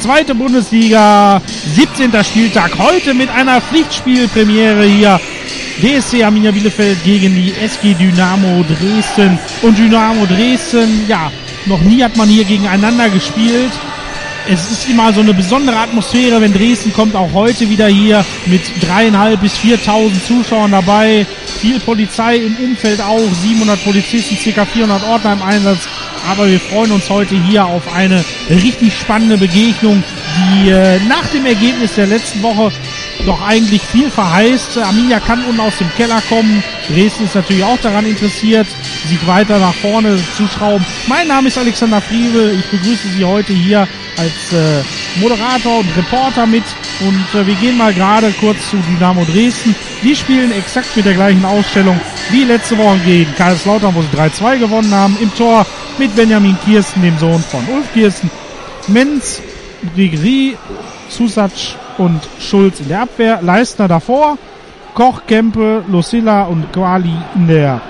zweite Bundesliga, 17. Spieltag, heute mit einer Pflichtspielpremiere hier. DSC Arminia Bielefeld gegen die SG Dynamo Dresden. Und Dynamo Dresden, ja, noch nie hat man hier gegeneinander gespielt. Es ist immer so eine besondere Atmosphäre, wenn Dresden kommt, auch heute wieder hier mit 3.500 bis 4.000 Zuschauern dabei. Viel Polizei im Umfeld auch, 700 Polizisten, ca. 400 Ordner im Einsatz. Aber wir freuen uns heute hier auf eine richtig spannende Begegnung, die nach dem Ergebnis der letzten Woche doch eigentlich viel verheißt. Arminia kann unten aus dem Keller kommen. Dresden ist natürlich auch daran interessiert, sich weiter nach vorne zu schrauben. Mein Name ist Alexander Friebel. Ich begrüße Sie heute hier als Moderator und Reporter mit. Und wir gehen mal gerade kurz zu Dynamo Dresden. Die spielen exakt mit der gleichen Ausstellung wie letzte Woche gegen Kaiserslautern, wo sie 3-2 gewonnen haben. Im Tor mit Benjamin Kirsten, dem Sohn von Ulf Kirsten. Menz, Grigri, Susac und Schulz in der Abwehr, Leistner davor, Koch, Kempe, Lucilla und Quali in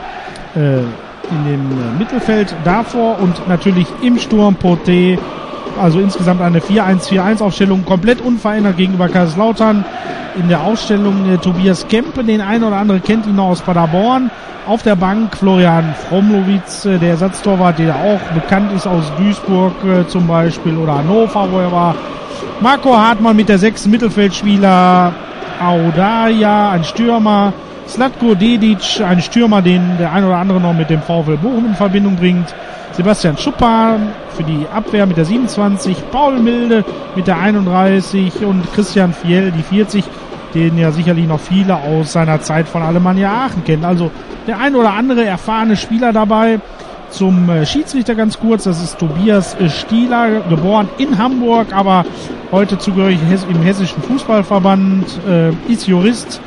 dem Mittelfeld davor und natürlich im Sturm Poté. Also insgesamt eine 4-1-4-1 Aufstellung, komplett unverändert gegenüber Kaiserslautern. In der Ausstellung Tobias Kempe, den einen oder andere kennt ihn noch aus Paderborn. Auf der Bank Florian Fromlowitz, der Ersatztorwart, der auch bekannt ist aus Duisburg zum Beispiel oder Hannover, wo er war. Marco Hartmann mit der 6. Mittelfeldspieler, Audaja, ein Stürmer, Slatko Dedic, ein Stürmer, den der ein oder andere noch mit dem VfL Bochum in Verbindung bringt. Sebastian Schuppan für die Abwehr mit der 27, Paul Milde mit der 31 und Christian Fiel, die 40, den ja sicherlich noch viele aus seiner Zeit von Alemannia Aachen kennen. Also der ein oder andere erfahrene Spieler dabei. Zum Schiedsrichter ganz kurz, das ist Tobias Stieler, geboren in Hamburg, aber heute zugehörig im Hessischen Fußballverband, ist Jurist,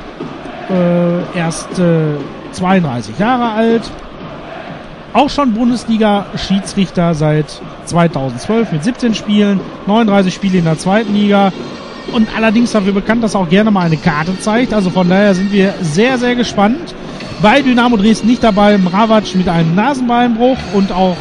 erst 32 Jahre alt, auch schon Bundesliga-Schiedsrichter seit 2012 mit 17 Spielen, 39 Spiele in der zweiten Liga und allerdings dafür bekannt, dass er auch gerne mal eine Karte zeigt, also von daher sind wir sehr, sehr gespannt. Bei Dynamo Dresden nicht dabei, Mravac mit einem Nasenbeinbruch und auch,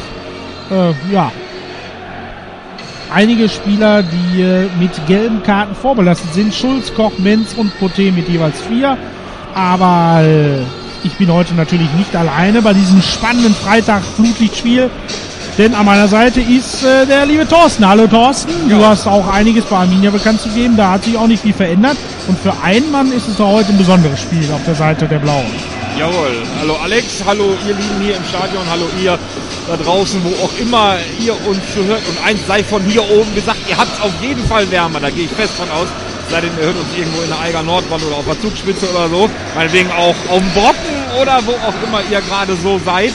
einige Spieler, die mit gelben Karten vorbelastet sind. Schulz, Koch, Menz und Poté mit jeweils 4. Aber ich bin heute natürlich nicht alleine bei diesem spannenden Freitag-Flutlichtspiel. Denn an meiner Seite ist der liebe Thorsten. Hallo Thorsten, du hast auch einiges bei Arminia bekannt zu geben. Da hat sich auch nicht viel verändert. Und für einen Mann ist es doch heute ein besonderes Spiel auf der Seite der Blauen. Jawohl, hallo Alex, hallo ihr Lieben hier im Stadion, hallo ihr da draußen, wo auch immer ihr uns hört. Und eins sei von hier oben gesagt, ihr habt es auf jeden Fall wärmer, da gehe ich fest von aus. Sei denn, ihr hört uns irgendwo in der Eiger Nordwand oder auf der Zugspitze oder so. Meinetwegen auch auf dem Brocken oder wo auch immer ihr gerade so seid.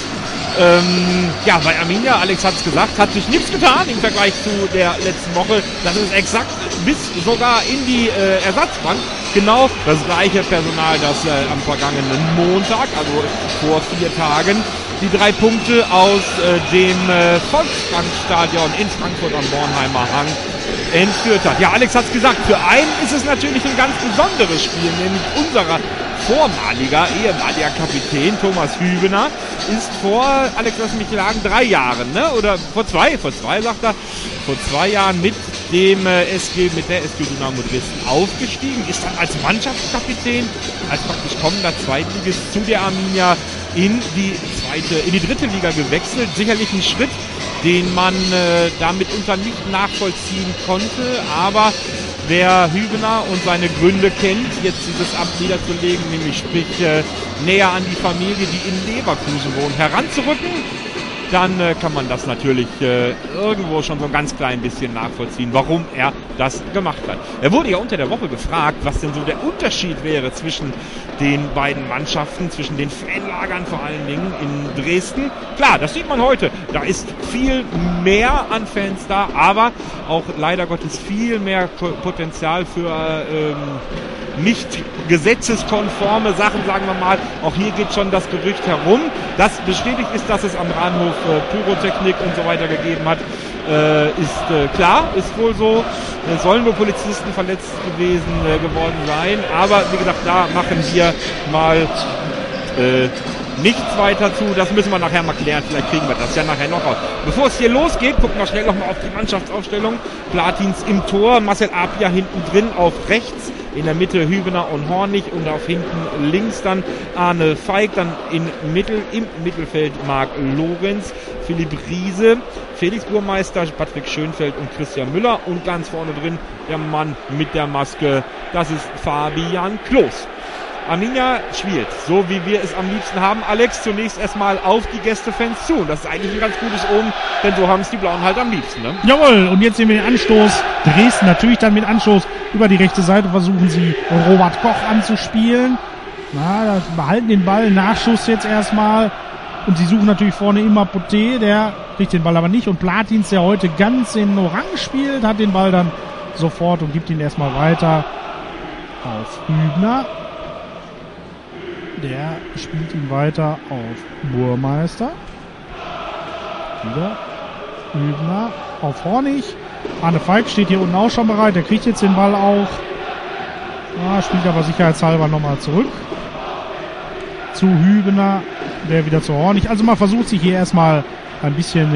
Bei Arminia, Alex hat es gesagt, hat sich nichts getan im Vergleich zu der letzten Woche. Das ist exakt bis sogar in die Ersatzbank genau das gleiche Personal, das am vergangenen Montag, also vor 4 Tagen, die 3 Punkte aus dem Volksbankstadion in Frankfurt am Bornheimer Hang entführt hat. Ja, Alex hat es gesagt, für einen ist es natürlich ein ganz besonderes Spiel, nämlich unserer ehemaliger Kapitän Thomas Hübener ist vor, Alex, lass mich sagen, 3 Jahren, ne? Oder vor zwei, sagt er, vor 2 Jahren mit der SG Dynamo Dresden aufgestiegen, ist dann als Mannschaftskapitän, als praktisch kommender Zweitligist zu der Arminia in die 3. Liga gewechselt. Sicherlich ein Schritt, den man damit nicht nachvollziehen konnte, aber wer Hübener und seine Gründe kennt, jetzt dieses Amt niederzulegen, nämlich sprich näher an die Familie, die in Leverkusen wohnt, heranzurücken, dann kann man das natürlich irgendwo schon so ein ganz klein bisschen nachvollziehen, warum er das gemacht hat. Er wurde ja unter der Woche gefragt, was denn so der Unterschied wäre zwischen den beiden Mannschaften, zwischen den Fanlagern vor allen Dingen in Dresden. Klar, das sieht man heute. Da ist viel mehr an Fans da, aber auch leider Gottes viel mehr Potenzial für nicht gesetzeskonforme Sachen, sagen wir mal. Auch hier geht schon das Gerücht herum, das bestätigt ist, dass es am Bahnhof Pyrotechnik und so weiter gegeben hat. Ist klar, ist wohl so. Es sollen wohl Polizisten verletzt geworden sein. Aber wie gesagt, da machen wir mal nichts weiter zu. Das müssen wir nachher mal klären. Vielleicht kriegen wir das ja nachher noch raus. Bevor es hier losgeht, gucken wir schnell nochmal auf die Mannschaftsaufstellung. Platins im Tor, Marcel Apia hinten drin auf rechts. In der Mitte Hübener und Hornig und auf hinten links dann Arne Feig, dann im Mittelfeld Marc Lorenz, Philipp Riese, Felix Burmeister, Patrick Schönfeld und Christian Müller und ganz vorne drin der Mann mit der Maske, das ist Fabian Klos. Arminia spielt, so wie wir es am liebsten haben. Alex, zunächst erstmal auf die Gästefans zu. Und das ist eigentlich ein ganz gutes Omen, denn so haben es die Blauen halt am liebsten. Ne? Jawohl, und jetzt sehen wir den Anstoß. Dresden natürlich dann mit Anstoß über die rechte Seite versuchen sie Robert Koch anzuspielen. Na, behalten den Ball, Nachschuss jetzt erstmal. Und sie suchen natürlich vorne immer Poté, der kriegt den Ball aber nicht. Und Platins, der heute ganz in Orange spielt, hat den Ball dann sofort und gibt ihn erstmal weiter auf Hübner. Der spielt ihn weiter auf Burmeister. Wieder Hübner auf Hornig. Arne Feig steht hier unten auch schon bereit. Der kriegt jetzt den Ball auch. Spielt aber sicherheitshalber nochmal zurück. Zu Hübner. Der wieder zu Hornig. Also man versucht sich hier erstmal ein bisschen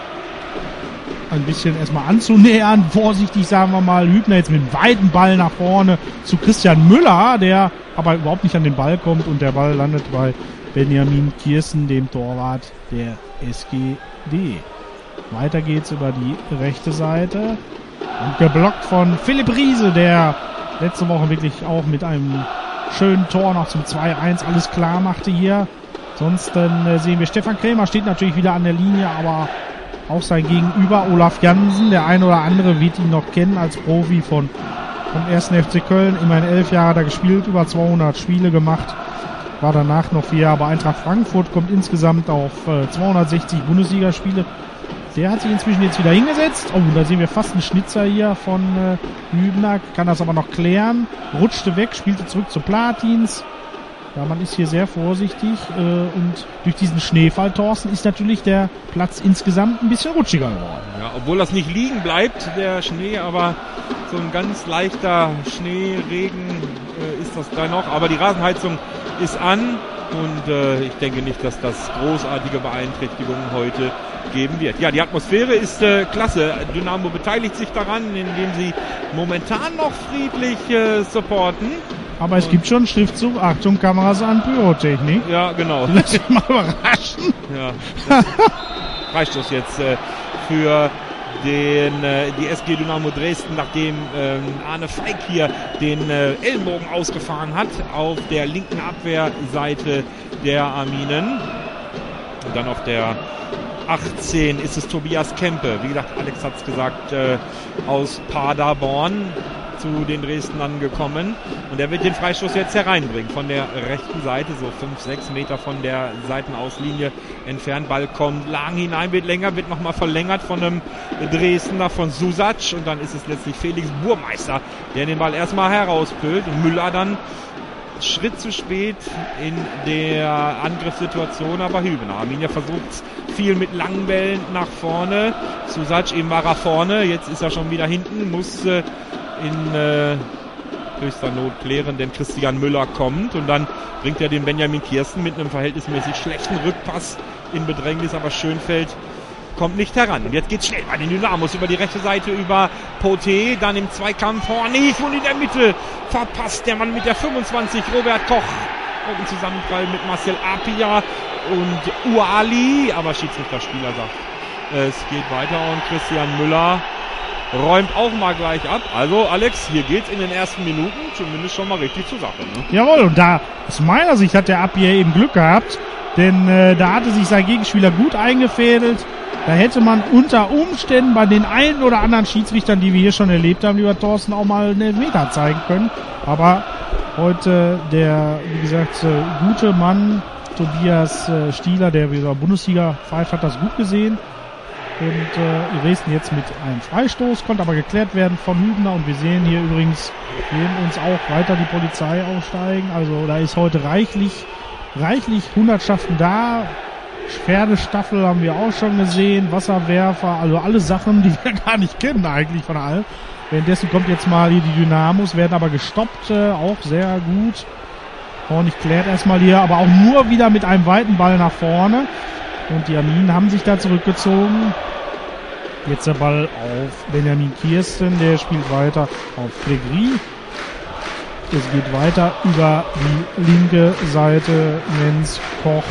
erstmal anzunähern. Vorsichtig, sagen wir mal. Hübner jetzt mit einem weiten Ball nach vorne zu Christian Müller, der aber überhaupt nicht an den Ball kommt und der Ball landet bei Benjamin Kirsten, dem Torwart der SGD. Weiter geht's über die rechte Seite und geblockt von Philipp Riese, der letzte Woche wirklich auch mit einem schönen Tor noch zum 2-1 alles klar machte hier. Sonst sehen wir Stefan Krämer, steht natürlich wieder an der Linie, aber auch sein Gegenüber Olaf Jansen, der ein oder andere wird ihn noch kennen als Profi vom 1. FC Köln. Immerhin 11 Jahre da gespielt, über 200 Spiele gemacht. War danach noch 4 Jahre bei Eintracht Frankfurt, kommt insgesamt auf 260 Bundesligaspiele. Der hat sich inzwischen jetzt wieder hingesetzt. Oh, da sehen wir fast einen Schnitzer hier von Hübner. Kann das aber noch klären. Rutschte weg, spielte zurück zu Platins. Ja, man ist hier sehr vorsichtig und durch diesen Schneefall, Thorsten, ist natürlich der Platz insgesamt ein bisschen rutschiger geworden. Ja, obwohl das nicht liegen bleibt, der Schnee, aber so ein ganz leichter Schneeregen ist das da noch. Aber die Rasenheizung ist an und ich denke nicht, dass das großartige Beeinträchtigungen heute geben wird. Ja, die Atmosphäre ist klasse. Dynamo beteiligt sich daran, indem sie momentan noch friedlich supporten. Aber es gibt schon einen Schriftzug, Achtung, Kameras an, Pyrotechnik. Ja, genau. Lass dich mal überraschen. Ja, Freistoß jetzt für die SG Dynamo Dresden, nachdem Arne Feig hier den Ellenbogen ausgefahren hat auf der linken Abwehrseite der Arminen. Und dann auf der 18 ist es Tobias Kempe. Wie gesagt, Alex hat es gesagt, aus Paderborn zu den Dresdnern gekommen. Und er wird den Freistoß jetzt hereinbringen von der rechten Seite, so 5-6 Meter von der Seitenauslinie entfernt. Ball kommt lang hinein, wird länger, wird nochmal verlängert von einem Dresdner, von Susac. Und dann ist es letztlich Felix Burmeister, der den Ball erstmal herauspölt. Und Müller dann Schritt zu spät in der Angriffssituation, aber Hübner. Arminia versucht viel mit langen Bällen nach vorne. Susac, eben war er vorne, jetzt ist er schon wieder hinten, muss in höchster Not klären, denn Christian Müller kommt und dann bringt er den Benjamin Kirsten mit einem verhältnismäßig schlechten Rückpass in Bedrängnis, aber Schönfeld kommt nicht heran. Und jetzt geht's schnell bei den Dynamos über die rechte Seite über Poté, dann im Zweikampf Hornig und in der Mitte verpasst der Mann mit der 25, Robert Koch. Und ein Zusammenprall mit Marcel Apia und Uali, aber Schiedsrichterspieler sagt, es geht weiter und Christian Müller räumt auch mal gleich ab. Also Alex, hier geht's in den ersten Minuten zumindest schon mal richtig zur Sache. Ne? Jawohl, und da aus meiner Sicht hat der Apia eben Glück gehabt, denn da hatte sich sein Gegenspieler gut eingefädelt. Da hätte man unter Umständen bei den einen oder anderen Schiedsrichtern, die wir hier schon erlebt haben, lieber Thorsten, auch mal einen Elfmeter zeigen können. Aber heute der, wie gesagt, gute Mann, Tobias Stieler, der wie gesagt Bundesliga pfeift, hat das gut gesehen. Und Dresden jetzt mit einem Freistoß, konnte aber geklärt werden von Hübner. Und wir sehen hier übrigens neben uns auch weiter die Polizei aufsteigen. Also da ist heute reichlich Hundertschaften da. Pferdestaffel haben wir auch schon gesehen, Wasserwerfer, also alle Sachen, die wir gar nicht kennen eigentlich von allen. Währenddessen kommt jetzt mal hier die Dynamos, werden aber gestoppt, auch sehr gut. Hornig klärt erstmal hier, aber auch nur wieder mit einem weiten Ball nach vorne. Und die Arminen haben sich da zurückgezogen. Jetzt der Ball auf Benjamin Kirsten, der spielt weiter auf Gregory. Es geht weiter über die linke Seite. Menz, Koch.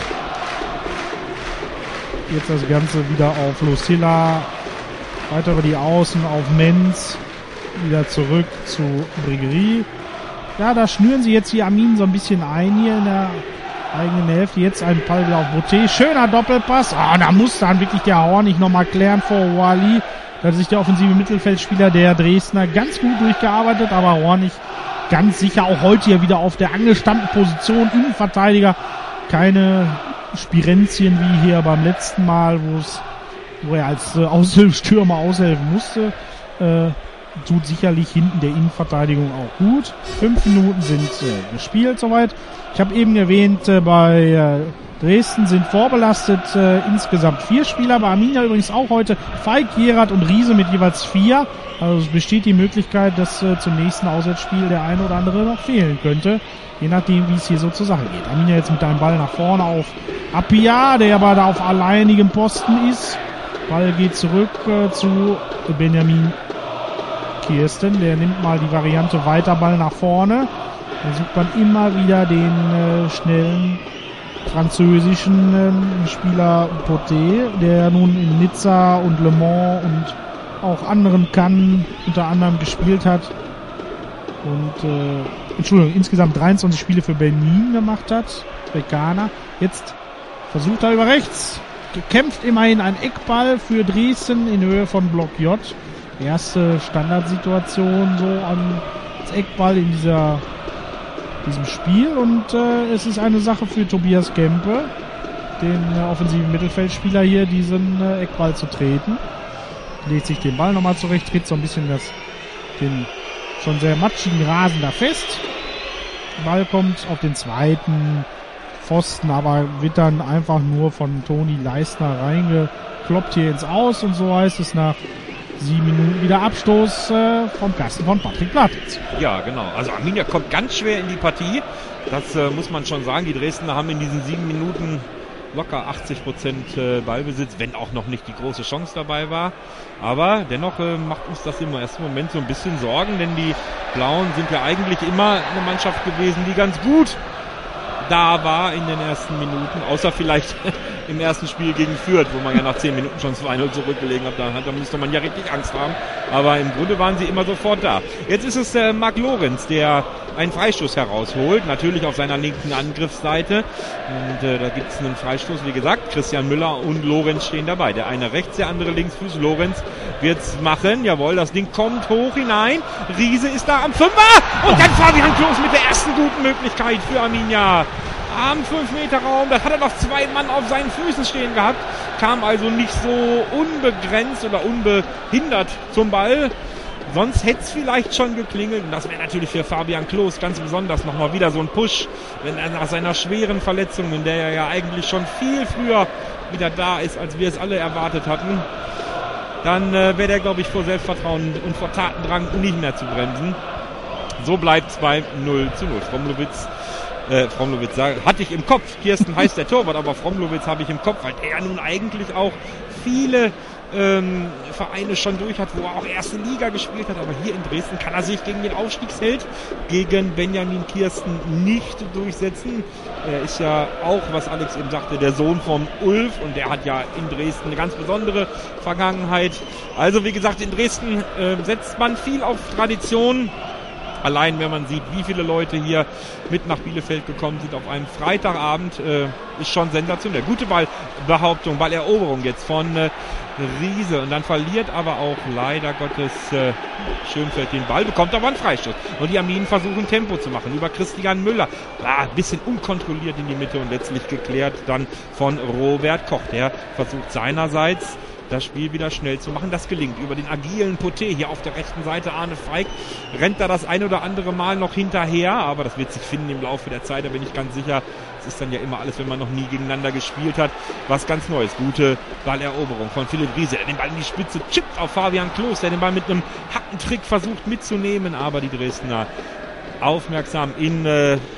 Jetzt das Ganze wieder auf Lucilla. Weiter über die Außen auf Menz. Wieder zurück zu Gregory. Ja, da schnüren sie jetzt die Arminen so ein bisschen ein hier in der eigenen Hälfte. Jetzt ein Ball wieder auf Boutet. Schöner Doppelpass. Da muss dann wirklich der Hornig nochmal klären vor Wally. Da hat sich der offensive Mittelfeldspieler der Dresdner ganz gut durchgearbeitet, aber Hornig ganz sicher auch heute hier wieder auf der angestammten Position. Innenverteidiger. Keine Spirenzien wie hier beim letzten Mal, wo er als Aushilfsstürmer aushelfen musste. Tut sicherlich hinten der Innenverteidigung auch gut. 5 Minuten sind gespielt soweit. Ich habe eben erwähnt, bei Dresden sind vorbelastet insgesamt 4 Spieler. Bei Arminia übrigens auch heute Falk, Gerard und Riese mit jeweils 4. Also es besteht die Möglichkeit, dass zum nächsten Auswärtsspiel der eine oder andere noch fehlen könnte. Je nachdem, wie es hier so zur Sache geht. Arminia jetzt mit einem Ball nach vorne auf Appia, der aber da auf alleinigem Posten ist. Ball geht zurück zu Benjamin Kirsten. Der nimmt mal die Variante weiter Ball nach vorne. Da sucht man immer wieder den schnellen französischen Spieler Potet, der nun in Nizza und Le Mans und auch anderen Cannes unter anderem gespielt hat. Und insgesamt 23 Spiele für Benin gemacht hat. Bekana. Jetzt versucht er über rechts. Gekämpft immerhin ein Eckball für Dresden in Höhe von Block J. Erste Standardsituation so als Eckball in diesem Spiel. Und es ist eine Sache für Tobias Kempe, den offensiven Mittelfeldspieler hier, diesen Eckball zu treten. Legt sich den Ball nochmal zurecht, tritt so ein bisschen den schon sehr matschigen Rasen da fest. Der Ball kommt auf den zweiten Pfosten, aber wird dann einfach nur von Toni Leistner reingekloppt hier ins Aus. Und so heißt es nach 7 Minuten wieder Abstoß vom Kasten von Patrick Platitz. Ja, genau. Also Arminia kommt ganz schwer in die Partie. Das muss man schon sagen. Die Dresdner haben in diesen 7 Minuten locker 80% Ballbesitz, wenn auch noch nicht die große Chance dabei war. Aber dennoch macht uns das im ersten Moment so ein bisschen Sorgen, denn die Blauen sind ja eigentlich immer eine Mannschaft gewesen, die ganz gut da war in den ersten Minuten, außer vielleicht im ersten Spiel gegen Fürth, wo man ja nach 10 Minuten schon 2-0 zurückgelegen hat. Da müsste man ja richtig Angst haben. Aber im Grunde waren sie immer sofort da. Jetzt ist es Marc Lorenz, der einen Freistoß herausholt, natürlich auf seiner linken Angriffsseite. Und da gibt es einen Freistoß, wie gesagt. Christian Müller und Lorenz stehen dabei. Der eine rechts, der andere linksfuß. Lorenz wird's machen. Jawohl, das Ding kommt hoch hinein. Riese ist da am 5er. Und dann Fabian Klos mit der ersten guten Möglichkeit für Arminia. Am 5-Meter-Raum, da hat er noch 2 Mann auf seinen Füßen stehen gehabt, kam also nicht so unbegrenzt oder unbehindert zum Ball. Sonst hätte es vielleicht schon geklingelt. Und das wäre natürlich für Fabian Klos ganz besonders nochmal wieder so ein Push, wenn er nach seiner schweren Verletzung, in der er ja eigentlich schon viel früher wieder da ist, als wir es alle erwartet hatten, dann wäre der, glaube ich, vor Selbstvertrauen und vor Tatendrang nicht mehr zu bremsen. So bleibt es bei 0-0. Fromlowitz hatte ich im Kopf. Kirsten heißt der Torwart, aber Fromlowitz habe ich im Kopf, weil er nun eigentlich auch viele Vereine schon durch hat, wo er auch erste Liga gespielt hat, aber hier in Dresden kann er sich gegen den Aufstiegsheld, gegen Benjamin Kirsten nicht durchsetzen. Er ist ja auch, was Alex eben sagte, der Sohn vom Ulf und der hat ja in Dresden eine ganz besondere Vergangenheit. Also wie gesagt, in Dresden setzt man viel auf Tradition. Allein wenn man sieht, wie viele Leute hier mit nach Bielefeld gekommen sind auf einem Freitagabend, ist schon sensationell. Gute Ballbehauptung, Balleroberung jetzt von Riese. Und dann verliert aber auch leider Gottes Schönfeld den Ball, bekommt aber einen Freistoß. Und die Arminen versuchen Tempo zu machen über Christian Müller. Ein bisschen unkontrolliert in die Mitte und letztlich geklärt dann von Robert Koch. Der versucht seinerseits das Spiel wieder schnell zu machen. Das gelingt über den agilen Poté hier auf der rechten Seite. Arne Feig rennt da das ein oder andere Mal noch hinterher, aber das wird sich finden im Laufe der Zeit, da bin ich ganz sicher. Es ist dann ja immer alles, wenn man noch nie gegeneinander gespielt hat, was ganz Neues. Gute Balleroberung von Philipp Riese, der den Ball in die Spitze chippt auf Fabian Klos, der den Ball mit einem Hackentrick versucht mitzunehmen, aber die Dresdner aufmerksam in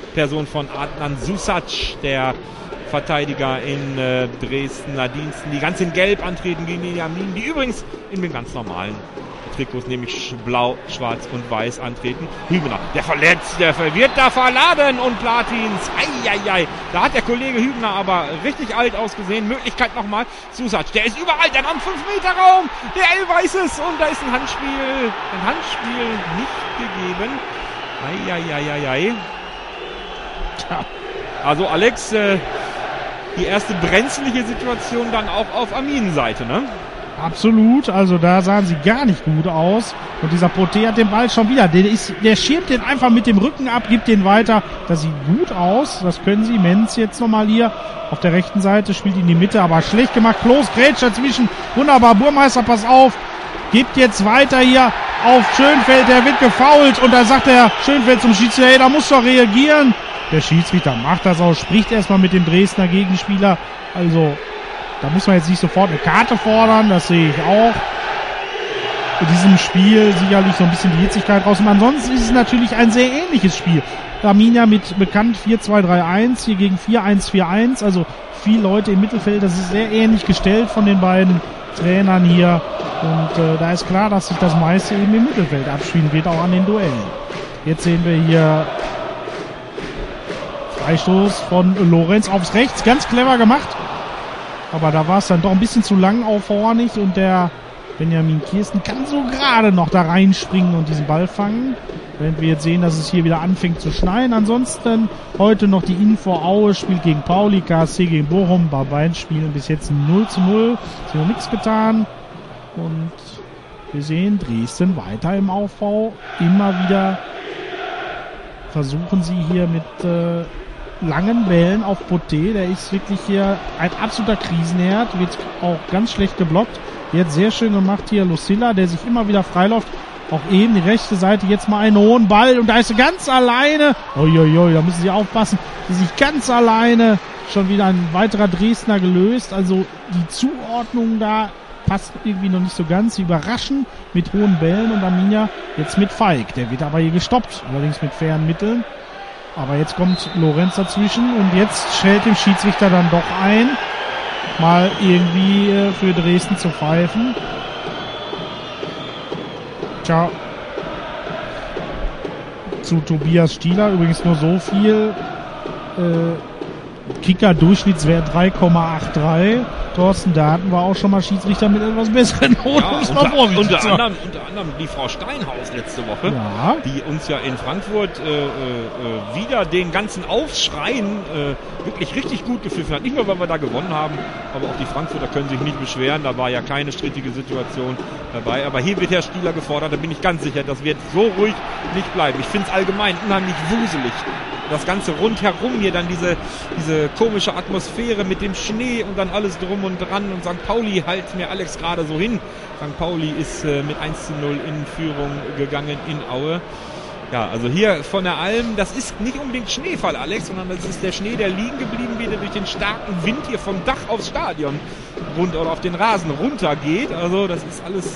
Person von Adnan Susac, der Verteidiger in Dresdner Diensten, die ganz in Gelb antreten gegen die Arminen, die übrigens in den ganz normalen Trikots, nämlich blau, schwarz und weiß antreten. Hübner, der verletzt, der wird da verladen und Platins. Eieiei, da hat der Kollege Hübner aber richtig alt ausgesehen. Möglichkeit nochmal. Susac, der ist überall, der am 5-Meter-Raum. Der L weiß es und da ist ein Handspiel. Ein Handspiel nicht gegeben. Eieiei. Tja. Also Alex, die erste brenzliche Situation dann auch auf Arminenseite, ne? Absolut, also da sahen sie gar nicht gut aus. Und dieser Poté hat den Ball schon wieder. Der schirmt den einfach mit dem Rücken ab, gibt den weiter. Das sieht gut aus, das können sie. Menz jetzt nochmal hier auf der rechten Seite, spielt in die Mitte, aber schlecht gemacht. Klos grätscht dazwischen, wunderbar, Burmeister, pass auf. Gibt jetzt weiter hier auf Schönfeld, der wird gefoult. Und da sagt der Schönfeld zum Schiedsrichter, hey, da muss doch reagieren. Der Schiedsrichter macht das auch, spricht erstmal mit dem Dresdner Gegenspieler. Also da muss man jetzt nicht sofort eine Karte fordern, das sehe ich auch. In diesem Spiel sicherlich so ein bisschen die Hitzigkeit raus. Und ansonsten ist es natürlich ein sehr ähnliches Spiel. Arminia mit bekannt 4-2-3-1, hier gegen 4-1-4-1. Also viele Leute im Mittelfeld, das ist sehr ähnlich gestellt von den beiden Trainern hier. Und da ist klar, dass sich das meiste eben im Mittelfeld abspielen wird, auch an den Duellen. Jetzt sehen wir hier Freistoß von Lorenz aufs Rechts, ganz clever gemacht. Aber da war es dann doch ein bisschen zu lang aufhornig und der Benjamin Kirsten kann so gerade noch da reinspringen und diesen Ball fangen. Während wir jetzt sehen, dass es hier wieder anfängt zu schneien. Ansonsten heute noch die Info Aue spielt gegen Pauli, KSC gegen Bochum. Bei beiden Spielen bis jetzt 0-0. Ist noch nichts getan. Und wir sehen Dresden weiter im Aufbau. Immer wieder versuchen sie hier mit langen Bällen auf Poté, der ist wirklich hier ein absoluter Krisenherd, wird auch ganz schlecht geblockt. Jetzt sehr schön gemacht hier Lucilla, der sich immer wieder freiläuft. Auch eben die rechte Seite, jetzt mal einen hohen Ball und da ist sie ganz alleine. Uiuiui, da müssen sie aufpassen. Die sich ganz alleine schon wieder ein weiterer Dresdner gelöst. Also die Zuordnung da passt irgendwie noch nicht so ganz. Sie überraschen mit hohen Bällen und Arminia jetzt mit Feig. Der wird aber hier gestoppt, allerdings mit fairen Mitteln. Aber jetzt kommt Lorenz dazwischen und jetzt stellt dem Schiedsrichter dann doch ein, mal irgendwie für Dresden zu pfeifen. Tja. Zu Tobias Stieler übrigens nur so viel. Kicker-Durchschnittswert 3,83. Thorsten Daten war auch schon mal Schiedsrichter mit etwas besseren Noten. Ja, unter anderem die Frau Steinhaus letzte Woche, ja, die uns ja in Frankfurt wieder den ganzen Aufschreien wirklich richtig gut gepfiffen hat. Nicht nur, weil wir da gewonnen haben, aber auch die Frankfurter können sich nicht beschweren. Da war ja keine strittige Situation dabei. Aber hier wird Herr Stieler gefordert. Da bin ich ganz sicher, das wird so ruhig nicht bleiben. Ich finde es allgemein unheimlich wuselig. Das Ganze rundherum hier, dann diese komische Atmosphäre mit dem Schnee und dann alles drum und dran. Und St. Pauli halt mir Alex gerade so hin. St. Pauli ist mit 1-0 in Führung gegangen in Aue. Ja, also hier von der Alm, das ist nicht unbedingt Schneefall, Alex, sondern das ist der Schnee, der liegen geblieben wird, der durch den starken Wind hier vom Dach aufs Stadion oder auf den Rasen runtergeht. Also das ist alles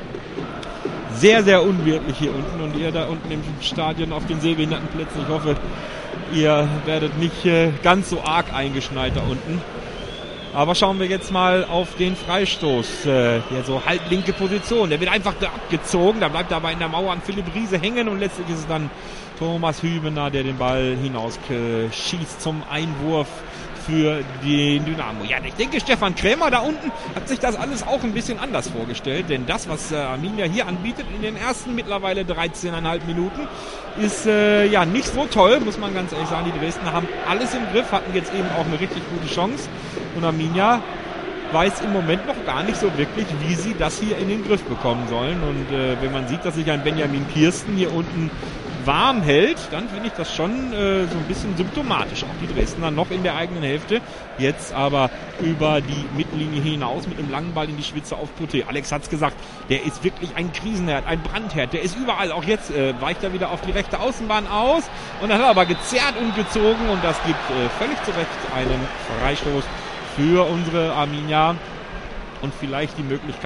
sehr, sehr unwirtlich hier unten. Und ihr da unten im Stadion auf den Sehbehindertenplätzen, ich hoffe, ihr werdet nicht ganz so arg eingeschneit da unten. Aber schauen wir jetzt mal auf den Freistoß. Der so halblinke Position. Der wird einfach da abgezogen. Da bleibt aber in der Mauer an Philipp Riese hängen. Und letztlich ist es dann Thomas Hübener, der den Ball hinaus schießt zum Einwurf für den Dynamo. Ja, ich denke, Stefan Krämer da unten hat sich das alles auch ein bisschen anders vorgestellt, denn das, was Arminia hier anbietet in den ersten mittlerweile 13,5 Minuten, ist ja nicht so toll, muss man ganz ehrlich sagen. Die Dresdner haben alles im Griff, hatten jetzt eben auch eine richtig gute Chance und Arminia weiß im Moment noch gar nicht so wirklich, wie sie das hier in den Griff bekommen sollen. Und wenn man sieht, dass sich ein Benjamin Kirsten hier unten warm hält, dann finde ich das schon so ein bisschen symptomatisch. Auch die Dresdner noch in der eigenen Hälfte, jetzt aber über die Mittellinie hinaus mit einem langen Ball in die Schwitze auf Poté. Alex hat's gesagt, der ist wirklich ein Krisenherd, ein Brandherd, der ist überall. Auch jetzt weicht er wieder auf die rechte Außenbahn aus und dann hat er aber gezerrt und gezogen und das gibt völlig zu Recht einen Freistoß für unsere Arminia. Und vielleicht die Möglichkeit,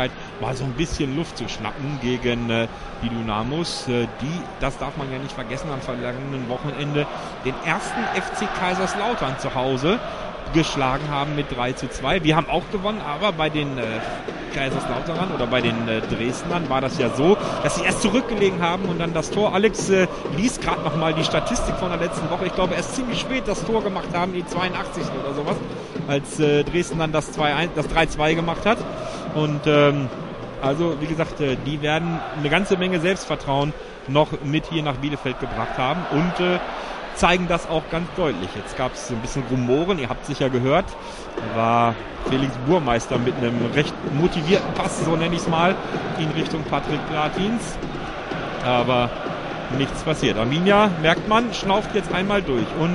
mal so ein bisschen Luft zu schnappen gegen die Dynamos, die, das darf man ja nicht vergessen, am vergangenen Wochenende den ersten FC Kaiserslautern zu Hause geschlagen haben mit 3:2. Wir haben auch gewonnen, aber bei den Kaiserslauterern oder bei den Dresdnern war das ja so, dass sie erst zurückgelegen haben und dann das Tor. Alex liest gerade nochmal die Statistik von der letzten Woche. Ich glaube, erst ziemlich spät das Tor gemacht haben, die 82. oder sowas, als Dresden dann das 3:2 gemacht hat. Und also, wie gesagt, die werden eine ganze Menge Selbstvertrauen noch mit hier nach Bielefeld gebracht haben und zeigen das auch ganz deutlich. Jetzt gab es ein bisschen Rumoren, ihr habt sicher gehört, war Felix Burmeister mit einem recht motivierten Pass, so nenne ich es mal, in Richtung Patrick Platins. Aber nichts passiert. Arminia, merkt man, schnauft jetzt einmal durch und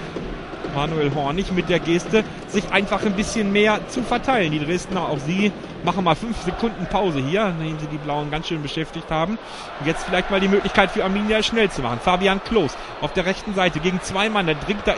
Manuel Hornig mit der Geste, sich einfach ein bisschen mehr zu verteilen. Die Dresdner, auch sie, machen mal 5 Sekunden Pause hier, nachdem sie die Blauen ganz schön beschäftigt haben. Und jetzt vielleicht mal die Möglichkeit für Arminia schnell zu machen. Fabian Klos auf der rechten Seite gegen 2 Mann. Der dringt da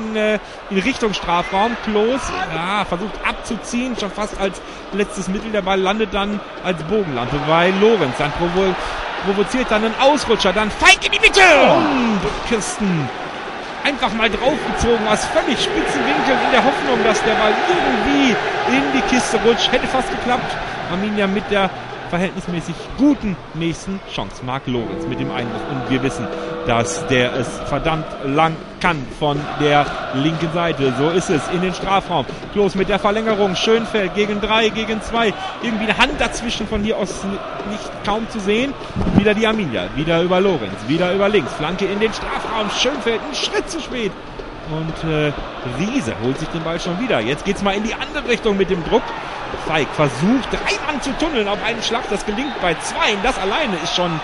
in Richtung Strafraum. Klos versucht abzuziehen, schon fast als letztes Mittel. Der Ball landet dann als Bogenland bei Lorenz. Dann provoziert dann einen Ausrutscher. Dann Feig in die Mitte und Kirsten einfach mal draufgezogen aus völlig spitzen Winkeln in der Hoffnung, dass der Ball irgendwie in die Kiste rutscht. Hätte fast geklappt. Arminia mit der verhältnismäßig guten nächsten Chance. Marc Lorenz mit dem Einwurf. Und wir wissen, dass der es verdammt lang kann von der linken Seite. So ist es in den Strafraum. Klos mit der Verlängerung. Schönfeld gegen 3, gegen 2. Irgendwie eine Hand dazwischen von hier aus nicht kaum zu sehen. Wieder die Arminia. Wieder über Lorenz. Wieder über links. Flanke in den Strafraum. Schönfeld einen Schritt zu spät. Und Riese holt sich den Ball schon wieder. Jetzt geht's mal in die andere Richtung mit dem Druck. Feig versucht, 3 Mann zu tunneln auf einen Schlag. Das gelingt bei 2. Das alleine ist schon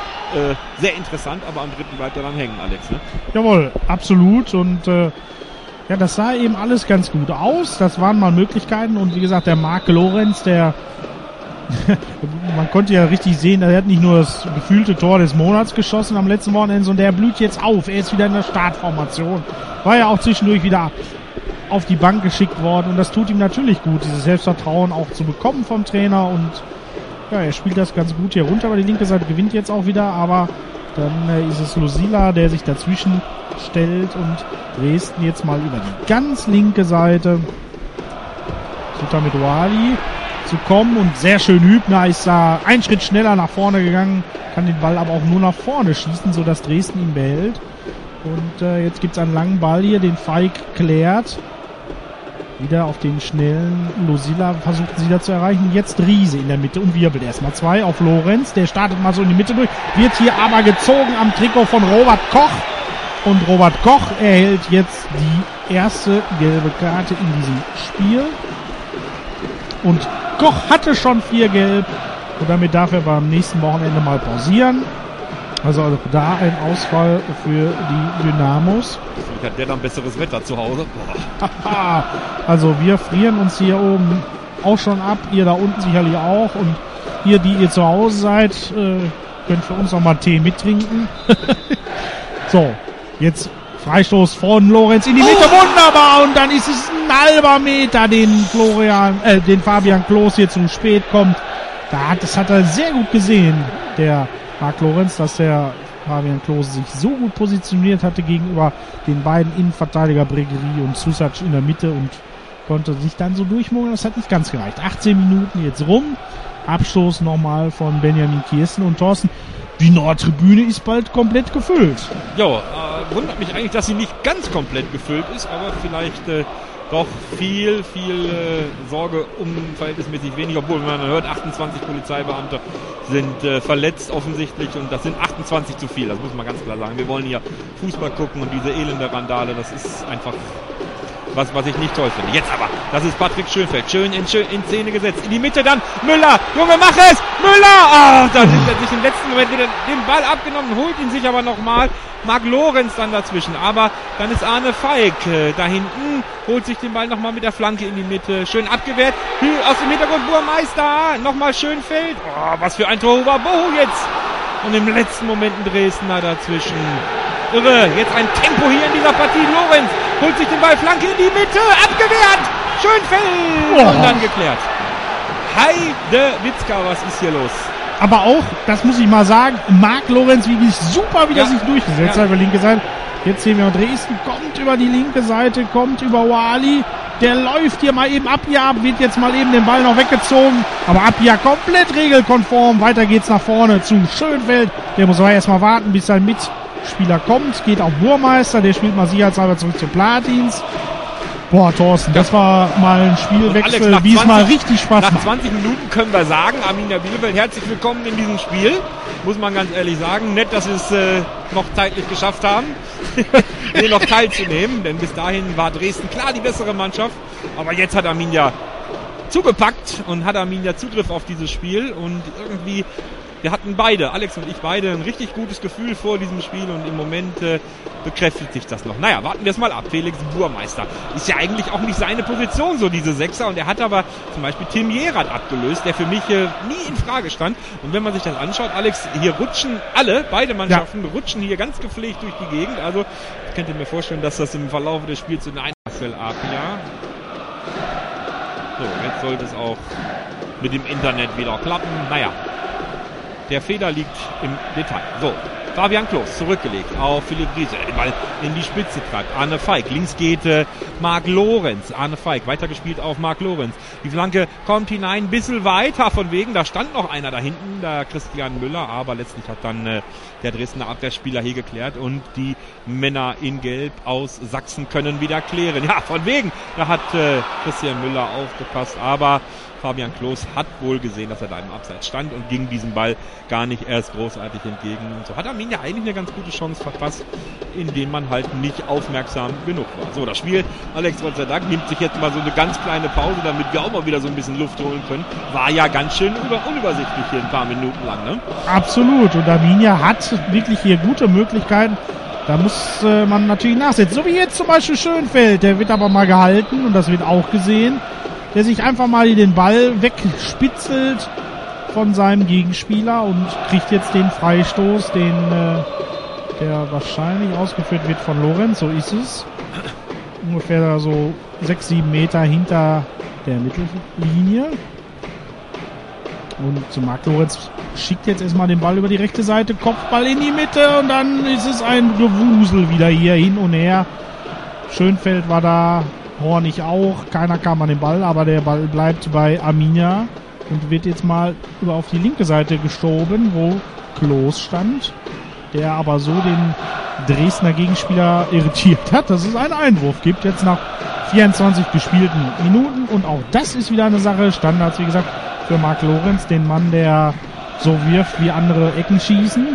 sehr interessant, aber am dritten bleibt er dann hängen, Alex. Ne? Jawohl, absolut. Und das sah eben alles ganz gut aus. Das waren mal Möglichkeiten. Und wie gesagt, der Marc Lorenz, man konnte ja richtig sehen, er hat nicht nur das gefühlte Tor des Monats geschossen am letzten Wochenende, sondern der blüht jetzt auf. Er ist wieder in der Startformation. War ja auch zwischendurch wieder auf die Bank geschickt worden. Und das tut ihm natürlich gut, dieses Selbstvertrauen auch zu bekommen vom Trainer. Und ja, er spielt das ganz gut hier runter, aber die linke Seite gewinnt jetzt auch wieder. Aber dann ist es Losila, der sich dazwischen stellt und Dresden jetzt mal über die ganz linke Seite versucht mit Wali zu kommen und sehr schön Hübner ist da einen Schritt schneller nach vorne gegangen, kann den Ball aber auch nur nach vorne schießen, sodass Dresden ihn behält. Und jetzt gibt es einen langen Ball hier, den Feig klärt. Wieder auf den schnellen Losila versucht sie da zu erreichen. Jetzt Riese in der Mitte und wirbelt erstmal 2 auf Lorenz. Der startet mal so in die Mitte durch. Wird hier aber gezogen am Trikot von Robert Koch. Und Robert Koch erhält jetzt die erste gelbe Karte in diesem Spiel. Und Koch hatte schon 4 gelb. Und damit darf er beim nächsten Wochenende mal pausieren. Also da ein Ausfall für die Dynamos. Vielleicht hat der dann besseres Wetter zu Hause. Also wir frieren uns hier oben auch schon ab. Ihr da unten sicherlich auch. Und ihr, die ihr zu Hause seid, könnt für uns noch mal Tee mittrinken. So, jetzt Freistoß von Lorenz in die Mitte. Wunderbar. Und dann ist es ein halber Meter, den Fabian Klos hier zu spät kommt. Das hat er sehr gut gesehen, der Marc Lorenz, dass der Fabian Klose sich so gut positioniert hatte gegenüber den beiden Innenverteidiger Bregerie und Susac in der Mitte und konnte sich dann so durchmogeln. Das hat nicht ganz gereicht. 18 Minuten jetzt rum. Abstoß nochmal von Benjamin Kirsten und Thorsten. Die Nordtribüne ist bald komplett gefüllt. Ja, wundert mich eigentlich, dass sie nicht ganz komplett gefüllt ist, aber vielleicht doch viel Sorge um verhältnismäßig wenig, obwohl man hört, 28 Polizeibeamte sind verletzt offensichtlich und das sind 28 zu viel, das muss man ganz klar sagen. Wir wollen hier Fußball gucken und diese elende Randale, das ist einfach was ich nicht toll finde. Jetzt aber, das ist Patrick Schönfeld, schön in Szene gesetzt, in die Mitte dann Müller, Junge, mach es, Müller, da nimmt er sich im letzten Moment wieder den Ball abgenommen, holt ihn sich aber nochmal, Marc Lorenz dann dazwischen, aber dann ist Arne Feig da hinten, holt sich den Ball nochmal mit der Flanke in die Mitte, schön abgewehrt, aus dem Hintergrund Burmeister, nochmal Schönfeld, was für ein Tor, Bohu jetzt, und im letzten Moment ein Dresdner dazwischen. Irre, jetzt ein Tempo hier in dieser Partie. Lorenz holt sich den Ball, Flanke in die Mitte, abgewehrt, Schönfeld und dann geklärt. Heidewitzka, was ist hier los? Aber auch, das muss ich mal sagen, Marc Lorenz wirklich super, wie er sich durchgesetzt hat über die linke Seite. Jetzt sehen wir, Dresden kommt über die linke Seite, kommt über Wali. Der läuft hier mal eben Abia ab, wird jetzt mal eben den Ball noch weggezogen. Aber Abia komplett regelkonform. Weiter geht's nach vorne zu Schönfeld. Der muss aber erstmal warten, bis sein Mitspieler kommt. Geht auf Burmeister, der spielt mal sicherheitshalber zurück zu Platins. Boah, Thorsten, das war mal ein Spielwechsel, Alex, wie es mal richtig Spaß macht. Nach 20 Minuten können wir sagen, Arminia Bielefeld, herzlich willkommen in diesem Spiel. Muss man ganz ehrlich sagen. Nett, dass sie es noch zeitlich geschafft haben, hier noch teilzunehmen. Denn bis dahin war Dresden klar die bessere Mannschaft. Aber jetzt hat Arminia zugepackt und hat Arminia Zugriff auf dieses Spiel. Und irgendwie, wir hatten beide, Alex und ich beide, ein richtig gutes Gefühl vor diesem Spiel. Und im Moment bekräftigt sich das noch. Naja, warten wir es mal ab. Felix Burmeister ist ja eigentlich auch nicht seine Position, so diese Sechser. Und er hat aber zum Beispiel Tim Jerat abgelöst, der für mich nie in Frage stand. Und wenn man sich das anschaut, Alex, hier rutschen beide Mannschaften rutschen hier ganz gepflegt durch die Gegend. Also ich könnte mir vorstellen, dass das im Verlauf des Spiels in Marcel Apia. So, jetzt sollte es auch mit dem Internet wieder klappen. Naja, der Fehler liegt im Detail. So, Fabian Klos zurückgelegt auf Philipp Riese, der den Ball in die Spitze treibt. Arne Feig, links geht Marc Lorenz. Arne Feig, weitergespielt auf Marc Lorenz. Die Flanke kommt hinein, ein bisschen weiter von wegen. Da stand noch einer da hinten, der Christian Müller. Aber letztlich hat dann der Dresdner Abwehrspieler hier geklärt. Und die Männer in Gelb aus Sachsen können wieder klären. Ja, von wegen, da hat Christian Müller aufgepasst. Aber Fabian Klos hat wohl gesehen, dass er da im Abseits stand und ging diesem Ball gar nicht erst großartig entgegen. Und so hat Arminia eigentlich eine ganz gute Chance verpasst, indem man halt nicht aufmerksam genug war. So, das Spiel, Alex, Gott sei Dank, nimmt sich jetzt mal so eine ganz kleine Pause, damit wir auch mal wieder so ein bisschen Luft holen können. War ja ganz schön unübersichtlich hier ein paar Minuten lang, ne? Absolut. Und Arminia hat wirklich hier gute Möglichkeiten. Da muss man natürlich nachsetzen. So wie jetzt zum Beispiel Schönfeld. Der wird aber mal gehalten und das wird auch gesehen. Der sich einfach mal den Ball wegspitzelt von seinem Gegenspieler und kriegt jetzt den Freistoß, der wahrscheinlich ausgeführt wird von Lorenz, so ist es. Ungefähr so 6-7 Meter hinter der Mittellinie. Und zu Marc Lorenz schickt jetzt erstmal den Ball über die rechte Seite, Kopfball in die Mitte und dann ist es ein Gewusel wieder hier hin und her. Schönfeld war da, Hornig auch, keiner kam an den Ball, aber der Ball bleibt bei Arminia und wird jetzt mal auf die linke Seite geschoben, wo Klos stand, der aber so den Dresdner Gegenspieler irritiert hat, dass es einen Einwurf gibt, jetzt nach 24 gespielten Minuten und auch das ist wieder eine Sache, Standards, wie gesagt, für Marc Lorenz, den Mann, der so wirft, wie andere Ecken schießen.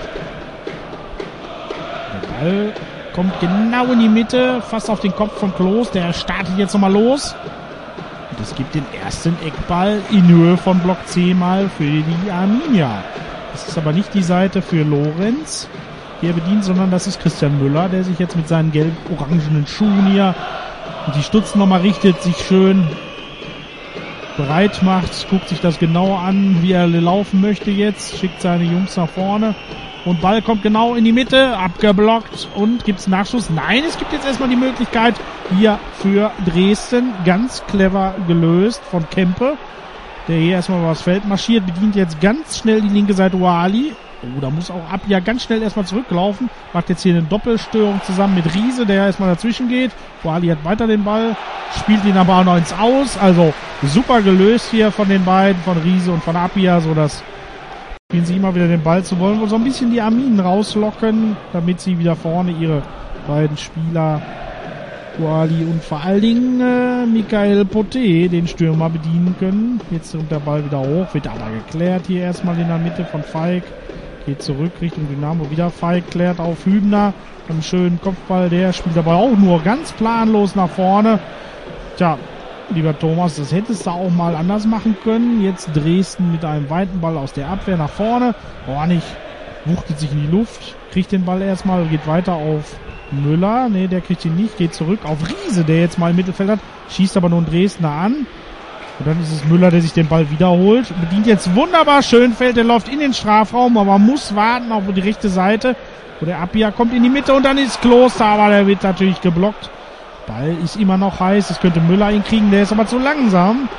Der Ball kommt genau in die Mitte, fast auf den Kopf von Klos. Der startet jetzt nochmal los. Und es gibt den ersten Eckball in Höhe von Block C mal für die Arminia. Das ist aber nicht die Seite für Lorenz, die er bedient, sondern das ist Christian Müller, der sich jetzt mit seinen gelb-orangenen Schuhen hier und die Stutzen nochmal richtet, sich schön bereit macht, guckt sich das genau an, wie er laufen möchte jetzt, schickt seine Jungs nach vorne. Und Ball kommt genau in die Mitte, abgeblockt und gibt's Nachschuss? Nein, es gibt jetzt erstmal die Möglichkeit hier für Dresden, ganz clever gelöst von Kempe, der hier erstmal übers Feld marschiert, bedient jetzt ganz schnell die linke Seite Wali. Oh, da muss auch Abia ganz schnell erstmal zurücklaufen, macht jetzt hier eine Doppelstörung zusammen mit Riese, der erstmal dazwischen geht. Wali hat weiter den Ball, spielt ihn aber auch noch ins Aus, also super gelöst hier von den beiden, von Riese und von Abia, so dass spielen sie immer wieder den Ball zu wollen und so ein bisschen die Arminen rauslocken, damit sie wieder vorne ihre beiden Spieler, Wali und vor allen Dingen Michael Poté, den Stürmer, bedienen können. Jetzt kommt der Ball wieder hoch, wird aber geklärt hier erstmal in der Mitte von Feig. Geht zurück Richtung Dynamo, wieder Feig, klärt auf Hübner. Einen schönen Kopfball, der spielt aber auch nur ganz planlos nach vorne. Tja, lieber Thomas, das hättest du auch mal anders machen können. Jetzt Dresden mit einem weiten Ball aus der Abwehr nach vorne. Hornig wuchtet sich in die Luft, kriegt den Ball erstmal, geht weiter auf Müller. Ne, der kriegt ihn nicht, geht zurück auf Riese, der jetzt mal im Mittelfeld hat, schießt aber nur einen Dresdner an. Und dann ist es Müller, der sich den Ball wiederholt. Bedient jetzt wunderbar Schönfeld, der läuft in den Strafraum, aber muss warten auf die rechte Seite. Wo der Appia kommt in die Mitte und dann ist Kloster, aber der wird natürlich geblockt. Ball ist immer noch heiß, das könnte Müller ihn kriegen, der ist aber zu langsam.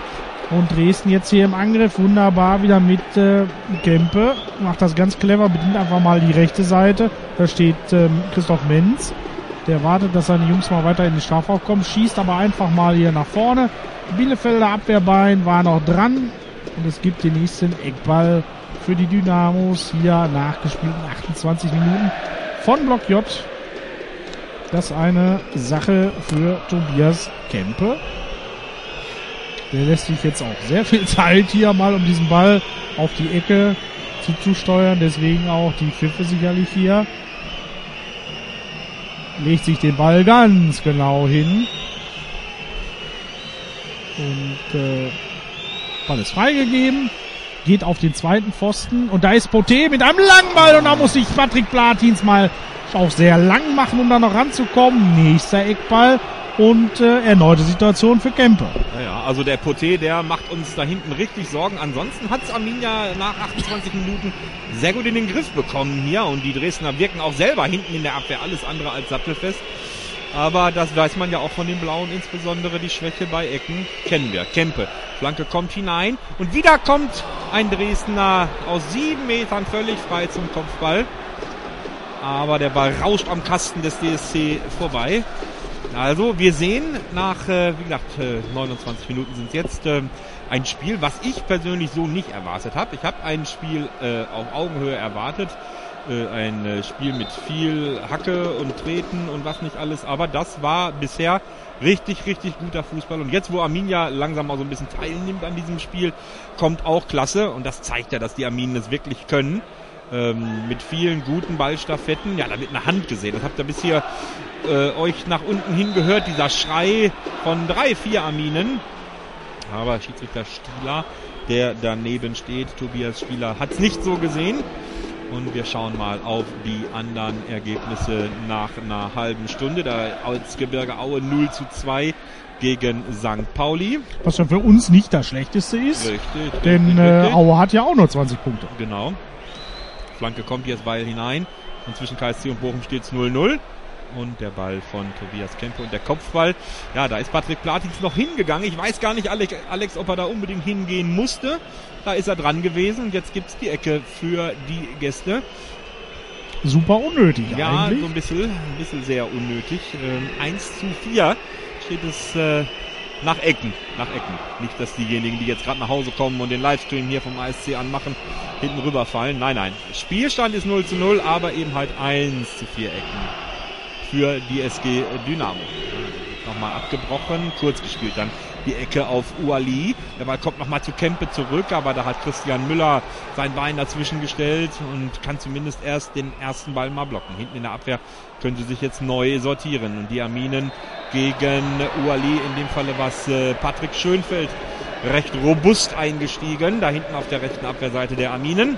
Und Dresden jetzt hier im Angriff wunderbar wieder mit Kempe. Macht das ganz clever, bedient einfach mal die rechte Seite. Da steht Christoph Menz. Der wartet, dass seine Jungs mal weiter in den Strafraum kommen. Schießt aber einfach mal hier nach vorne. Bielefelder Abwehrbein war noch dran. Und es gibt den nächsten Eckball für die Dynamos. Hier nachgespielt in 28 Minuten von Block J. Das ist eine Sache für Tobias Kempe. Der lässt sich jetzt auch sehr viel Zeit hier mal, um diesen Ball auf die Ecke zuzusteuern. Deswegen auch die Pfiffe sicherlich hier. Legt sich den Ball ganz genau hin. Und Ball ist freigegeben. Geht auf den zweiten Pfosten. Und da ist Poté mit einem langen Ball. Und da muss sich Patrick Platins mal auch sehr lang machen, um da noch ranzukommen. Nächster Eckball. Und erneute Situation für Kempe. Ja, also der Poté, der macht uns da hinten richtig Sorgen. Ansonsten hat es Arminia nach 28 Minuten sehr gut in den Griff bekommen hier. Und die Dresdner wirken auch selber hinten in der Abwehr alles andere als sattelfest. Aber das weiß man ja auch von den Blauen, insbesondere die Schwäche bei Ecken kennen wir. Kempe, Flanke kommt hinein. Und wieder kommt ein Dresdner aus 7 Metern völlig frei zum Kopfball. Aber der Ball rauscht am Kasten des DSC vorbei. Also wir sehen nach, wie gesagt, 29 Minuten sind es jetzt, ein Spiel, was ich persönlich so nicht erwartet habe. Ich habe ein Spiel auf Augenhöhe erwartet, ein Spiel mit viel Hacke und Treten und was nicht alles, aber das war bisher richtig, richtig guter Fußball. Und jetzt, wo Arminia langsam mal so ein bisschen teilnimmt an diesem Spiel, kommt auch Klasse und das zeigt ja, dass die Arminen es wirklich können. Mit vielen guten Ballstaffetten. Ja, da wird eine Hand gesehen. Das habt ihr bis hier euch nach unten hin gehört. Dieser Schrei von 3-4 Arminen. Aber Schiedsrichter Stieler, der daneben steht, Tobias Stieler, hat es nicht so gesehen. Und wir schauen mal auf die anderen Ergebnisse nach einer halben Stunde. Da Erzgebirge Aue 0:2 gegen St. Pauli. Was ja für uns nicht das Schlechteste ist. Richtig. Denn Aue hat ja auch nur 20 Punkte. Genau. Flanke kommt jetzt Ball hinein und zwischen KSC und Bochum steht es 0:0 und der Ball von Tobias Kempe und der Kopfball, ja, da ist Patrick Platins noch hingegangen, ich weiß gar nicht, Alex, ob er da unbedingt hingehen musste, da ist er dran gewesen und jetzt gibt's die Ecke für die Gäste. Super unnötig ja, eigentlich. Ja, so ein bisschen sehr unnötig. 1:4 steht es nach Ecken. Nicht, dass diejenigen, die jetzt gerade nach Hause kommen und den Livestream hier vom ASC anmachen, hinten rüberfallen. Nein. Spielstand ist 0:0, aber eben halt 1:4 Ecken für die SG Dynamo. Nochmal abgebrochen, kurz gespielt dann die Ecke auf Ouali. Der Ball kommt nochmal zu Kempe zurück, aber da hat Christian Müller sein Bein dazwischen gestellt und kann zumindest erst den ersten Ball mal blocken. Hinten in der Abwehr könnte sich jetzt neu sortieren. Und die Arminen gegen Ouali, in dem Falle war es Patrick Schönfeld, recht robust eingestiegen. Da hinten auf der rechten Abwehrseite der Arminen.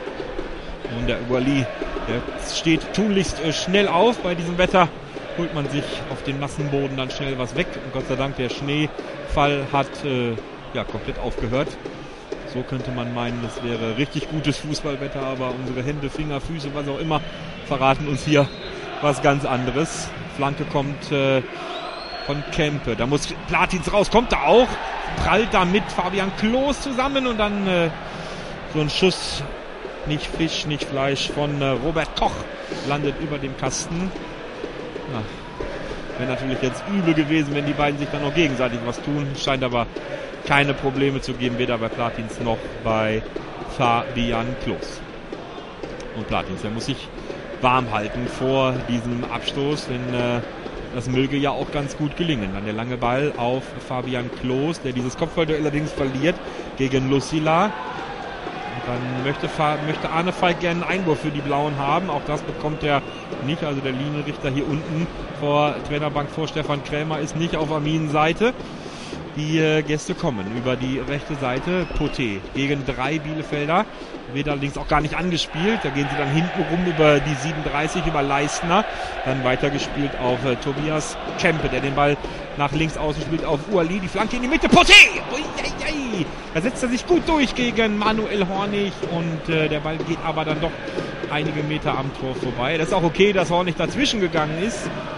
Und der Ouali, der steht tunlichst schnell auf. Bei diesem Wetter holt man sich auf den nassen Boden dann schnell was weg. Und Gott sei Dank, der Schneefall hat komplett aufgehört. So könnte man meinen, es wäre richtig gutes Fußballwetter, aber unsere Hände, Finger, Füße, was auch immer, verraten uns hier was ganz anderes. Flanke kommt von Kempe. Da muss Platins raus, kommt er auch. Prallt da mit Fabian Klos zusammen und dann so ein Schuss, nicht Fisch, nicht Fleisch, von Robert Koch landet über dem Kasten. Ja, wäre natürlich jetzt übel gewesen, wenn die beiden sich dann noch gegenseitig was tun. Scheint aber keine Probleme zu geben, weder bei Platins noch bei Fabian Klos. Und Platins, der muss sich warm halten vor diesem Abstoß, denn das möge ja auch ganz gut gelingen. Dann der lange Ball auf Fabian Klos, der dieses Kopfballduell allerdings verliert gegen Lucila. Dann möchte Arne Falk gerne einen Einwurf für die Blauen haben. Auch das bekommt er nicht. Also der Linienrichter hier unten vor Trainerbank vor Stefan Krämer ist nicht auf Arminens Seite. Die Gäste kommen über die rechte Seite. Poté gegen 3 Bielefelder. Wird allerdings auch gar nicht angespielt. Da gehen sie dann hinten rum über die 37, über Leistner. Dann weitergespielt auf Tobias Kempe, der den Ball nach links außen spielt auf Ouali. Die Flanke in die Mitte. Poté! Uiuiui. Da setzt er sich gut durch gegen Manuel Hornig. Und der Ball geht aber dann doch einige Meter am Tor vorbei. Das ist auch okay, dass Hornig dazwischen gegangen ist.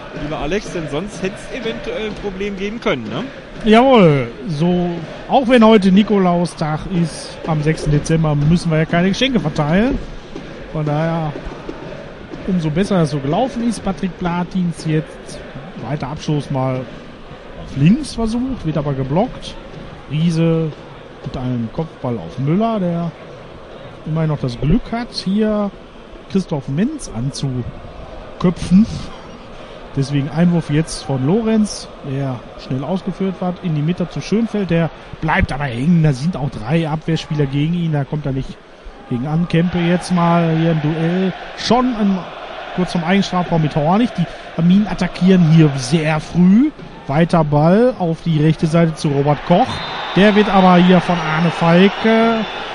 lieber Alex, denn sonst hätte es eventuell ein Problem geben können, ne? Jawohl, so, auch wenn heute Nikolaustag ist, am 6. Dezember müssen wir ja keine Geschenke verteilen. Von daher, umso besser es so gelaufen ist. Patrick Platins jetzt weiter Abstoß mal auf links versucht, wird aber geblockt. Riese mit einem Kopfball auf Müller, der immerhin noch das Glück hat, hier Christoph Menz anzuköpfen. Deswegen Einwurf jetzt von Lorenz, der schnell ausgeführt wird, in die Mitte zu Schönfeld. Der bleibt aber hängen, da sind auch 3 Abwehrspieler gegen ihn, da kommt er nicht gegen an. Kempe jetzt mal hier ein Duell, schon kurz zum Eigenstrafraum mit Hornig. Die Arminen attackieren hier sehr früh. Weiter Ball auf die rechte Seite zu Robert Koch. Der wird aber hier von Arne Falke,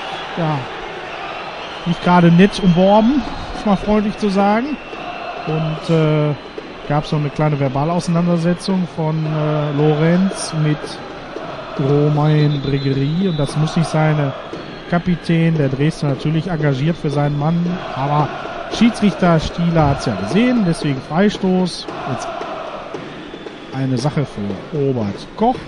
nicht gerade nett umworben, ist mal freundlich zu sagen. Und gab es noch eine kleine Verbalauseinandersetzung von Lorenz mit Romain Bregerie. Und das muss nicht sein. Der Kapitän der Dresdner natürlich engagiert für seinen Mann. Aber Schiedsrichter Stieler hat es ja gesehen. Deswegen Freistoß. Jetzt eine Sache für Robert Koch.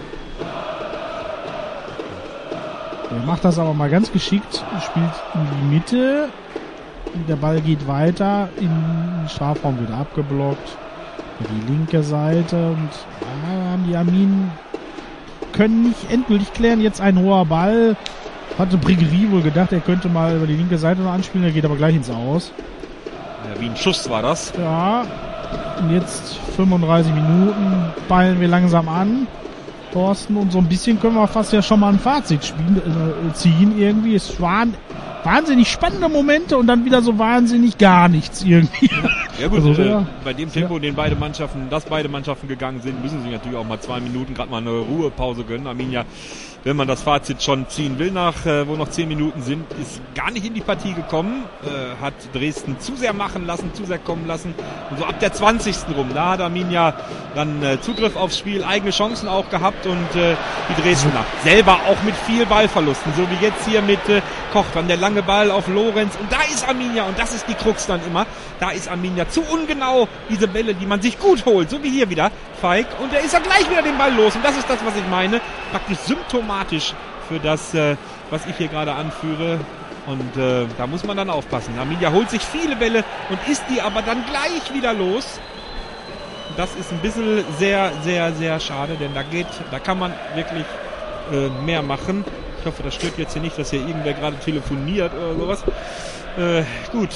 Der macht das aber mal ganz geschickt. Spielt in die Mitte. Der Ball geht weiter. In den Strafraum wird abgeblockt. Die linke Seite und die Arminen können nicht endgültig klären. Jetzt ein hoher Ball. Hatte Bregerie wohl gedacht, er könnte mal über die linke Seite noch anspielen. Er geht aber gleich ins Aus. Ja, wie ein Schuss war das. Ja, und jetzt 35 Minuten ballen wir langsam an, Thorsten. Und so ein bisschen können wir fast ja schon mal ein Fazit ziehen irgendwie. Es waren wahnsinnig spannende Momente und dann wieder so wahnsinnig gar nichts irgendwie. Ja gut, also, bei dem Tempo, den beide Mannschaften gegangen sind, müssen sie natürlich auch mal 2 Minuten gerade mal eine Ruhepause gönnen. Arminia, wenn man das Fazit schon ziehen will, wo noch 10 Minuten sind, ist gar nicht in die Partie gekommen, hat Dresden zu sehr machen lassen, zu sehr kommen lassen. Und so ab der 20. rum, da hat Arminia dann Zugriff aufs Spiel, eigene Chancen auch gehabt und die Dresdner selber auch mit viel Ballverlusten, so wie jetzt hier mit Koch, dann der lange Ball auf Lorenz und da ist Arminia und das ist die Krux dann immer, da ist Arminia zu ungenau, diese Bälle, die man sich gut holt, so wie hier wieder Feig und der ist ja gleich wieder den Ball los und das ist das, was ich meine, praktisch symptomatisch für das, was ich hier gerade anführe und da muss man dann aufpassen. Arminia holt sich viele Bälle und ist die aber dann gleich wieder los. Das ist ein bisschen sehr, sehr, sehr schade, denn da kann man wirklich mehr machen. Ich hoffe, das stört jetzt hier nicht, dass hier irgendwer gerade telefoniert oder sowas. Gut.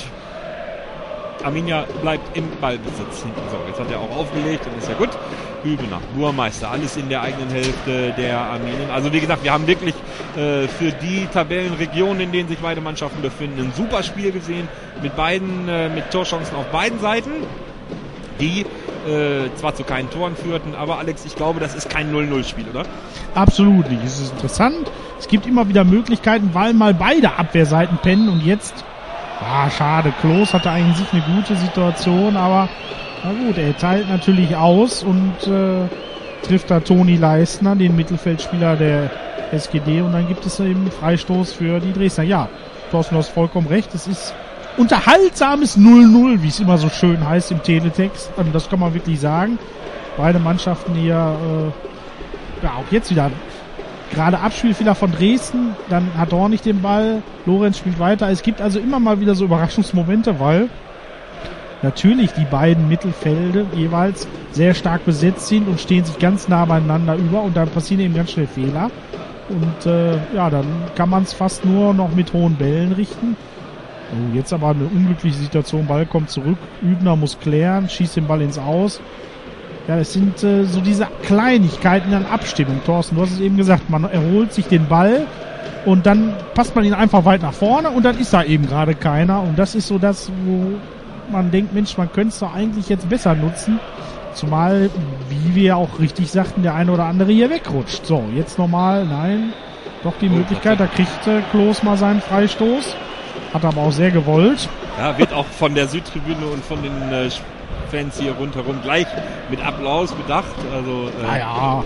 Arminia bleibt im Ballbesitz. So, jetzt hat er auch aufgelegt und ist ja gut. Hübener, Burmeister, alles in der eigenen Hälfte der Arminen. Also wie gesagt, wir haben wirklich für die Tabellenregionen, in denen sich beide Mannschaften befinden, ein super Spiel gesehen. Mit Torchancen auf beiden Seiten, die zwar zu keinen Toren führten, aber Alex, ich glaube, das ist kein 0-0-Spiel, oder? Absolut nicht. Es ist interessant. Es gibt immer wieder Möglichkeiten, weil mal beide Abwehrseiten pennen und jetzt, schade, Klos hatte eigentlich eine gute Situation, aber na gut, er teilt natürlich aus und trifft da Toni Leistner, den Mittelfeldspieler der SGD und dann gibt es eben Freistoß für die Dresdner. Ja, Thorsten, du hast vollkommen recht, es ist unterhaltsames 0-0, wie es immer so schön heißt im Teletext. Das kann man wirklich sagen. Beide Mannschaften hier, auch jetzt wieder gerade Abspielfehler von Dresden, dann hat Hornig den Ball, Lorenz spielt weiter. Es gibt also immer mal wieder so Überraschungsmomente, weil natürlich die beiden Mittelfelder jeweils sehr stark besetzt sind und stehen sich ganz nah beieinander über und dann passieren eben ganz schnell Fehler. Und dann kann man es fast nur noch mit hohen Bällen richten. Oh, jetzt aber eine unglückliche Situation, Ball kommt zurück, Übner muss klären, schießt den Ball ins Aus. Ja, das sind so diese Kleinigkeiten an Abstimmung, Thorsten, du hast es eben gesagt, man erholt sich den Ball und dann passt man ihn einfach weit nach vorne und dann ist da eben gerade keiner und das ist so das, wo man denkt, Mensch, man könnte es doch eigentlich jetzt besser nutzen, zumal, wie wir auch richtig sagten, der eine oder andere hier wegrutscht. So, jetzt nochmal, nein, doch die Möglichkeit, da kriegt Klos mal seinen Freistoß. Hat aber auch sehr gewollt. Ja, wird auch von der Südtribüne und von den Fans hier rundherum gleich mit Applaus bedacht. Also, ja.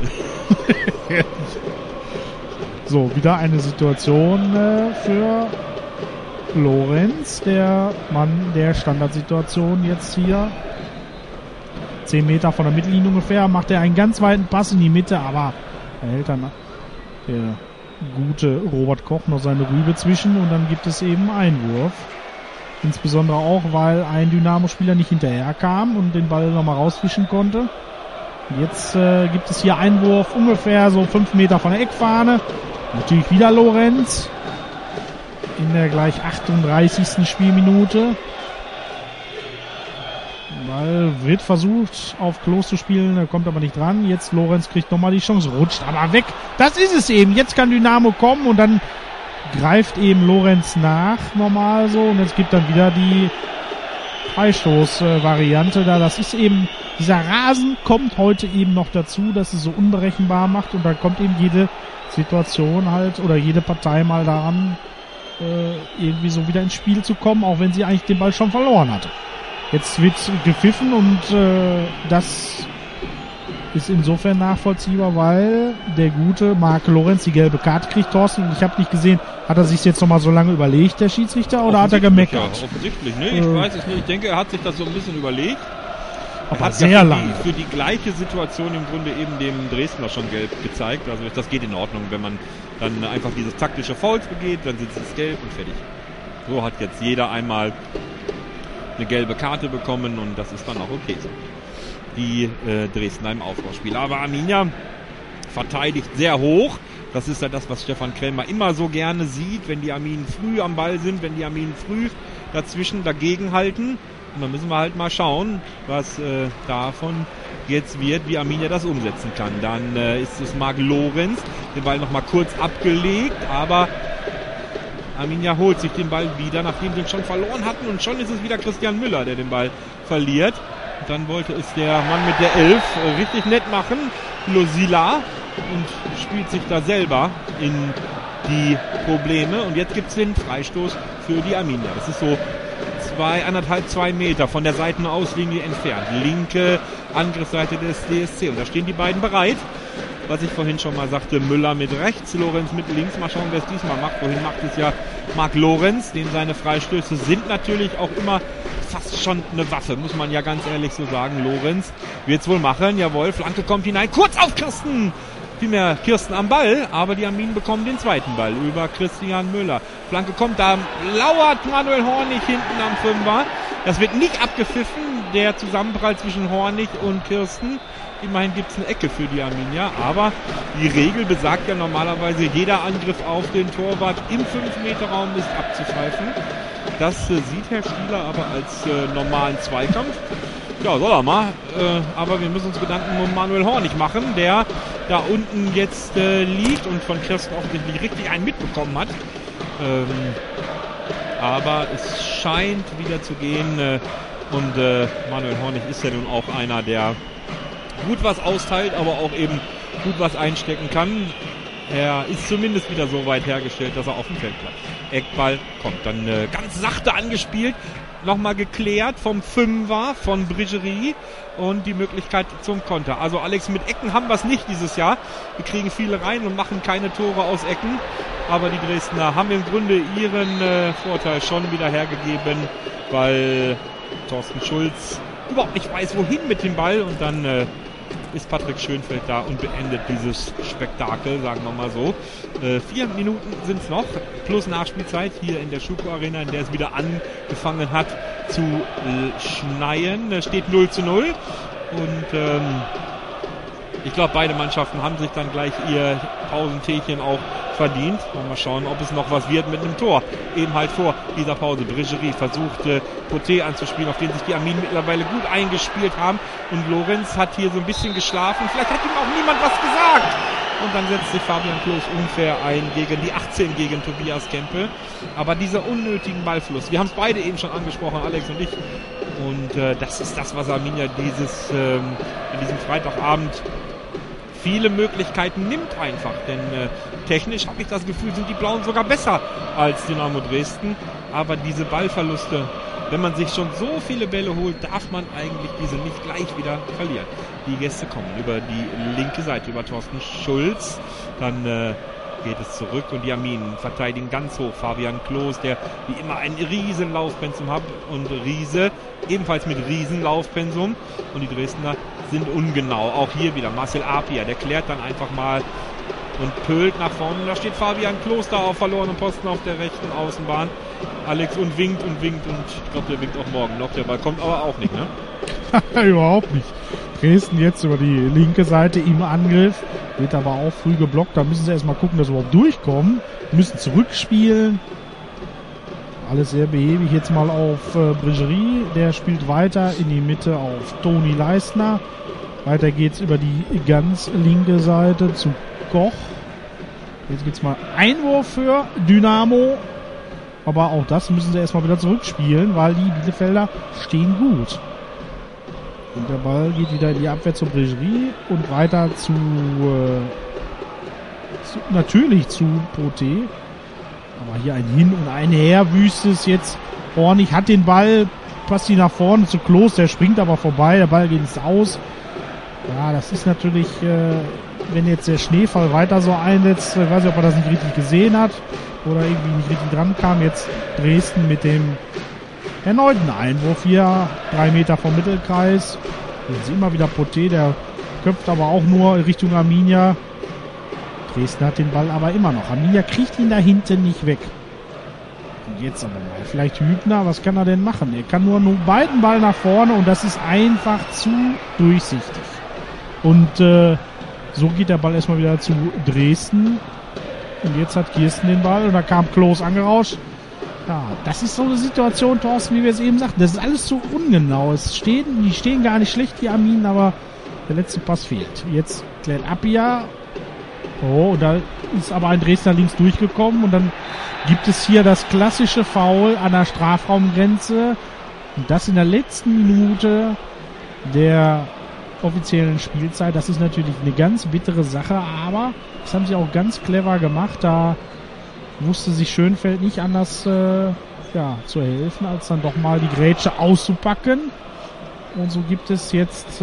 So, wieder eine Situation für Lorenz, der Mann der Standardsituation jetzt hier. 10 Meter von der Mittellinie ungefähr, macht er einen ganz weiten Pass in die Mitte, aber er hält dann der gute Robert Koch noch seine Rübe zwischen und dann gibt es eben Einwurf. Insbesondere auch, weil ein Dynamo-Spieler nicht hinterher kam und den Ball nochmal rausfischen konnte. Jetzt gibt es hier Einwurf ungefähr so 5 Meter von der Eckfahne. Natürlich wieder Lorenz in der gleich 38. Spielminute. Ball wird versucht auf Klos zu spielen, er kommt aber nicht dran. Jetzt Lorenz kriegt nochmal die Chance, rutscht aber weg. Das ist es eben. Jetzt kann Dynamo kommen und dann greift eben Lorenz nach, normal so. Und jetzt gibt dann wieder die Freistoß-Variante da. Das ist eben, dieser Rasen kommt heute eben noch dazu, dass es so unberechenbar macht. Und da kommt eben jede Situation halt oder jede Partei mal daran, irgendwie so wieder ins Spiel zu kommen, auch wenn sie eigentlich den Ball schon verloren hatte. Jetzt wird gepfiffen und das ist insofern nachvollziehbar, weil der gute Marc Lorenz die gelbe Karte kriegt, Thorsten. Und ich habe nicht gesehen, hat er sich jetzt nochmal so lange überlegt, der Schiedsrichter, oder hat er gemeckert? Ja, offensichtlich, ne? Ich weiß es nicht. Ich denke, er hat sich das so ein bisschen überlegt. Aber er hat sehr ja lange. Für die gleiche Situation im Grunde eben dem Dresdner schon gelb gezeigt. Also das geht in Ordnung, wenn man dann einfach dieses taktische Fouls begeht, dann sitzt es gelb und fertig. So hat jetzt jeder einmal eine gelbe Karte bekommen und das ist dann auch okay so. Die Dresdner im Aufbauspiel. Aber Arminia verteidigt sehr hoch. Das ist ja das, was Stefan Krämer immer so gerne sieht, wenn die Arminen früh am Ball sind, wenn die Arminen früh dagegen halten. Und dann müssen wir halt mal schauen, was davon jetzt wird, wie Arminia das umsetzen kann. Dann ist es Marc Lorenz, den Ball nochmal kurz abgelegt, aber Arminia holt sich den Ball wieder, nachdem sie ihn schon verloren hatten, und schon ist es wieder Christian Müller, der den Ball verliert. Und dann wollte es der Mann mit der 11 richtig nett machen, Losila, und spielt sich da selber in die Probleme. Und jetzt gibt es den Freistoß für die Arminia. Das ist so 2 Meter von der Seitenauslinie entfernt. Linke Angriffsseite des DSC. Und da stehen die beiden bereit. Was ich vorhin schon mal sagte, Müller mit rechts, Lorenz mit links. Mal schauen, wer es diesmal macht. Vorhin macht es ja Marc Lorenz, dem seine Freistöße sind natürlich auch immer fast schon eine Waffe, muss man ja ganz ehrlich so sagen. Lorenz wird es wohl machen. Jawohl, Flanke kommt hinein. Kurz auf Kirsten! Vielmehr Kirsten am Ball, aber die Arminen bekommen den zweiten Ball über Christian Müller. Flanke kommt, da lauert Manuel Hornig hinten am Fünfer. Das wird nicht abgepfiffen, der Zusammenprall zwischen Hornig und Kirsten. Immerhin gibt es eine Ecke für die Arminia, aber die Regel besagt ja normalerweise, jeder Angriff auf den Torwart im 5-Meter-Raum ist abzupfeifen. Das sieht Herr Stieler aber als normalen Zweikampf. Ja, soll er mal. Aber wir müssen uns Gedanken um Manuel Hornig machen, der da unten jetzt liegt und von Kirsten offensichtlich richtig einen mitbekommen hat. Aber es scheint wieder zu gehen. Und Manuel Hornig ist ja nun auch einer, der gut was austeilt, aber auch eben gut was einstecken kann. Er ist zumindest wieder so weit hergestellt, dass er auf dem Feld bleibt. Eckball kommt dann ganz sachte angespielt. Nochmal geklärt vom Fünfer von Brigerie und die Möglichkeit zum Konter. Also Alex, mit Ecken haben wir es nicht dieses Jahr. Wir kriegen viele rein und machen keine Tore aus Ecken. Aber die Dresdner haben im Grunde ihren Vorteil schon wieder hergegeben, weil Thorsten Schulz überhaupt nicht weiß, wohin mit dem Ball. Und dann ist Patrick Schönfeld da und beendet dieses Spektakel, sagen wir mal so. 4 Minuten sind es noch, plus Nachspielzeit hier in der Schuko Arena, in der es wieder angefangen hat zu schneien. Es steht 0:0 und ich glaube, beide Mannschaften haben sich dann gleich ihr Pausenteechen auch verdient. Mal schauen, ob es noch was wird mit einem Tor. Eben halt vor dieser Pause. Brigerie versuchte Poté anzuspielen, auf den sich die Arminen mittlerweile gut eingespielt haben. Und Lorenz hat hier so ein bisschen geschlafen. Vielleicht hat ihm auch niemand was gesagt. Und dann setzt sich Fabian Klos unfair ein gegen die 18 gegen Tobias Kempe. Aber dieser unnötigen Ballfluss, wir haben es beide eben schon angesprochen, Alex und ich. Und das ist das, was Arminia in diesem Freitagabend viele Möglichkeiten nimmt einfach, denn technisch habe ich das Gefühl, sind die Blauen sogar besser als Dynamo Dresden, aber diese Ballverluste, wenn man sich schon so viele Bälle holt, darf man eigentlich diese nicht gleich wieder verlieren. Die Gäste kommen über die linke Seite, über Thorsten Schulz, dann geht es zurück und die Arminen verteidigen ganz hoch. Fabian Klos, der wie immer ein riesen Laufpensum hat und Riese ebenfalls mit riesen Laufpensum und die Dresdner sind ungenau. Auch hier wieder Marcel Apia, der klärt dann einfach mal und pölt nach vorne. Da steht Fabian Klos da auf verlorenem Posten auf der rechten Außenbahn. Alex und winkt und ich glaube, der winkt auch morgen noch. Der Ball kommt aber auch nicht, ne? Überhaupt nicht. Dresden jetzt über die linke Seite im Angriff, wird aber auch früh geblockt. Da müssen sie erstmal gucken, dass sie überhaupt durchkommen. Müssen zurückspielen. Alles sehr behäbig jetzt mal auf Brigerie. Der spielt weiter in die Mitte auf Toni Leistner. Weiter geht's über die ganz linke Seite zu Koch. Jetzt gibt's mal Einwurf für Dynamo. Aber auch das müssen sie erstmal wieder zurückspielen, weil die Bielefelder stehen gut. Und der Ball geht wieder in die Abwehr zur Brigerie und weiter natürlich zu Poté. Aber hier ein Hin- und ein Her. Wüstes jetzt Hornig hat den Ball, passt ihn nach vorne zu Klos, der springt aber vorbei, der Ball geht ins Aus. Ja, das ist natürlich, wenn jetzt der Schneefall weiter so einsetzt, ich weiß nicht, ob er das nicht richtig gesehen hat oder irgendwie nicht richtig dran kam. Jetzt Dresden mit dem erneuten Einwurf hier, 3 Meter vom Mittelkreis. Jetzt immer wieder Poté, der köpft aber auch nur Richtung Arminia. Dresden hat den Ball aber immer noch. Arminia kriegt ihn da hinten nicht weg. Und jetzt aber mal, vielleicht Hübner, was kann er denn machen? Er kann nur beiden Ball nach vorne und das ist einfach zu durchsichtig. Und so geht der Ball erstmal wieder zu Dresden. Und jetzt hat Kirsten den Ball und da kam Klos angerauscht. Ja, das ist so eine Situation, Thorsten, wie wir es eben sagten. Das ist alles so ungenau. Die stehen gar nicht schlecht, die Arminen, aber der letzte Pass fehlt. Jetzt klärt Appia. Oh, und da ist aber ein Dresdner links durchgekommen und dann gibt es hier das klassische Foul an der Strafraumgrenze. Und das in der letzten Minute der offiziellen Spielzeit. Das ist natürlich eine ganz bittere Sache, aber das haben sie auch ganz clever gemacht. Da wusste sich Schönfeld nicht anders zu helfen, als dann doch mal die Grätsche auszupacken. Und so gibt es jetzt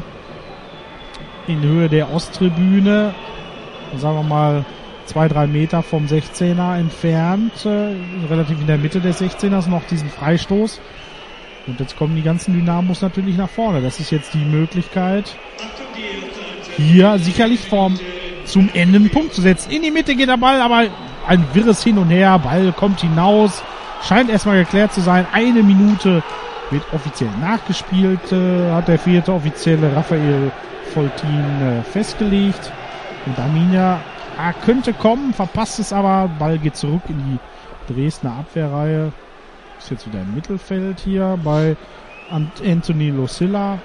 in Höhe der Osttribüne, sagen wir mal 2-3 Meter vom 16er entfernt, relativ in der Mitte des 16ers noch diesen Freistoß. Und jetzt kommen die ganzen Dynamos natürlich nach vorne. Das ist jetzt die Möglichkeit, hier sicherlich zum Ende einen Punkt zu setzen. In die Mitte geht der Ball, aber ein wirres Hin und Her. Ball kommt hinaus. Scheint erstmal geklärt zu sein. 1 Minute wird offiziell nachgespielt. Hat der 4. Offizielle Raphael Foltin festgelegt. Und Arminia könnte kommen, verpasst es aber. Ball geht zurück in die Dresdner Abwehrreihe. Ist jetzt wieder im Mittelfeld hier bei Anthony Lucilla.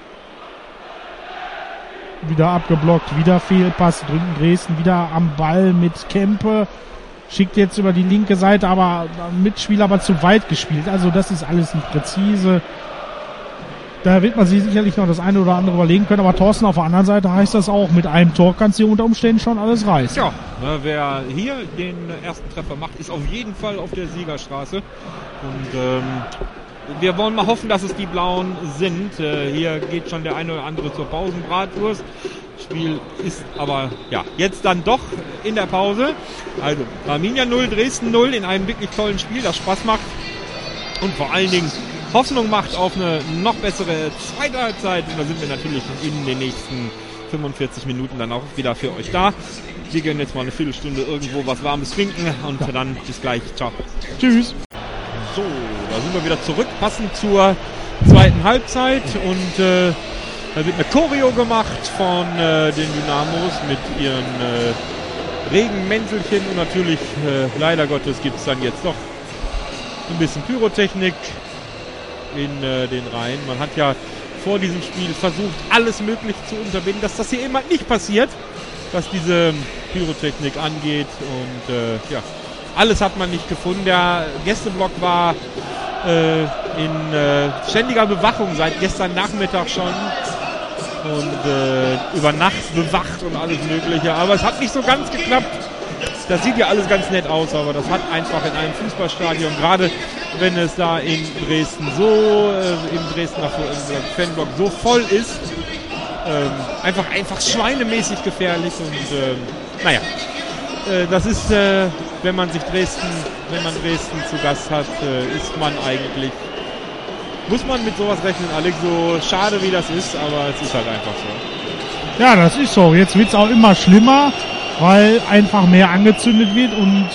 Wieder abgeblockt, wieder Fehlpass, drücken Dresden wieder am Ball mit Kempe. Schickt jetzt über die linke Seite, aber Mitspieler aber zu weit gespielt. Also das ist alles nicht präzise. Da wird man sich sicherlich noch das eine oder andere überlegen können. Aber Thorsten, auf der anderen Seite heißt das auch, mit einem Tor kannst du unter Umständen schon alles reißen. Ja, wer hier den ersten Treffer macht, ist auf jeden Fall auf der Siegerstraße. Und wir wollen mal hoffen, dass es die Blauen sind. Hier geht schon der eine oder andere zur Pausenbratwurst. Spiel ist aber jetzt dann doch in der Pause. Also Arminia 0, Dresden 0 in einem wirklich tollen Spiel, das Spaß macht und vor allen Dingen Hoffnung macht auf eine noch bessere zweite Halbzeit. Und da sind wir natürlich in den nächsten 45 Minuten dann auch wieder für euch da. Wir gehen jetzt mal eine Viertelstunde irgendwo was Warmes trinken und dann bis gleich. Ciao. Tschüss. So, da sind wir wieder zurück, passend zur zweiten Halbzeit und da wird eine Choreo gemacht von den Dynamos mit ihren Regenmäntelchen und natürlich, leider Gottes, gibt es dann jetzt doch ein bisschen Pyrotechnik in den Reihen. Man hat ja vor diesem Spiel versucht, alles Mögliche zu unterbinden, dass das hier immer nicht passiert, was diese Pyrotechnik angeht und alles hat man nicht gefunden. Der Gästeblock war in ständiger Bewachung seit gestern Nachmittag schon und über Nacht bewacht und alles Mögliche. Aber es hat nicht so ganz geklappt. Das sieht ja alles ganz nett aus, aber das hat einfach in einem Fußballstadion, gerade wenn es da in Dresden im Dresdner Fanblock so voll ist, einfach schweinemäßig gefährlich und das ist, wenn man Dresden zu Gast hat, muss man mit sowas rechnen, Alex, so schade wie das ist, aber es ist halt einfach so. Ja, das ist so. Jetzt wird's auch immer schlimmer, weil einfach mehr angezündet wird und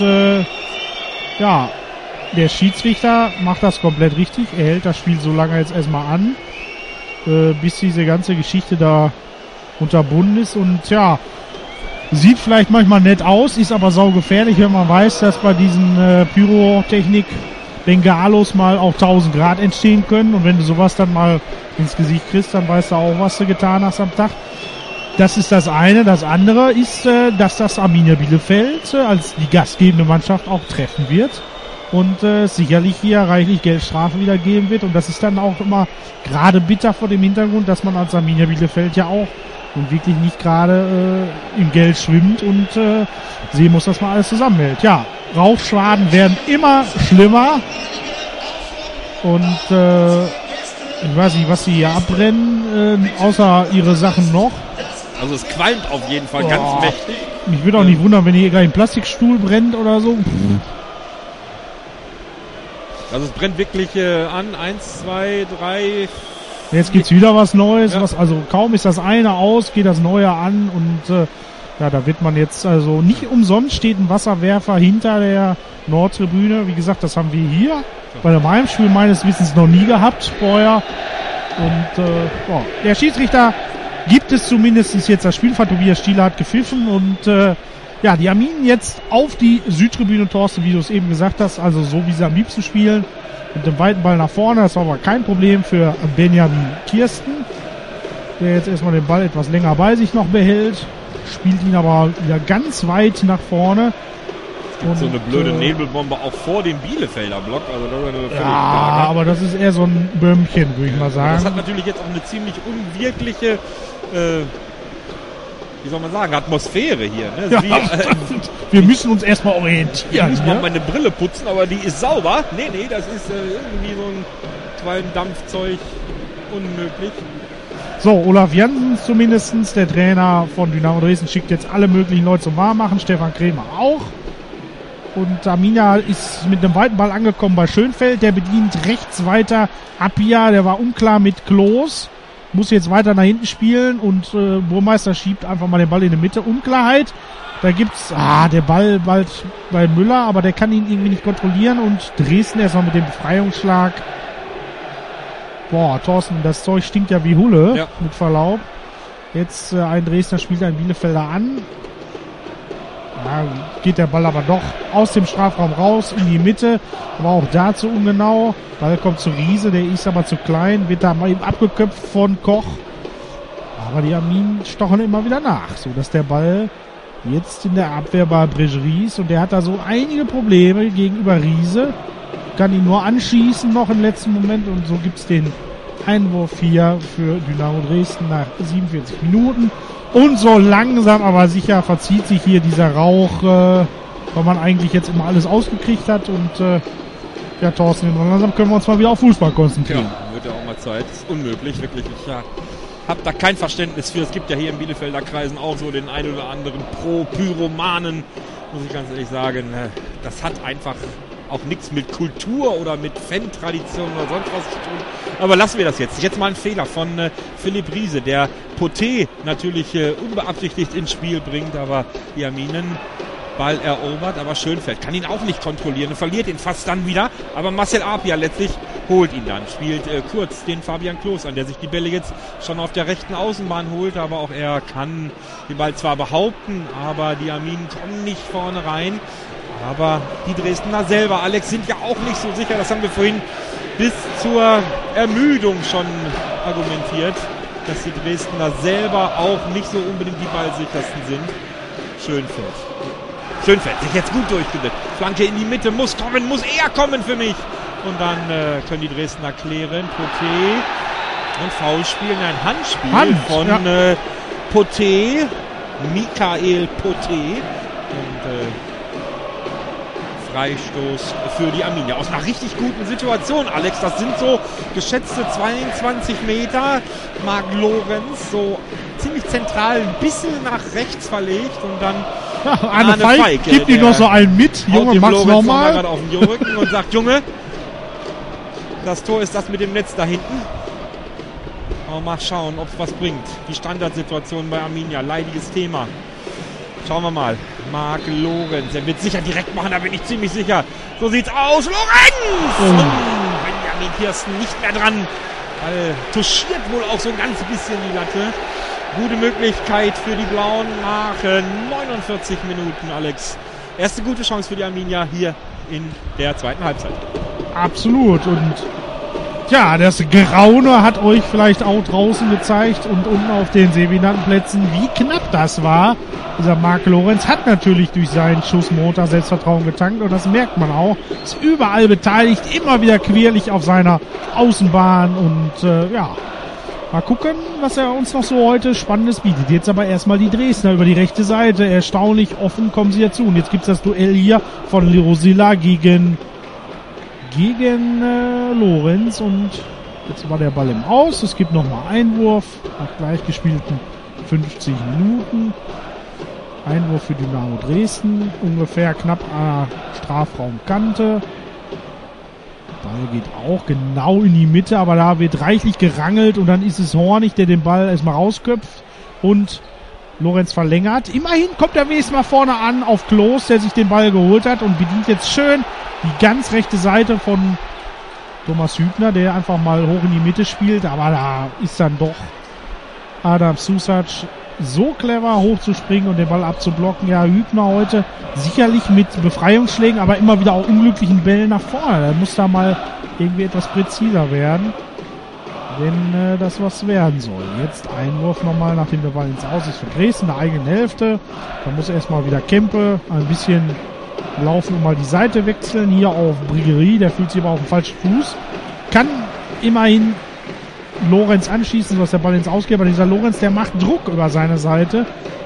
der Schiedsrichter macht das komplett richtig. Er hält das Spiel so lange jetzt erstmal an, bis diese ganze Geschichte da unterbunden ist und ja, sieht vielleicht manchmal nett aus, ist aber saugefährlich, wenn man weiß, dass bei diesen Pyrotechnik Bengalos mal auch 1000 Grad entstehen können und wenn du sowas dann mal ins Gesicht kriegst, dann weißt du auch, was du getan hast am Tag. Das ist das eine. Das andere ist, dass das Arminia Bielefeld als die gastgebende Mannschaft auch treffen wird und sicherlich hier reichlich Geldstrafe wieder geben wird und das ist dann auch immer gerade bitter vor dem Hintergrund, dass man als Arminia Bielefeld ja auch und wirklich nicht gerade im Geld schwimmt und sehen muss, dass man alles zusammenhält. Ja, Rauchschwaden werden immer schlimmer und ich weiß nicht, was sie hier abbrennen, außer ihre Sachen noch. Also es qualmt auf jeden Fall ganz mächtig. Mich würde auch nicht wundern, wenn hier gleich ein Plastikstuhl brennt oder so. Also es brennt wirklich an. 1, 2, 3... Jetzt gibt's wieder was Neues. Ja. Also kaum ist das eine aus, geht das neue an und da wird man jetzt, also nicht umsonst steht ein Wasserwerfer hinter der Nordtribüne. Wie gesagt, das haben wir hier bei dem Heimspiel meines Wissens noch nie gehabt vorher. Und der Schiedsrichter gibt es zumindest jetzt das Spielfahrt. Tobias Stieler hat gepfiffen und die Arminen jetzt auf die Südtribüne, Thorsten, wie du es eben gesagt hast, also so wie sie am liebsten spielen. Mit dem weiten Ball nach vorne, das war aber kein Problem für Benjamin Kirsten, der jetzt erstmal den Ball etwas länger bei sich noch behält, spielt ihn aber wieder ganz weit nach vorne. Und so eine blöde Nebelbombe auch vor dem Bielefelder Block. Also das ist aber das ist eher so ein Bömmchen, würde ich mal sagen. Das hat natürlich jetzt auch eine ziemlich unwirkliche wie soll man sagen, Atmosphäre hier. Ne? Ja, wir müssen uns erstmal orientieren. Ich muss mal meine Brille putzen, aber die ist sauber. Nee, das ist irgendwie so ein Qualmdampfzeug. Unmöglich. So, Olaf Jansen zumindest, der Trainer von Dynamo Dresden, schickt jetzt alle möglichen Leute zum Warmmachen. Stefan Krämer auch. Und Arminia ist mit einem weiten Ball angekommen bei Schönfeld. Der bedient rechts weiter Appia, der war unklar mit Klos. Muss jetzt weiter nach hinten spielen und Burmeister schiebt einfach mal den Ball in die Mitte. Unklarheit. Da gibt's, der Ball bald bei Müller, aber der kann ihn irgendwie nicht kontrollieren und Dresden erstmal mit dem Befreiungsschlag. Boah, Thorsten, das Zeug stinkt ja wie Hulle, mit Verlaub. Jetzt ein Dresdner spielt ein Bielefelder an. Ja, geht der Ball aber doch aus dem Strafraum raus in die Mitte, aber auch da zu ungenau. Ball kommt zu Riese, der ist aber zu klein, wird da mal eben abgeköpft von Koch. Aber die Arminen stochen immer wieder nach, so dass der Ball jetzt in der Abwehr bei Bregeries und der hat da so einige Probleme gegenüber Riese. Kann ihn nur anschießen noch im letzten Moment und so gibt's den Einwurf hier für Dynamo Dresden nach 47 Minuten. Und so langsam aber sicher verzieht sich hier dieser Rauch, weil man eigentlich jetzt immer alles ausgekriegt hat. Und Thorsten, langsam können wir uns mal wieder auf Fußball konzentrieren. Ja, wird ja auch mal Zeit. Das ist unmöglich, wirklich. Ich habe da kein Verständnis für. Es gibt ja hier in Bielefelder Kreisen auch so den einen oder anderen Pro-Pyromanen, muss ich ganz ehrlich sagen. Das hat einfach auch nichts mit Kultur oder mit Fan-Tradition oder sonst was zu tun. Aber lassen wir das jetzt. Jetzt mal ein Fehler von Philipp Riese, der Poté natürlich unbeabsichtigt ins Spiel bringt, aber die Arminen Ball erobert, aber Schönfeld kann ihn auch nicht kontrollieren und verliert ihn fast dann wieder, aber Marcel Apia letztlich holt ihn dann, spielt kurz den Fabian Klos an, der sich die Bälle jetzt schon auf der rechten Außenbahn holt, aber auch er kann den Ball zwar behaupten, aber die Arminen kommen nicht vorne rein. Aber die Dresdner selber, Alex, sind ja auch nicht so sicher. Das haben wir vorhin bis zur Ermüdung schon argumentiert, dass die Dresdner selber auch nicht so unbedingt die ballsichersten sind. Schönfeld sich jetzt gut durchgesetzt. Flanke in die Mitte, muss eher kommen für mich. Und dann können die Dresdner klären. Poté und Foulspiel, Handspiel von Poté, Michael Poté. Und Freistoß für die Arminia. Aus einer richtig guten Situation, Alex. Das sind so geschätzte 22 Meter. Marc Lorenz so ziemlich zentral ein bisschen nach rechts verlegt und dann Arne Falk gibt ihm noch so einen mit. Junge, mach's nochmal. Gerade auf den Rücken und sagt, Junge, das Tor ist das mit dem Netz da hinten. Aber mal schauen, ob es was bringt. Die Standardsituation bei Arminia, leidiges Thema. Schauen wir mal. Marc Lorenz, er wird sicher direkt machen, da bin ich ziemlich sicher. So sieht's aus. Lorenz! Und Benjamin Kirsten nicht mehr dran. Weil touchiert wohl auch so ein ganz bisschen die Latte. Gute Möglichkeit für die Blauen nach 49 Minuten, Alex. Erste gute Chance für die Arminia hier in der zweiten Halbzeit. Absolut. Und ja, das Graune hat euch vielleicht auch draußen gezeigt und unten auf den Seevinantenplätzen, wie knapp das war. Dieser Marc Lorenz hat natürlich durch seinen Schuss Montag Selbstvertrauen getankt und das merkt man auch. Ist überall beteiligt, immer wieder querlich auf seiner Außenbahn und ja, mal gucken, was er uns noch so heute Spannendes bietet. Jetzt aber erstmal die Dresdner über die rechte Seite. Erstaunlich offen kommen sie dazu. Und jetzt gibt's das Duell hier von Lirosilla gegen Lorenz und jetzt war der Ball im Aus. Es gibt nochmal Einwurf nach gleich gespielten 50 Minuten. Einwurf für Dynamo Dresden, ungefähr knapp an der Strafraumkante. Ball geht auch genau in die Mitte, aber da wird reichlich gerangelt und dann ist es Hornig, der den Ball erstmal rausköpft und Lorenz verlängert. Immerhin kommt er wenigstens mal vorne an auf Klos, der sich den Ball geholt hat und bedient jetzt schön die ganz rechte Seite von Thomas Hübner, der einfach mal hoch in die Mitte spielt, aber da ist dann doch Adam Susac so clever hochzuspringen und den Ball abzublocken. Ja, Hübner heute sicherlich mit Befreiungsschlägen, aber immer wieder auch unglücklichen Bällen nach vorne. Da muss da mal irgendwie etwas präziser werden, wenn das was werden soll. Jetzt Einwurf nochmal, nachdem der Ball ins Aus ist für Dresden, der eigenen Hälfte. Da muss erstmal wieder Kempe ein bisschen laufen und mal die Seite wechseln. Hier auf Briggerie, der fühlt sich aber auf dem falschen Fuß. Kann immerhin Lorenz anschießen, sodass der Ball ins Aus geht, aber dieser Lorenz, der macht Druck über seine Seite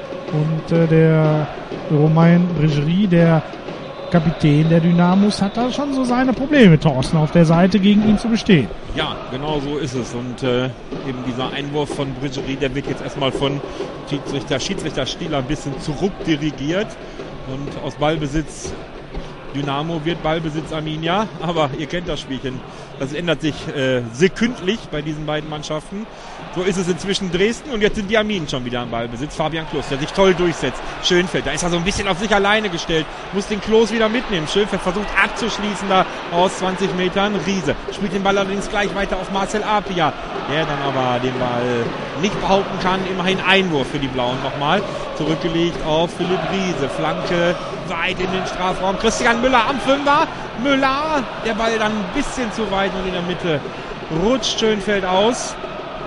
und der Romain Briggerie, der Kapitän der Dynamos, hat da schon so seine Probleme, Thorsten, auf der Seite gegen ihn zu bestehen. Ja, genau so ist es und eben dieser Einwurf von Briggerie, der wird jetzt erstmal von Schiedsrichter Stieler ein bisschen zurückdirigiert und aus Ballbesitz Dynamo wird Ballbesitz Arminia, aber ihr kennt das Spielchen. Das ändert sich sekündlich bei diesen beiden Mannschaften. So ist es inzwischen Dresden und jetzt sind die Arminen schon wieder am Ballbesitz. Fabian Klos, der sich toll durchsetzt. Schönfeld, da ist er so ein bisschen auf sich alleine gestellt. Muss den Klos wieder mitnehmen. Schönfeld versucht abzuschließen da aus 20 Metern. Riese spielt den Ball allerdings gleich weiter auf Marcel Apia, der dann aber den Ball nicht behaupten kann. Immerhin Einwurf für die Blauen nochmal. Zurückgelegt auf Philipp Riese. Flanke weit in den Strafraum. Christian Müller am Fünfer. Müller, der Ball dann ein bisschen zu weit und in der Mitte rutscht Schönfeld aus.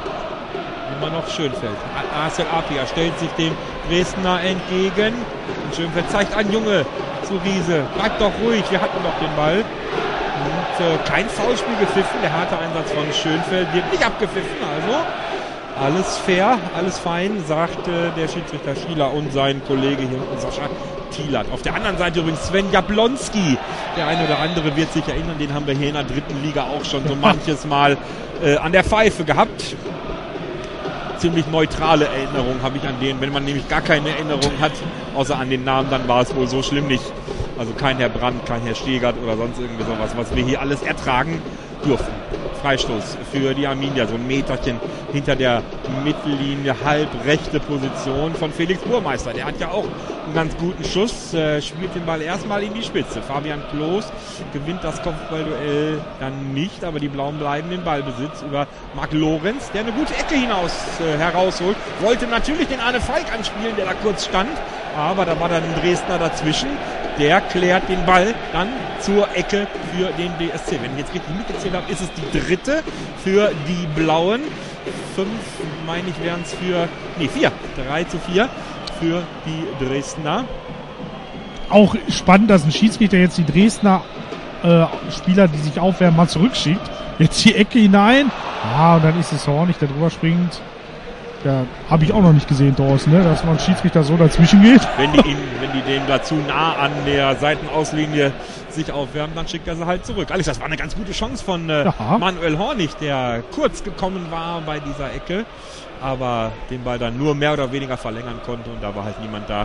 Immer noch Schönfeld. Marcel Apia stellt sich dem Dresdner entgegen. Und Schönfeld zeigt an, Junge, zu Riese. Bleibt doch ruhig, wir hatten doch den Ball. Und kein Foulspiel gepfiffen. Der harte Einsatz von Schönfeld wird nicht abgepfiffen. Also alles fair, alles fein, sagt der Schiedsrichter Schieler und sein Kollege hier unten, Sascha Thielert. Auf der anderen Seite übrigens Sven Jablonski. Der eine oder andere wird sich erinnern, den haben wir hier in der dritten Liga auch schon so manches Mal an der Pfeife gehabt. Ziemlich neutrale Erinnerung habe ich an den. Wenn man nämlich gar keine Erinnerung hat, außer an den Namen, dann war es wohl so schlimm nicht. Also kein Herr Brandt, kein Herr Stegert oder sonst irgendwie sowas, was wir hier alles ertragen durften. Freistoß für die Arminia, so ein Meterchen hinter der Mittellinie, halb rechte Position von Felix Burmeister. Der hat ja auch einen ganz guten Schuss, spielt den Ball erstmal in die Spitze. Fabian Klos gewinnt das Kopfballduell dann nicht, aber die Blauen bleiben im Ballbesitz über Marc Lorenz, der eine gute Ecke herausholt. Wollte natürlich den Arne Falk anspielen, der da kurz stand, aber da war dann ein Dresdner dazwischen. Der klärt den Ball dann zur Ecke für den DSC. Wenn ich jetzt richtig mitgezählt habe, ist es die dritte für die Blauen. 5, meine ich, wären es 4. 3:4 für die Dresdner. Auch spannend, dass ein Schiedsrichter jetzt die Dresdner Spieler, die sich aufwärmen, mal zurückschickt. Jetzt die Ecke hinein. Ah, und dann ist es Hornig, der drüber springt. Ja, habe ich auch noch nicht gesehen, Thorsten, ne? Dass man ein Schiedsrichter so dazwischen geht. Wenn die den da zu nah an der Seitenauslinie sich aufwärmen, dann schickt er sie halt zurück. Alex, das war eine ganz gute Chance von Manuel Hornig, der kurz gekommen war bei dieser Ecke, aber den Ball dann nur mehr oder weniger verlängern konnte und da war halt niemand da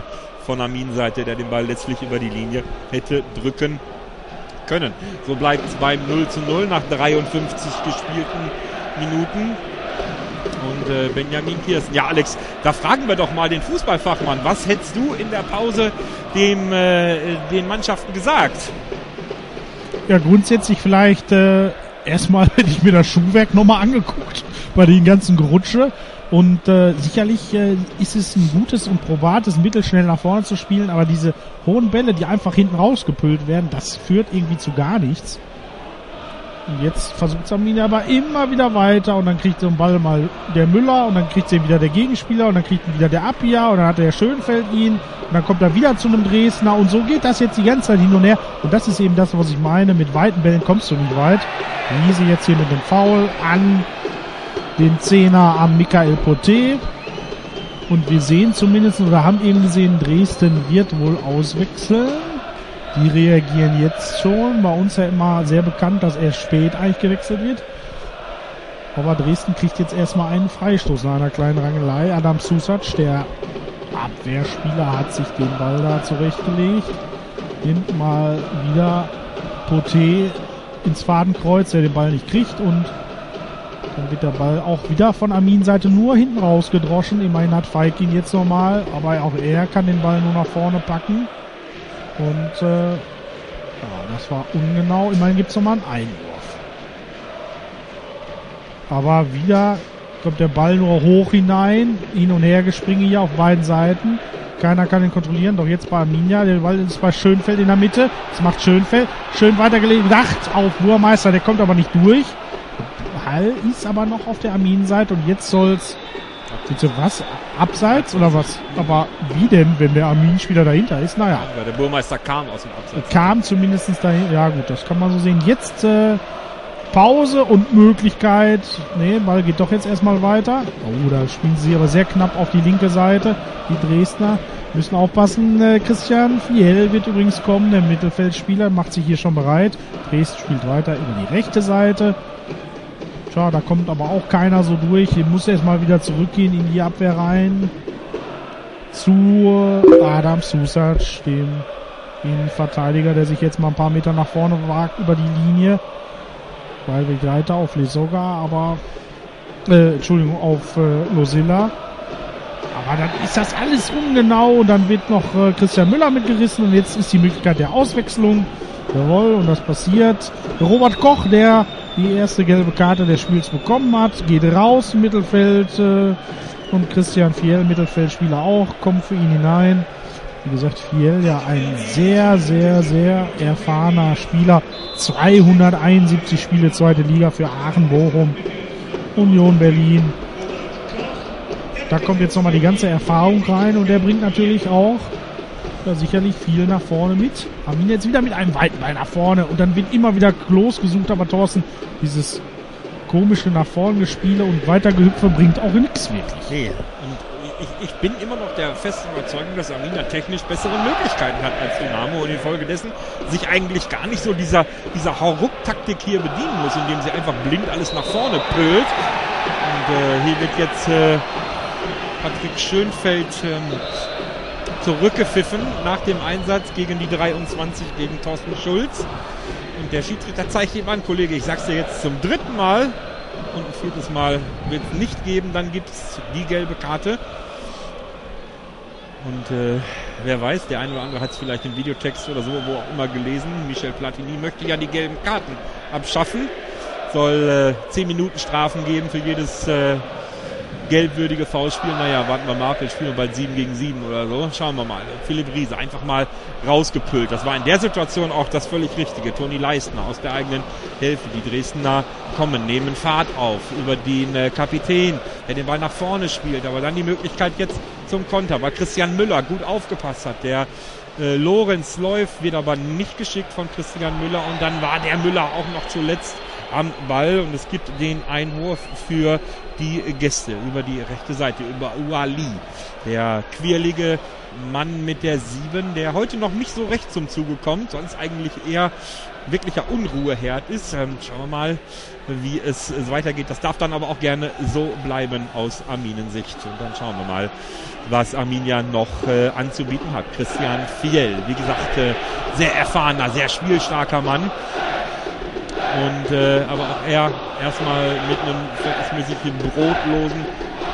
von Armin-Seite, der den Ball letztlich über die Linie hätte drücken können. So bleibt es beim 0:0 nach 53 gespielten Minuten. Und Benjamin Kirsten. Ja, Alex, da fragen wir doch mal den Fußballfachmann. Was hättest du in der Pause den Mannschaften gesagt? Ja, grundsätzlich vielleicht erstmal hätte ich mir das Schuhwerk nochmal angeguckt bei den ganzen Gerutsche. Und sicherlich ist es ein gutes und probates Mittel, schnell nach vorne zu spielen. Aber diese hohen Bälle, die einfach hinten rausgepüllt werden, das führt irgendwie zu gar nichts. Und jetzt versucht Arminia aber immer wieder weiter und dann kriegt so einen Ball mal der Müller und dann kriegt sie wieder der Gegenspieler und dann kriegt ihn wieder der Appia und dann hat der Schönfeld ihn und dann kommt er wieder zu einem Dresdner und so geht das jetzt die ganze Zeit hin und her und das ist eben das, was ich meine, mit weiten Bällen kommst du nicht weit. Wiese jetzt hier mit dem Foul an den Zehner am Michael Poté und wir sehen zumindest oder haben eben gesehen, Dresden wird wohl auswechseln. Die reagieren jetzt schon. Bei uns ja immer sehr bekannt, dass erst spät eigentlich gewechselt wird. Aber Dresden kriegt jetzt erstmal einen Freistoß nach einer kleinen Rangelei. Adam Susac, der Abwehrspieler, hat sich den Ball da zurechtgelegt. Nimmt mal wieder Poté ins Fadenkreuz, der den Ball nicht kriegt. Und dann wird der Ball auch wieder von Armin-Seite nur hinten rausgedroschen. Immerhin hat Feig ihn jetzt nochmal. Aber auch er kann den Ball nur nach vorne packen. Und das war ungenau. Immerhin gibt es nochmal einen Einwurf. Aber wieder kommt der Ball nur hoch hinein. Hin und her gespringe hier auf beiden Seiten. Keiner kann ihn kontrollieren. Doch jetzt bei Arminia. Der Ball ist bei Schönfeld in der Mitte. Das macht Schönfeld. Schön weitergelegt. Auf Burmeister. Der kommt aber nicht durch. Hall ist aber noch auf der Armin-Seite. Und jetzt soll's... Bitte was? Abseits oder was? Aber wie denn, wenn der Armin-Spieler dahinter ist? Naja. Weil der Burmeister kam aus dem Abseits. Kam zumindest dahin. Ja gut, das kann man so sehen. Jetzt Pause und Möglichkeit. Ne, Ball geht doch jetzt erstmal weiter. Oh, da spielen sie aber sehr knapp auf die linke Seite. Die Dresdner müssen aufpassen. Christian Fiel wird übrigens kommen. Der Mittelfeldspieler macht sich hier schon bereit. Dresden spielt weiter über die rechte Seite. Tja, da kommt aber auch keiner so durch. Hier muss erstmal wieder zurückgehen in die Abwehr rein. Zu Adam Susac, dem Verteidiger, der sich jetzt mal ein paar Meter nach vorne wagt über die Linie. Weil wir weiter auf Lesoga, aber auf Losilla. Aber dann ist das alles ungenau und dann wird noch Christian Müller mitgerissen und jetzt ist die Möglichkeit der Auswechslung. Jawohl, und das passiert. Robert Koch, der die erste gelbe Karte des Spiels bekommen hat, geht raus im Mittelfeld und Christian Fiel, Mittelfeldspieler auch, kommt für ihn hinein. Wie gesagt, Fiel ja ein sehr, sehr, sehr erfahrener Spieler. 271 Spiele, zweite Liga für Aachen, Bochum, Union Berlin. Da kommt jetzt nochmal die ganze Erfahrung rein und der bringt natürlich auch sicherlich viel nach vorne mit. Armin jetzt wieder mit einem weiten Ball nach vorne und dann wird immer wieder Klos gesucht, aber Thorsten, dieses komische nach vorne Gespiele und weitergehüpfe bringt auch nichts wirklich. Nee, und ich bin immer noch der festen Überzeugung, dass Arminia technisch bessere Möglichkeiten hat als Dynamo und infolgedessen sich eigentlich gar nicht so dieser Hauruck-Taktik hier bedienen muss, indem sie einfach blind alles nach vorne pölt. Und hier wird jetzt Patrick Schönfeld zurückgepfiffen nach dem Einsatz gegen die 23 gegen Thorsten Schulz. Und der Schiedsrichter zeigt ihm an, Kollege, ich sag's dir jetzt zum dritten Mal und ein viertes Mal wird es nicht geben, dann gibt's die gelbe Karte. Und wer weiß, der eine oder andere hat es vielleicht im Videotext oder so, wo auch immer gelesen. Michel Platini möchte ja die gelben Karten abschaffen. Soll 10 Minuten Strafen geben für jedes gelbwürdige Foulspiel. Naja, warten wir mal ab, jetzt spielen wir bald 7 gegen 7 oder so. Schauen wir mal. Philipp Riese einfach mal rausgepüllt. Das war in der Situation auch das völlig Richtige. Toni Leistner aus der eigenen Hälfte. Die Dresdner kommen, nehmen Fahrt auf über den Kapitän, der den Ball nach vorne spielt. Aber dann die Möglichkeit jetzt zum Konter, weil Christian Müller gut aufgepasst hat. Der Lorenz läuft, wird aber nicht geschickt von Christian Müller. Und dann war der Müller auch noch zuletzt am Ball und es gibt den Einwurf für die Gäste über die rechte Seite, über Ouali. Der quirlige Mann mit der 7, der heute noch nicht so recht zum Zuge kommt, sonst eigentlich eher wirklicher Unruheherd ist. Schauen wir mal, wie es weitergeht. Das darf dann aber auch gerne so bleiben aus Arminensicht. Und dann schauen wir mal, was Arminia noch anzubieten hat. Christian Fiel, wie gesagt, sehr erfahrener, sehr spielstarker Mann. Und aber auch er erstmal mit einem verhältnismäßig brotlose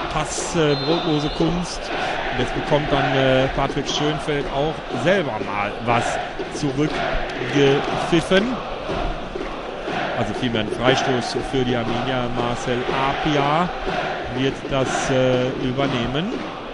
Kunst. Und jetzt bekommt dann Patrick Schönfeld auch selber mal was zurückgepfiffen. Also vielmehr ein Freistoß für die Arminia. Marcel Apia wird das übernehmen.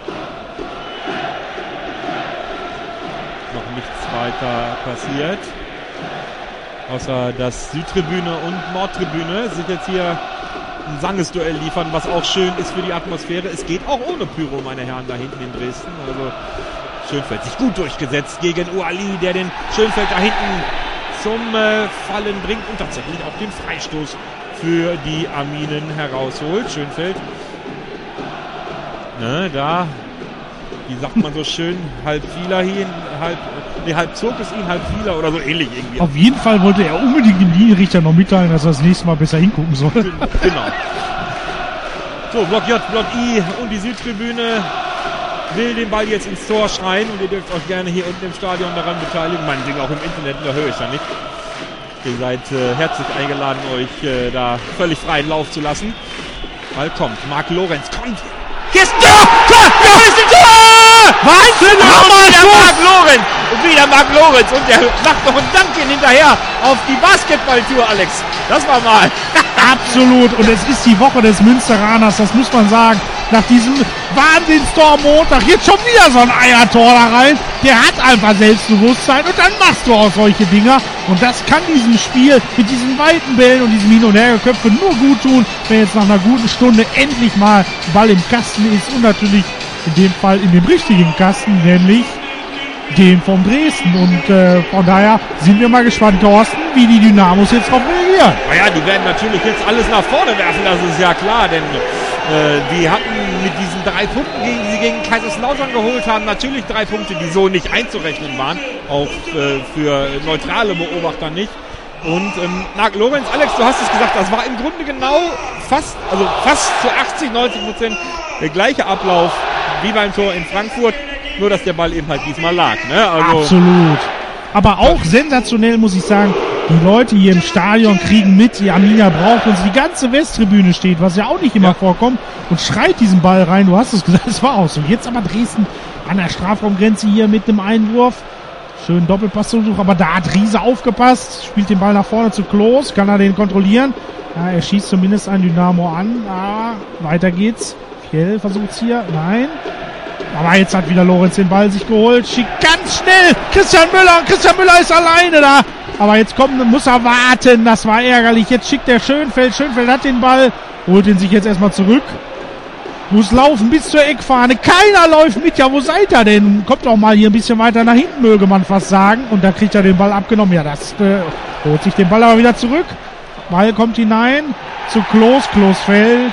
Noch nichts weiter passiert. Außer dass Südtribüne und Nordtribüne sich jetzt hier ein Sangesduell liefern, was auch schön ist für die Atmosphäre. Es geht auch ohne Pyro, meine Herren, da hinten in Dresden. Also Schönfeld sich gut durchgesetzt gegen Ouali, der den Schönfeld da hinten zum Fallen bringt und tatsächlich auch den Freistoß für die Arminen herausholt. Schönfeld, ne, da, wie sagt man so schön, halb Vieler hin, halb zog es ihn, halb Vieler oder so ähnlich irgendwie. Auf jeden Fall wollte er unbedingt dem Linienrichter noch mitteilen, dass er das nächste Mal besser hingucken soll. Genau. So, Block J, Block I und die Südtribüne will den Ball jetzt ins Tor schreien und ihr dürft euch gerne hier unten im Stadion daran beteiligen. Meinetwegen auch im Internet, da höre ich ja nicht. Ihr seid herzlich eingeladen, euch da völlig freien Lauf zu lassen. Ball kommt, Marc Lorenz kommt. Hier ist ein Tor! Tor! Ist ein Tor! Was? Wieder Marc Lorenz und der macht noch einen Danken hinterher auf die Basketballtour, Alex. Das war mal. Absolut. Und es ist die Woche des Münsteraners, das muss man sagen. Nach diesem Wahnsinnstor am Montag, jetzt schon wieder so ein Eiertor da rein. Der hat einfach Selbstbewusstsein und dann machst du auch solche Dinger. Und das kann diesem Spiel mit diesen weiten Bällen und diesem Hin- und Hergeköpfe nur gut tun, wenn jetzt nach einer guten Stunde endlich mal Ball im Kasten ist und natürlich in dem Fall in dem richtigen Kasten, nämlich dem von Dresden. Und von daher sind wir mal gespannt, Thorsten, wie die Dynamos jetzt drauf reagieren. Naja, die werden natürlich jetzt alles nach vorne werfen, das ist ja klar, denn die hatten mit diesen 3 Punkten, die sie gegen Kaiserslautern geholt haben, natürlich 3 Punkte, die so nicht einzurechnen waren, auch für neutrale Beobachter nicht. Und Marc Lorenz, Alex, du hast es gesagt, das war im Grunde genau fast zu 80-90% der gleiche Ablauf wie beim Tor in Frankfurt, nur dass der Ball eben halt diesmal lag. Ne? Also absolut. Aber auch sensationell, muss ich sagen, die Leute hier im Stadion kriegen mit, die Arminia braucht uns, die ganze Westtribüne steht, was ja auch nicht immer vorkommt, und schreit diesen Ball rein. Du hast es gesagt, es war auch so. Jetzt aber Dresden an der Strafraumgrenze hier mit einem Einwurf. Schön Doppelpassversuch, aber da hat Riese aufgepasst, spielt den Ball nach vorne zu Klos, kann er den kontrollieren. Ja, er schießt zumindest ein Dynamo an. Weiter geht's. Fjell versucht's hier, nein. Aber jetzt hat wieder Lorenz den Ball sich geholt, schickt ganz schnell Christian Müller ist alleine da. Aber jetzt muss er warten, das war ärgerlich. Jetzt schickt der Schönfeld hat den Ball, holt ihn sich jetzt erstmal zurück. Muss laufen bis zur Eckfahne. Keiner läuft mit. Ja, wo seid ihr denn? Kommt doch mal hier ein bisschen weiter nach hinten, möge man fast sagen. Und da kriegt er den Ball abgenommen. Ja, das holt sich den Ball aber wieder zurück. Ball kommt hinein zu Klos fällt.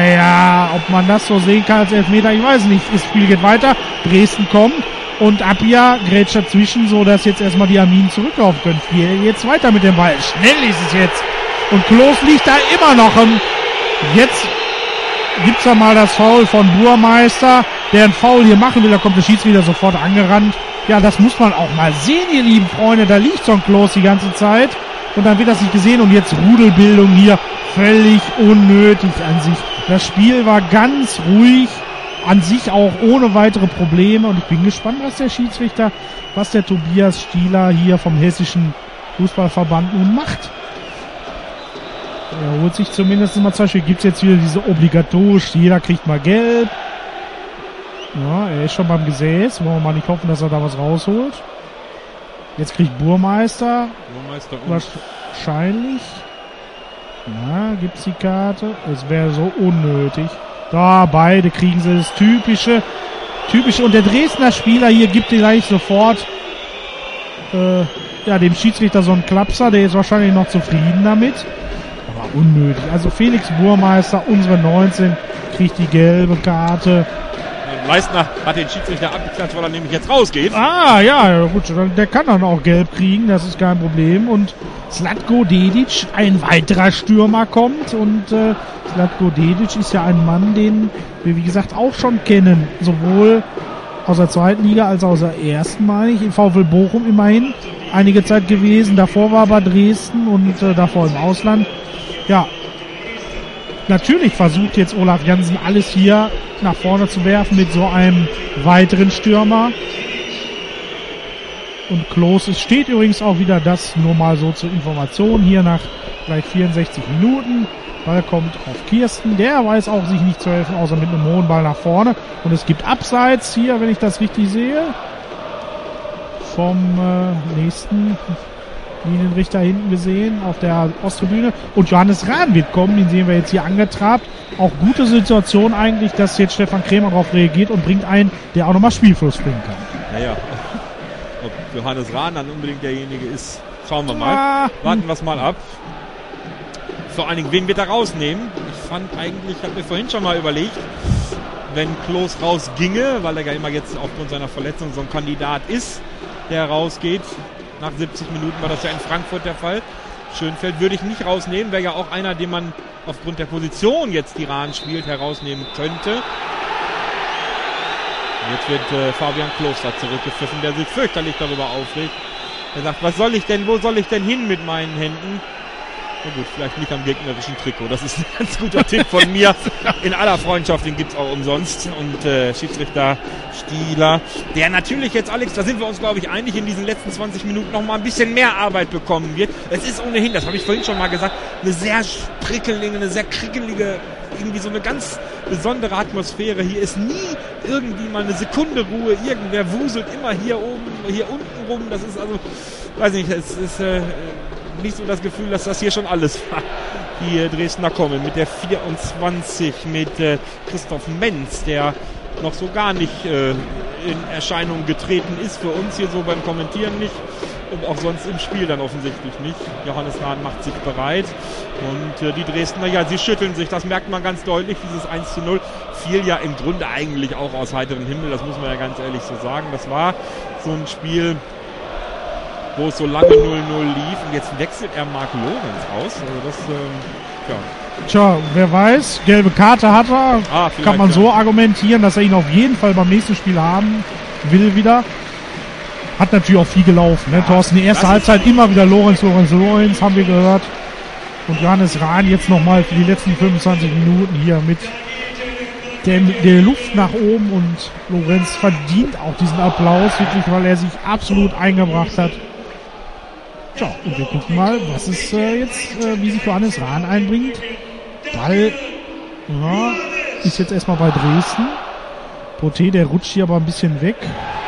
Naja, ob man das so sehen kann als Elfmeter, ich weiß nicht. Das Spiel geht weiter. Dresden kommt und Appia grätscht dazwischen, so dass jetzt erstmal die Arminen zurücklaufen können. Jetzt weiter mit dem Ball. Schnell ist es jetzt. Und Klos liegt da immer noch. Jetzt gibt's da mal das Foul von Burmeister, der ein Foul hier machen will. Da kommt der Schiedsrichter sofort angerannt. Ja, das muss man auch mal sehen, ihr lieben Freunde. Da liegt so ein Klos die ganze Zeit. Und dann wird das nicht gesehen. Und jetzt Rudelbildung hier. Völlig unnötig an sich. Das Spiel war ganz ruhig. An sich auch ohne weitere Probleme. Und ich bin gespannt, was der Tobias Stieler hier vom Hessischen Fußballverband nun macht. Er holt sich zumindest mal 2 Spiele. Gibt es jetzt wieder diese obligatorisch, jeder kriegt mal gelb. Ja, er ist schon beim Gesäß. Wollen wir mal nicht hoffen, dass er da was rausholt. Jetzt kriegt Burmeister wahrscheinlich. Ja, gibt's die Karte. Es wäre so unnötig. Da, beide kriegen sie das typische. Und der Dresdner Spieler hier gibt gleich sofort dem Schiedsrichter so einen Klapser. Der ist wahrscheinlich noch zufrieden damit. Aber unnötig. Also Felix Burmeister, unsere 19, kriegt die gelbe Karte. Leistner hat den Schiedsrichter abgeklatscht, weil er nämlich jetzt rausgeht. Ah, ja, gut, der kann dann auch gelb kriegen, das ist kein Problem. Und Zlatko Dedić, ein weiterer Stürmer, kommt. Und Zlatko Dedić ist ja ein Mann, den wir, wie gesagt, auch schon kennen. Sowohl aus der zweiten Liga als auch aus der ersten, meine ich. Im VfL Bochum immerhin einige Zeit gewesen. Davor war er bei Dresden und davor im Ausland. Ja, natürlich versucht jetzt Olaf Jansen alles hier nach vorne zu werfen mit so einem weiteren Stürmer. Und Klose, es steht übrigens auch wieder das nur mal so zur Information hier nach gleich 64 Minuten. Ball kommt auf Kirsten, der weiß auch sich nicht zu helfen, außer mit einem hohen Ball nach vorne. Und es gibt Abseits hier, wenn ich das richtig sehe, vom nächsten Linienrichter hinten gesehen auf der Osttribüne. Und Johannes Rahn wird kommen, den sehen wir jetzt hier angetrabt. Auch gute Situation eigentlich, dass jetzt Stefan Krämer darauf reagiert und bringt einen, der auch nochmal Spielfluss bringen kann. Naja, ob Johannes Rahn dann unbedingt derjenige ist, schauen wir mal. Warten wir es mal ab. Vor allen Dingen, wen wird er rausnehmen? Ich fand eigentlich, ich habe mir vorhin schon mal überlegt, wenn Klose rausginge, weil er ja immer jetzt aufgrund seiner Verletzung so ein Kandidat ist, der rausgeht. Nach 70 Minuten war das ja in Frankfurt der Fall. Schönfeld würde ich nicht rausnehmen, wäre ja auch einer, den man aufgrund der Position jetzt, die Rahn spielt, herausnehmen könnte. Jetzt wird Fabian Klose zurückgepfiffen, der sich fürchterlich darüber aufregt. Er sagt, was soll ich denn, wo soll ich denn hin mit meinen Händen? Na gut, vielleicht nicht am gegnerischen Trikot. Das ist ein ganz guter Tipp von mir. In aller Freundschaft, den gibt's auch umsonst. Und Schiedsrichter Stieler, der natürlich jetzt, Alex, da sind wir uns, glaube ich, einig, in diesen letzten 20 Minuten noch mal ein bisschen mehr Arbeit bekommen wird. Es ist ohnehin, das habe ich vorhin schon mal gesagt, eine sehr prickelige, eine sehr kriegelige, irgendwie so eine ganz besondere Atmosphäre. Hier ist nie irgendwie mal eine Sekunde Ruhe. Irgendwer wuselt immer hier oben, hier unten rum. Das ist also, weiß nicht, es ist nicht so das Gefühl, dass das hier schon alles war. Die Dresdner kommen mit der 24, mit Christoph Menz, der noch so gar nicht in Erscheinung getreten ist, für uns hier so beim Kommentieren nicht und auch sonst im Spiel dann offensichtlich nicht. Johannes Rahn macht sich bereit und die Dresdner, ja, sie schütteln sich, das merkt man ganz deutlich, dieses 1:0 fiel ja im Grunde eigentlich auch aus heiterem Himmel, das muss man ja ganz ehrlich so sagen. Das war so ein Spiel, wo es so lange 0:0 lief und jetzt wechselt er Marc Lorenz aus. Also das, ja. Tja, wer weiß, gelbe Karte hat er. Kann man so argumentieren, dass er ihn auf jeden Fall beim nächsten Spiel haben will wieder. Hat natürlich auch viel gelaufen, ne? Thorsten, die erste Halbzeit immer wieder Lorenz, haben wir gehört. Und Johannes Rahn jetzt nochmal für die letzten 25 Minuten hier mit der Luft nach oben und Lorenz verdient auch diesen Applaus, wirklich, weil er sich absolut eingebracht hat. Tja, und wir gucken mal, was ist jetzt, wie sich Johannes Rahn einbringt. Ball, ja, ist jetzt erstmal bei Dresden. Poté, der rutscht hier aber ein bisschen weg.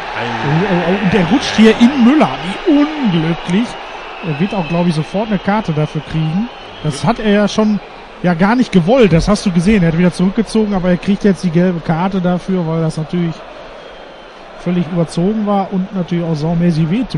Und der rutscht hier in Müller, wie unglücklich. Er wird auch, glaube ich, sofort eine Karte dafür kriegen. Das hat er ja schon gar nicht gewollt, das hast du gesehen. Er hat wieder zurückgezogen, aber er kriegt jetzt die gelbe Karte dafür, weil das natürlich völlig überzogen war und natürlich auch saumäßig wehtut.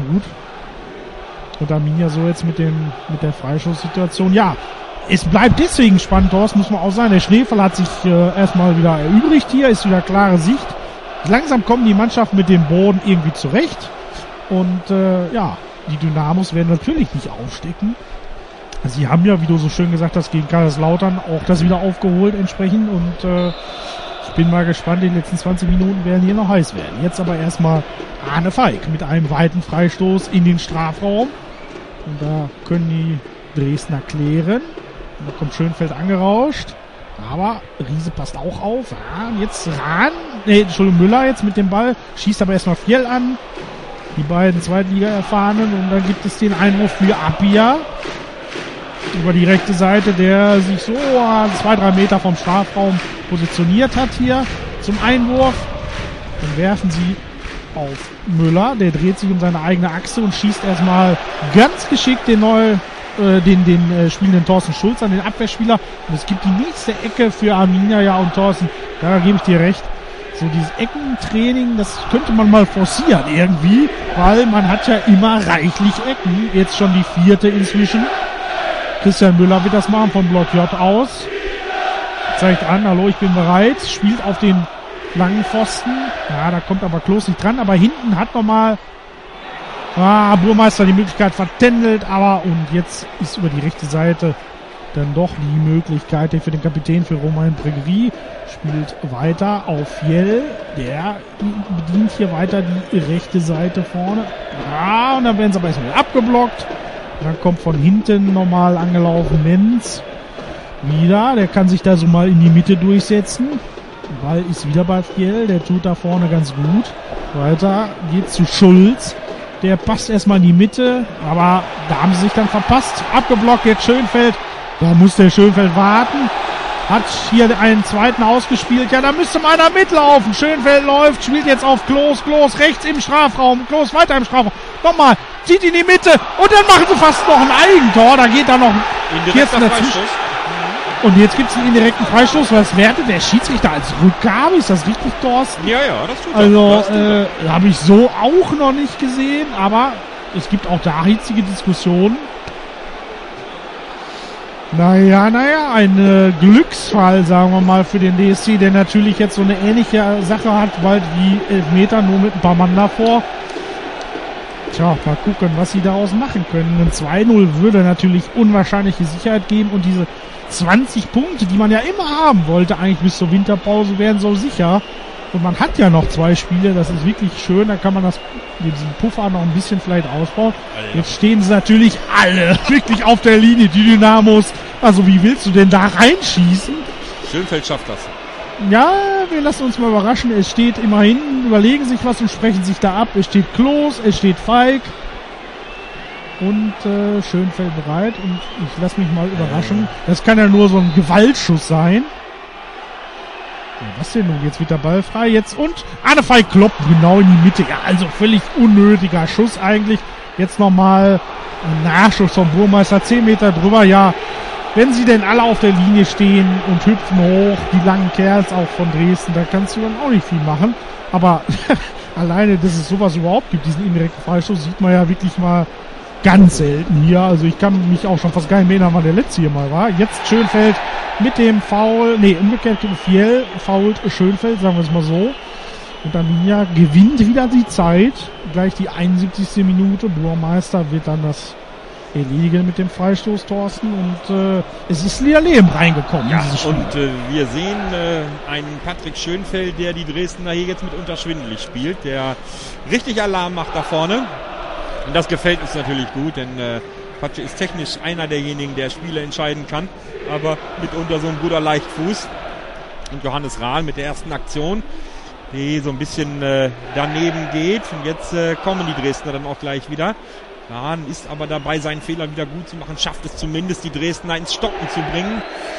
Und Arminia so jetzt mit der Freischusssituation. Ja, es bleibt deswegen spannend, Thorsten, muss man auch sagen. Der Schneefall hat sich erstmal wieder erübrigt hier, ist wieder klare Sicht. Langsam kommen die Mannschaften mit dem Boden irgendwie zurecht. Und die Dynamos werden natürlich nicht aufstecken. Sie haben ja, wie du so schön gesagt hast, gegen Kaiserslautern auch das wieder aufgeholt entsprechend. Und ich bin mal gespannt, die letzten 20 Minuten werden hier noch heiß werden. Jetzt aber erstmal Arne Feig mit einem weiten Freistoß in den Strafraum. Und da können die Dresdner klären. Und da kommt Schönfeld angerauscht. Aber Riese passt auch auf. Ja, und jetzt Müller jetzt mit dem Ball. Schießt aber erstmal Fjell an. Die beiden Zweitliga-Erfahrenen. Und dann gibt es den Einwurf für Appia. Über die rechte Seite, der sich so 2-3 Meter vom Strafraum positioniert hat hier zum Einwurf. Dann werfen sie auf Müller. Der dreht sich um seine eigene Achse und schießt erstmal ganz geschickt den spielenden Thorsten Schulz an den Abwehrspieler. Und es gibt die nächste Ecke für Arminia, ja, und Thorsten, da gebe ich dir recht. So dieses Eckentraining, das könnte man mal forcieren irgendwie, weil man hat ja immer reichlich Ecken. Jetzt schon die 4. inzwischen. Christian Müller wird das machen vom Block J aus. Zeigt an, hallo, ich bin bereit. Spielt auf den langen Pfosten. Ja, da kommt aber Klos nicht dran, aber hinten hat nochmal Burmeister die Möglichkeit vertändelt, und jetzt ist über die rechte Seite dann doch die Möglichkeit für den Kapitän, für Romain Bregui, spielt weiter auf Fjell, der bedient hier weiter die rechte Seite vorne. Und dann werden sie aber erstmal abgeblockt. Dann kommt von hinten nochmal angelaufen Menz. Wieder, der kann sich da so mal in die Mitte durchsetzen. Der Ball ist wieder bei Fjell, der tut da vorne ganz gut. Weiter geht's zu Schulz. Der passt erstmal in die Mitte, aber da haben sie sich dann verpasst. Abgeblockt, jetzt Schönfeld. Da muss der Schönfeld warten. Hat hier einen zweiten ausgespielt. Ja, da müsste mal einer mitlaufen. Schönfeld läuft, spielt jetzt auf Klos. Klos rechts im Strafraum. Klos weiter im Strafraum. Nochmal, zieht in die Mitte. Und dann machen sie fast noch ein Eigentor. Da geht da noch indirekter Freistoß. Und jetzt gibt es einen indirekten Freistoß. Was wertet der Schiedsrichter als Rückgabe? Ist das richtig, Thorsten? Ja, das tut er. Also, habe ich so auch noch nicht gesehen. Aber es gibt auch da hitzige Diskussionen. Naja, ein Glücksfall, sagen wir mal, für den DSC, der natürlich jetzt so eine ähnliche Sache hat, bald wie Elfmeter, nur mit ein paar Mann davor. Tja, mal gucken, was sie daraus machen können. Ein 2-0 würde natürlich unwahrscheinliche Sicherheit geben und diese 20 Punkte, die man ja immer haben wollte, eigentlich bis zur Winterpause, wären so sicher. Und man hat ja noch 2 Spiele, das ist wirklich schön, da kann man diesen Puffer noch ein bisschen vielleicht ausbauen. Jetzt stehen sie natürlich alle wirklich auf der Linie, die Dynamos. Also wie willst du denn da reinschießen? Schönfeld schafft das. Ja, wir lassen uns mal überraschen. Es steht immerhin, überlegen sich was und sprechen sich da ab. Es steht Klos, es steht Falk und Schönfeld bereit. Und ich lasse mich mal überraschen. Das kann ja nur so ein Gewaltschuss sein. Was denn nun? Jetzt wird der Ball frei. Jetzt und Arne Falk kloppt genau in die Mitte. Ja, also völlig unnötiger Schuss eigentlich. Jetzt nochmal ein Nachschuss vom Burmeister. 10 Meter drüber. Ja, wenn sie denn alle auf der Linie stehen und hüpfen hoch, die langen Kerls auch von Dresden, da kannst du dann auch nicht viel machen. Aber alleine, dass es sowas überhaupt gibt, diesen indirekten Freistoß, sieht man ja wirklich mal ganz selten hier. Also ich kann mich auch schon fast gar nicht mehr erinnern, wann der letzte hier mal war. Jetzt Schönfeld mit dem Foul, umgekehrt Fiel foult Schönfeld, sagen wir es mal so. Und Arminia gewinnt wieder die Zeit. Gleich die 71. Minute. Burmeister wird dann das erledigen mit dem Freistoß, Thorsten. Und es ist wieder Leben reingekommen. Ja, und wir sehen einen Patrick Schönfeld, der die Dresdner hier jetzt mitunter schwindelig spielt, der richtig Alarm macht da vorne. Und das gefällt uns natürlich gut, denn Patsche ist technisch einer derjenigen, der Spiele entscheiden kann, aber mitunter so ein Bruder Leichtfuß. Und Johannes Rahl mit der ersten Aktion, die so ein bisschen daneben geht. Und jetzt kommen die Dresdner dann auch gleich wieder. Rahn ist aber dabei, seinen Fehler wieder gut zu machen, schafft es zumindest, die Dresdner ins Stocken zu bringen.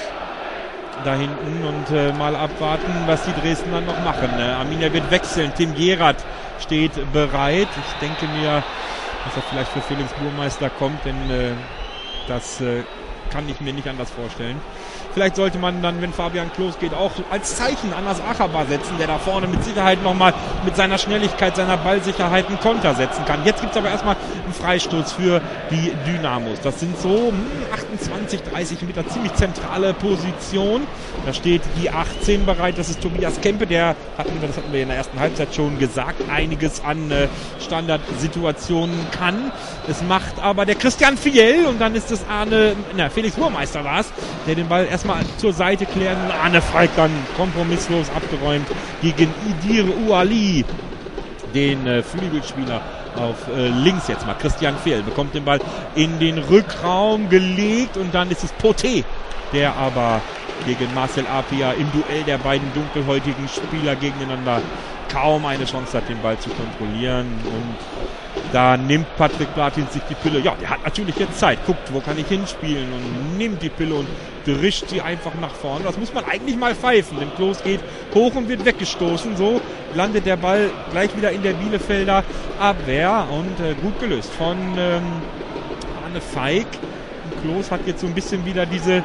Da hinten und mal abwarten, was die Dresdner noch machen. Arminia wird wechseln, Tim Gerard steht bereit. Ich denke mir, dass er vielleicht für Felix Burmeister kommt, denn das kann ich mir nicht anders vorstellen. Vielleicht sollte man dann, wenn Fabian Klos geht, auch als Zeichen Anas Achabah setzen, der da vorne mit Sicherheit nochmal mit seiner Schnelligkeit, seiner Ballsicherheit einen Konter setzen kann. Jetzt gibt es aber erstmal einen Freistoß für die Dynamos. Das sind so 28, 30 Meter, ziemlich zentrale Position. Da steht die 18 bereit, das ist Tobias Kempe, das hatten wir in der ersten Halbzeit schon gesagt, einiges an Standardsituationen kann. Es macht aber der Christian Fiel und dann ist es Felix Burmeister war es, der den Ball erstmal zur Seite klären. Arne Falk dann kompromisslos abgeräumt gegen Idir Ouali, den Flügelspieler auf links jetzt mal. Christian Fiel bekommt den Ball in den Rückraum gelegt und dann ist es Poté, der aber gegen Marcel Apia im Duell der beiden dunkelhäutigen Spieler gegeneinander kaum eine Chance hat, den Ball zu kontrollieren. Und da nimmt Patrick Platins sich die Pille. Ja, der hat natürlich jetzt Zeit. Guckt, wo kann ich hinspielen und nimmt die Pille und drischt sie einfach nach vorne. Das muss man eigentlich mal pfeifen, denn Klos geht hoch und wird weggestoßen. So landet der Ball gleich wieder in der Bielefelder Abwehr und gut gelöst von Arne Falk. Und Klos hat jetzt so ein bisschen wieder diese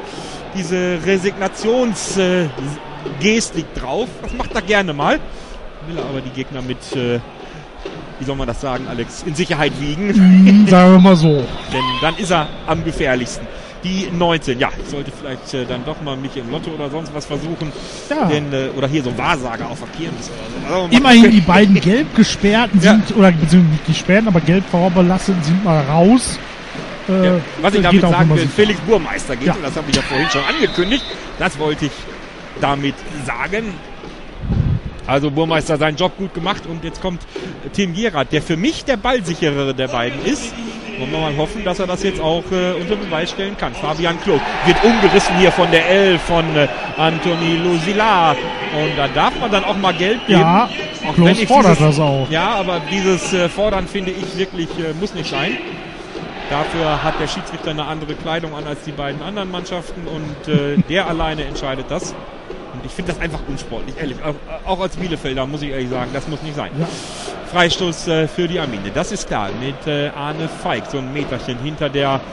Resignationsgestik drauf. Das macht er gerne mal. Will er aber die Gegner mit wie soll man das sagen, Alex, in Sicherheit wiegen. Sagen wir mal so. Denn dann ist er am gefährlichsten. die 19. Ja, ich sollte vielleicht dann doch mal mich im Lotto oder sonst was versuchen. Ja. Denn, oder hier so ein Wahrsager auf der Kirmes oder so. Also, Immerhin die beiden gelb gesperrten sind, oder beziehungsweise nicht gesperrt, aber gelb vorbelassen sind mal raus. Was ich damit sagen will, Felix Burmeister geht, und das habe ich ja vorhin schon angekündigt, das wollte ich damit sagen. Also Burmeister seinen Job gut gemacht und jetzt kommt Tim Gerard, der für mich der ballsicherere der beiden ist. Wollen wir mal hoffen, dass er das jetzt auch unter Beweis stellen kann. Fabian Klos wird umgerissen hier von der 11 von Anthony Lusila. Und da darf man dann auch mal Geld geben. Ja, Klos fordert das auch. Ja, aber dieses Fordern finde ich wirklich, muss nicht sein. Dafür hat der Schiedsrichter eine andere Kleidung an als die beiden anderen Mannschaften und der alleine entscheidet das. Und ich finde das einfach unsportlich, ehrlich. Auch als Bielefelder muss ich ehrlich sagen, das muss nicht sein. Ja. Freistoß für die Arminia, das ist klar. Mit Arne Feig, so ein Meterchen hinter der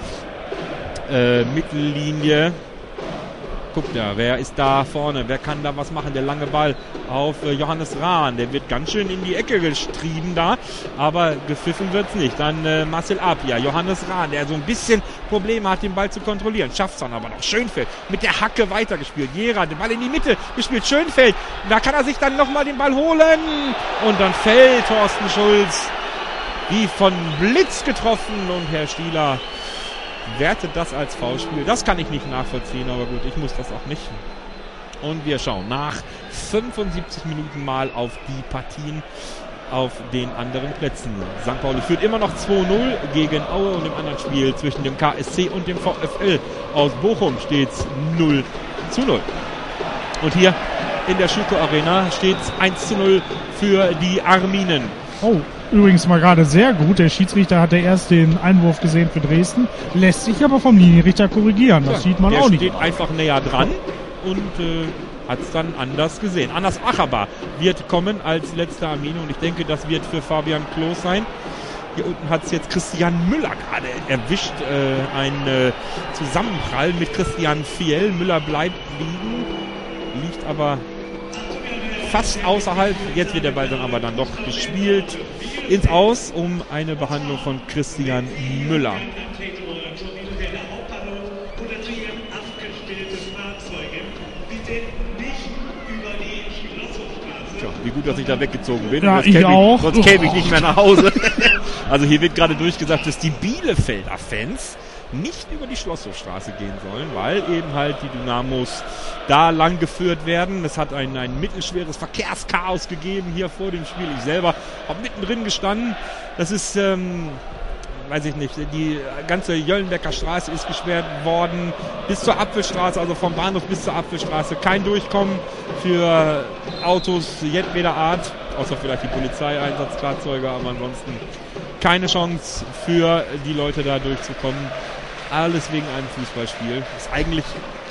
Mittellinie. Guckt da, wer ist da vorne? Wer kann da was machen? Der lange Ball auf Johannes Rahn. Der wird ganz schön in die Ecke gestrieben da, aber gepfiffen wird's nicht. Dann Marcel Apia, Johannes Rahn, der so ein bisschen Probleme hat, den Ball zu kontrollieren. Schafft's dann aber noch. Schönfeld mit der Hacke weitergespielt. Gerard, den Ball in die Mitte gespielt. Schönfeld, da kann er sich dann nochmal den Ball holen. Und dann fällt Thorsten Schulz wie von Blitz getroffen und Herr Stieler wertet das als Foulspiel. Das kann ich nicht nachvollziehen, aber gut, ich muss das auch nicht. Und wir schauen nach 75 Minuten mal auf die Partien auf den anderen Plätzen. St. Pauli führt immer noch 2-0 gegen Aue und im anderen Spiel zwischen dem KSC und dem VfL aus Bochum steht es 0-0. Und hier in der Schüco Arena steht es 1-0 für die Arminen. Oh, übrigens mal gerade sehr gut. Der Schiedsrichter hatte erst den Einwurf gesehen für Dresden, lässt sich aber vom Linienrichter korrigieren. Das sieht man auch nicht. Der steht einfach näher dran und hat es dann anders gesehen. Anas Achaba wird kommen als letzter Arminia und ich denke, das wird für Fabian Klos sein. Hier unten hat es jetzt Christian Müller gerade erwischt. Ein Zusammenprall mit Christian Fiel. Müller bleibt liegen, liegt aber fast außerhalb. Jetzt wird der Ball dann aber doch gespielt ins Aus um eine Behandlung von Christian Müller. Tja, wie gut, dass ich da weggezogen bin. Ja, ich auch. Sonst käme ich nicht mehr nach Hause. Also hier wird gerade durchgesagt, dass die Bielefelder Fans nicht über die Schlosshofstraße gehen sollen, weil eben halt die Dynamos da lang geführt werden. Es hat ein mittelschweres Verkehrschaos gegeben hier vor dem Spiel. Ich selber habe mittendrin gestanden. Das ist, weiß ich nicht, die ganze Jöllenbecker Straße ist gesperrt worden bis zur Apfelstraße, also vom Bahnhof bis zur Apfelstraße. Kein Durchkommen für Autos jedweder Art, außer vielleicht die Polizeieinsatzfahrzeuge, aber ansonsten keine Chance für die Leute da durchzukommen. Alles wegen einem Fußballspiel. Ist eigentlich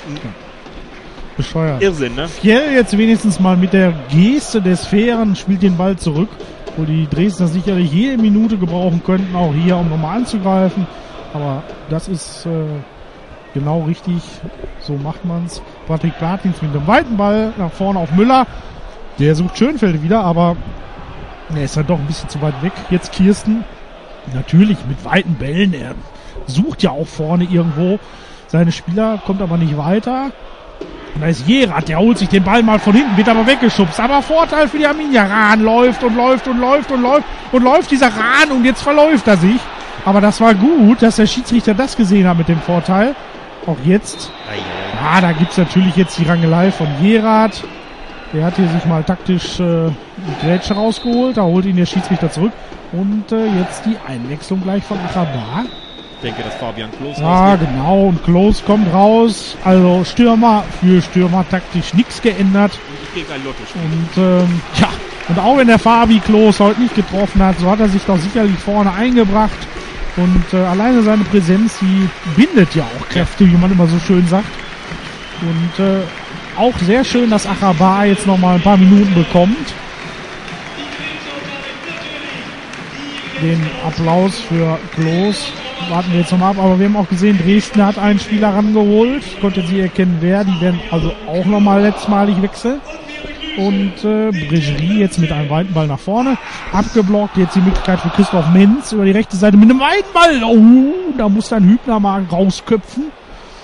bescheuert. Irrsinn, ne? Fjell jetzt wenigstens mal mit der Geste des Fairen spielt den Ball zurück, wo die Dresdner sicherlich jede Minute gebrauchen könnten, auch hier, um nochmal anzugreifen. Aber das ist genau richtig. So macht man's. Patrick Platins mit dem weiten Ball nach vorne auf Müller. Der sucht Schönfeld wieder, aber er ist halt doch ein bisschen zu weit weg. Jetzt Kirsten. Natürlich mit weiten Bällen. Er sucht ja auch vorne irgendwo seine Spieler, kommt aber nicht weiter. Und da ist Gerard, der holt sich den Ball mal von hinten, wird aber weggeschubst. Aber Vorteil für die Arminia. Rahn läuft und läuft und läuft und läuft und läuft dieser Rahn und jetzt verläuft er sich. Aber das war gut, dass der Schiedsrichter das gesehen hat mit dem Vorteil. Auch jetzt. Ja, da gibt's natürlich jetzt die Rangelei von Gerard. Der hat hier sich mal taktisch die Grätsche rausgeholt. Da holt ihn der Schiedsrichter zurück. Und jetzt die Einwechslung gleich von Achaba. Ich denke, dass Fabian Klos ja, rausgeht. Genau. Und Klos kommt raus. Also Stürmer für Stürmer taktisch nichts geändert. Ich krieg ein Lottospiel. Und ja, und auch wenn der Fabi Klos heute nicht getroffen hat, so hat er sich doch sicherlich vorne eingebracht. Und alleine seine Präsenz, die bindet ja auch Kräfte, wie man immer so schön sagt. Und auch sehr schön, dass Achaba jetzt noch mal ein paar Minuten bekommt. Den Applaus für Klos warten wir jetzt noch mal ab. Aber wir haben auch gesehen, Dresden hat einen Spieler rangeholt. Ich konnte sie erkennen, wer. Die werden also auch noch mal letztmalig wechseln. Und Bregerie jetzt mit einem weiten Ball nach vorne. Abgeblockt, jetzt die Möglichkeit für Christoph Menz über die rechte Seite mit einem weiten Ball. Oh, da muss dann Hübner mal rausköpfen.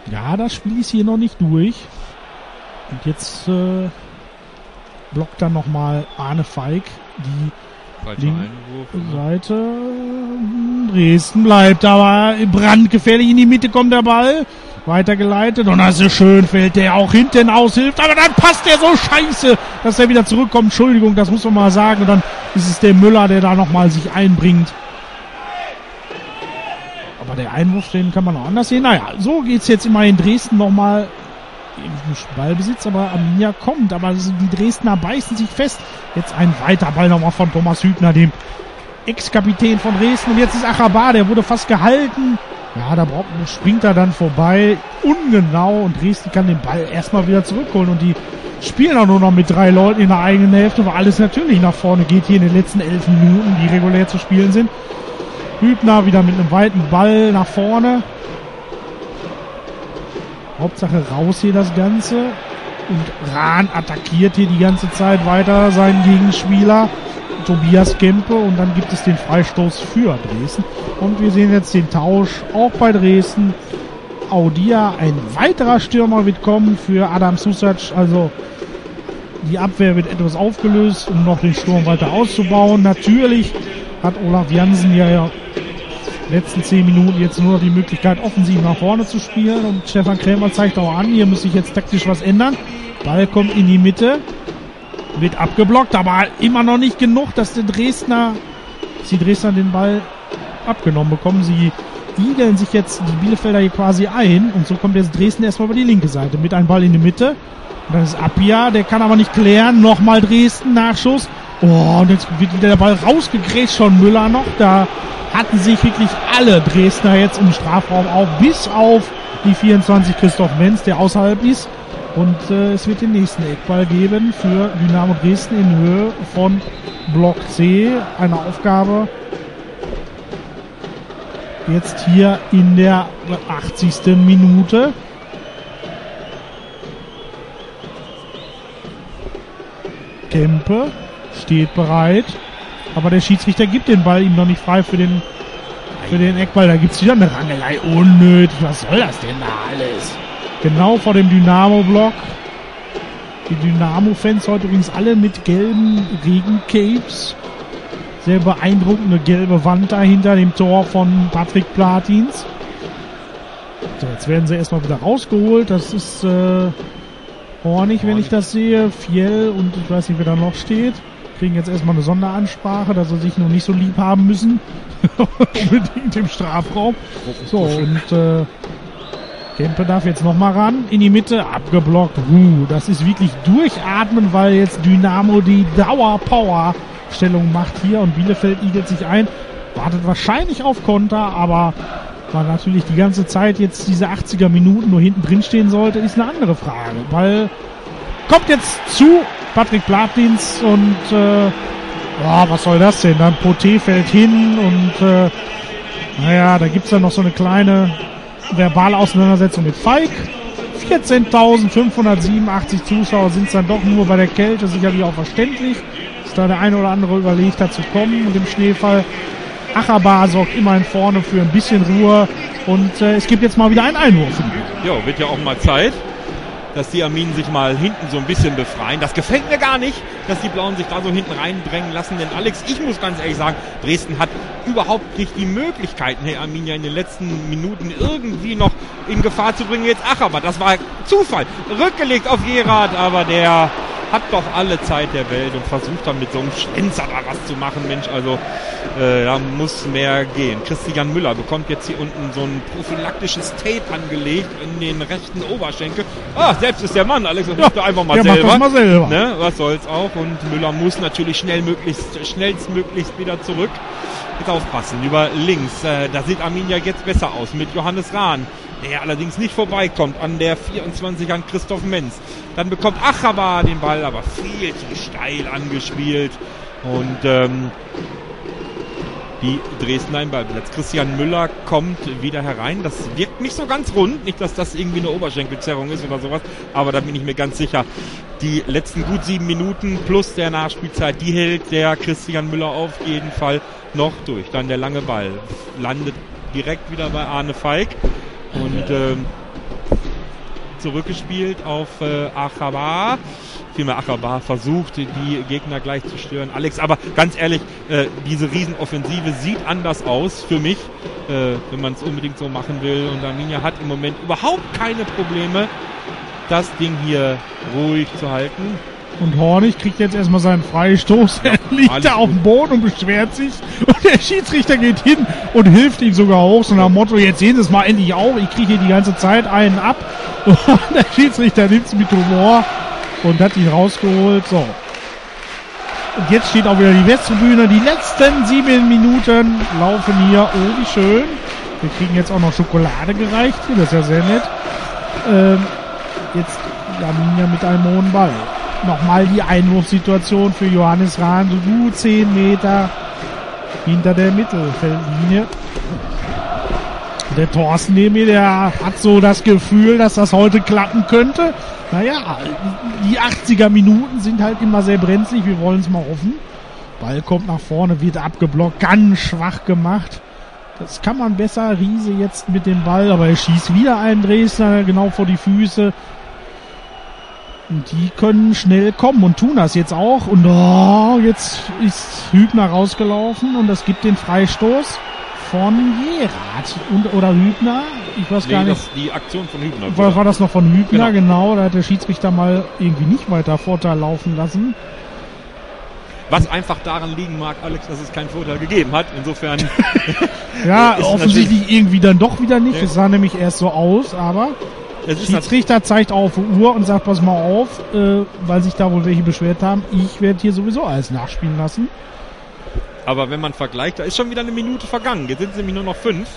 Ja, das Spiel ist hier noch nicht durch. Und jetzt blockt dann nochmal Arne Feig die linke Seite. Dresden bleibt aber brandgefährlich. In die Mitte kommt der Ball. Weitergeleitet. Und das ist schön, fällt der auch hinten aus, hilft. Aber dann passt der so scheiße, dass er wieder zurückkommt. Entschuldigung, das muss man mal sagen. Und dann ist es der Müller, der da nochmal sich einbringt. Aber der Einwurf, den kann man auch anders sehen. Naja, so geht's jetzt immer in Dresden nochmal im Ballbesitz, aber Arminia kommt. Aber die Dresdner beißen sich fest. Jetzt ein weiter Ball nochmal von Thomas Hübner, dem Ex-Kapitän von Dresden. Und jetzt ist Achabar, der wurde fast gehalten. Ja, da springt er dann vorbei. Ungenau. Und Dresden kann den Ball erstmal wieder zurückholen. Und die spielen auch nur noch mit 3 Leuten in der eigenen Hälfte, weil alles natürlich nach vorne geht hier in den letzten 11 Minuten, die regulär zu spielen sind. Hübner wieder mit einem weiten Ball nach vorne. Hauptsache raus hier das Ganze. Und Rahn attackiert hier die ganze Zeit weiter seinen Gegenspieler Tobias Kempe. Und dann gibt es den Freistoß für Dresden. Und wir sehen jetzt den Tausch auch bei Dresden. Audia, ein weiterer Stürmer wird kommen für Adam Susac. Also die Abwehr wird etwas aufgelöst, um noch den Sturm weiter auszubauen. Natürlich hat Olaf Jansen ja letzten 10 Minuten jetzt nur noch die Möglichkeit, offensiv nach vorne zu spielen. Und Stefan Krämer zeigt auch an, hier muss sich jetzt taktisch was ändern. Ball kommt in die Mitte, wird abgeblockt, aber immer noch nicht genug, dass die Dresdner den Ball abgenommen bekommen. Sie igeln sich jetzt die Bielefelder hier quasi ein. Und so kommt jetzt Dresden erstmal über die linke Seite mit einem Ball in die Mitte. Und dann ist Appia, der kann aber nicht klären. Nochmal Dresden, Nachschuss. Oh, und jetzt wird wieder der Ball rausgegrätscht von Müller noch. Da hatten sich wirklich alle Dresdner jetzt im Strafraum auf, bis auf die 24 Christoph Menz, der außerhalb ist. Und es wird den nächsten Eckball geben für Dynamo Dresden in Höhe von Block C. Eine Aufgabe jetzt hier in der 80. Minute. Kempe steht bereit, aber der Schiedsrichter gibt den Ball ihm noch nicht frei für den Eckball. Da gibt es wieder eine Rangelei. Unnötig. Was soll das denn da alles? Genau vor dem Dynamo-Block. Die Dynamo-Fans heute übrigens alle mit gelben Regencapes. Sehr beeindruckende gelbe Wand da hinter dem Tor von Patrick Platins. So, jetzt werden sie erstmal wieder rausgeholt. Das ist Hornig, wenn ich das sehe. Fiel und ich weiß nicht, wer da noch steht. Kriegen jetzt erstmal eine Sonderansprache, dass sie sich noch nicht so lieb haben müssen. Unbedingt im Strafraum. So, und Kempe darf jetzt nochmal ran. In die Mitte, abgeblockt. Das ist wirklich durchatmen, weil jetzt Dynamo die Dauer-Power-Stellung macht hier und Bielefeld igelt sich ein. Wartet wahrscheinlich auf Konter, aber weil natürlich die ganze Zeit jetzt diese 80er Minuten nur hinten drin stehen sollte, ist eine andere Frage. Ball kommt jetzt zu Patrick Platins und was soll das denn? Dann Poté fällt hin und da gibt's dann noch so eine kleine verbale Auseinandersetzung mit Feig. 14.587 Zuschauer sind es dann doch nur bei der Kälte, sicherlich auch verständlich, dass da der eine oder andere überlegt hat zu kommen und im Schneefall. Achabar sorgt immerhin vorne für ein bisschen Ruhe und es gibt jetzt mal wieder einen Einwurf. Ja, wird ja auch mal Zeit, dass die Arminen sich mal hinten so ein bisschen befreien. Das gefällt mir gar nicht, dass die Blauen sich da so hinten reindrängen lassen. Denn Alex, ich muss ganz ehrlich sagen, Dresden hat überhaupt nicht die Möglichkeiten, Herr Arminia in den letzten Minuten irgendwie noch in Gefahr zu bringen. Jetzt Achabar, das war Zufall. Rückgelegt auf Gerard, aber der hat doch alle Zeit der Welt und versucht dann mit so einem Schlenzer da was zu machen. Mensch, also da muss mehr gehen. Christian Müller bekommt jetzt hier unten so ein prophylaktisches Tape angelegt in den rechten Oberschenkel. Selbst ist der Mann, Alex, das macht er einfach mal selber. Macht das mal selber. Ne, was soll's auch. Und Müller muss natürlich schnellstmöglichst wieder zurück. Jetzt aufpassen, über links. Da sieht Arminia jetzt besser aus mit Johannes Rahn, der allerdings nicht vorbeikommt an der 24 an Christoph Menz. Dann bekommt Achabar den Ball, aber viel zu steil angespielt. Und die Dresdner im Ballplatz. Christian Müller kommt wieder herein. Das wirkt nicht so ganz rund. Nicht, dass das irgendwie eine Oberschenkelzerrung ist oder sowas. Aber da bin ich mir ganz sicher. Die letzten gut 7 Minuten plus der Nachspielzeit, die hält der Christian Müller auf jeden Fall noch durch. Dann der lange Ball. Landet direkt wieder bei Arne Feig. Und zurückgespielt auf Achabar. Vielmehr Achabar versucht, die Gegner gleich zu stören. Alex, aber ganz ehrlich, diese Riesenoffensive sieht anders aus für mich, wenn man es unbedingt so machen will. Und Arminia hat im Moment überhaupt keine Probleme, das Ding hier ruhig zu halten. Und Hornig kriegt jetzt erstmal seinen Freistoß. Er liegt da auf dem Boden und beschwert sich. Und der Schiedsrichter geht hin und hilft ihm sogar hoch. So nach dem Motto, jetzt sehen Sie es mal endlich auf. Ich kriege hier die ganze Zeit einen ab. Und der Schiedsrichter nimmt es mit Humor und hat ihn rausgeholt. So. Und jetzt steht auch wieder die Westtribüne. Die letzten 7 Minuten laufen hier. Oh, wie schön. Wir kriegen jetzt auch noch Schokolade gereicht. Das ist ja sehr nett. Jetzt Arminia mit einem hohen Ball. Nochmal die Einwurfsituation für Johannes Rahn, so gut 10 Meter hinter der Mittelfeldlinie. Der Thorsten neben mir, der hat so das Gefühl, dass das heute klappen könnte. Naja, die 80er Minuten sind halt immer sehr brenzlig, wir wollen es mal hoffen. Ball kommt nach vorne, wird abgeblockt, ganz schwach gemacht. Das kann man besser, Riese jetzt mit dem Ball, aber er schießt wieder einen Dresdner genau vor die Füße. Und die können schnell kommen und tun das jetzt auch. Und jetzt ist Hübner rausgelaufen und das gibt den Freistoß von Gerard. Oder Hübner? Ich weiß gar nicht. Die Aktion von Hübner. War das noch von Hübner? Genau. Da hat der Schiedsrichter mal irgendwie nicht weiter Vorteil laufen lassen. Was einfach daran liegen mag, Alex, dass es keinen Vorteil gegeben hat. Insofern. Ja, offensichtlich irgendwie dann doch wieder nicht. Es sah nämlich erst so aus, aber der Schiedsrichter zeigt auf die Uhr und sagt, pass mal auf, weil sich da wohl welche beschwert haben, ich werde hier sowieso alles nachspielen lassen. Aber wenn man vergleicht, da ist schon wieder eine Minute vergangen. Jetzt sind es nämlich nur noch 5.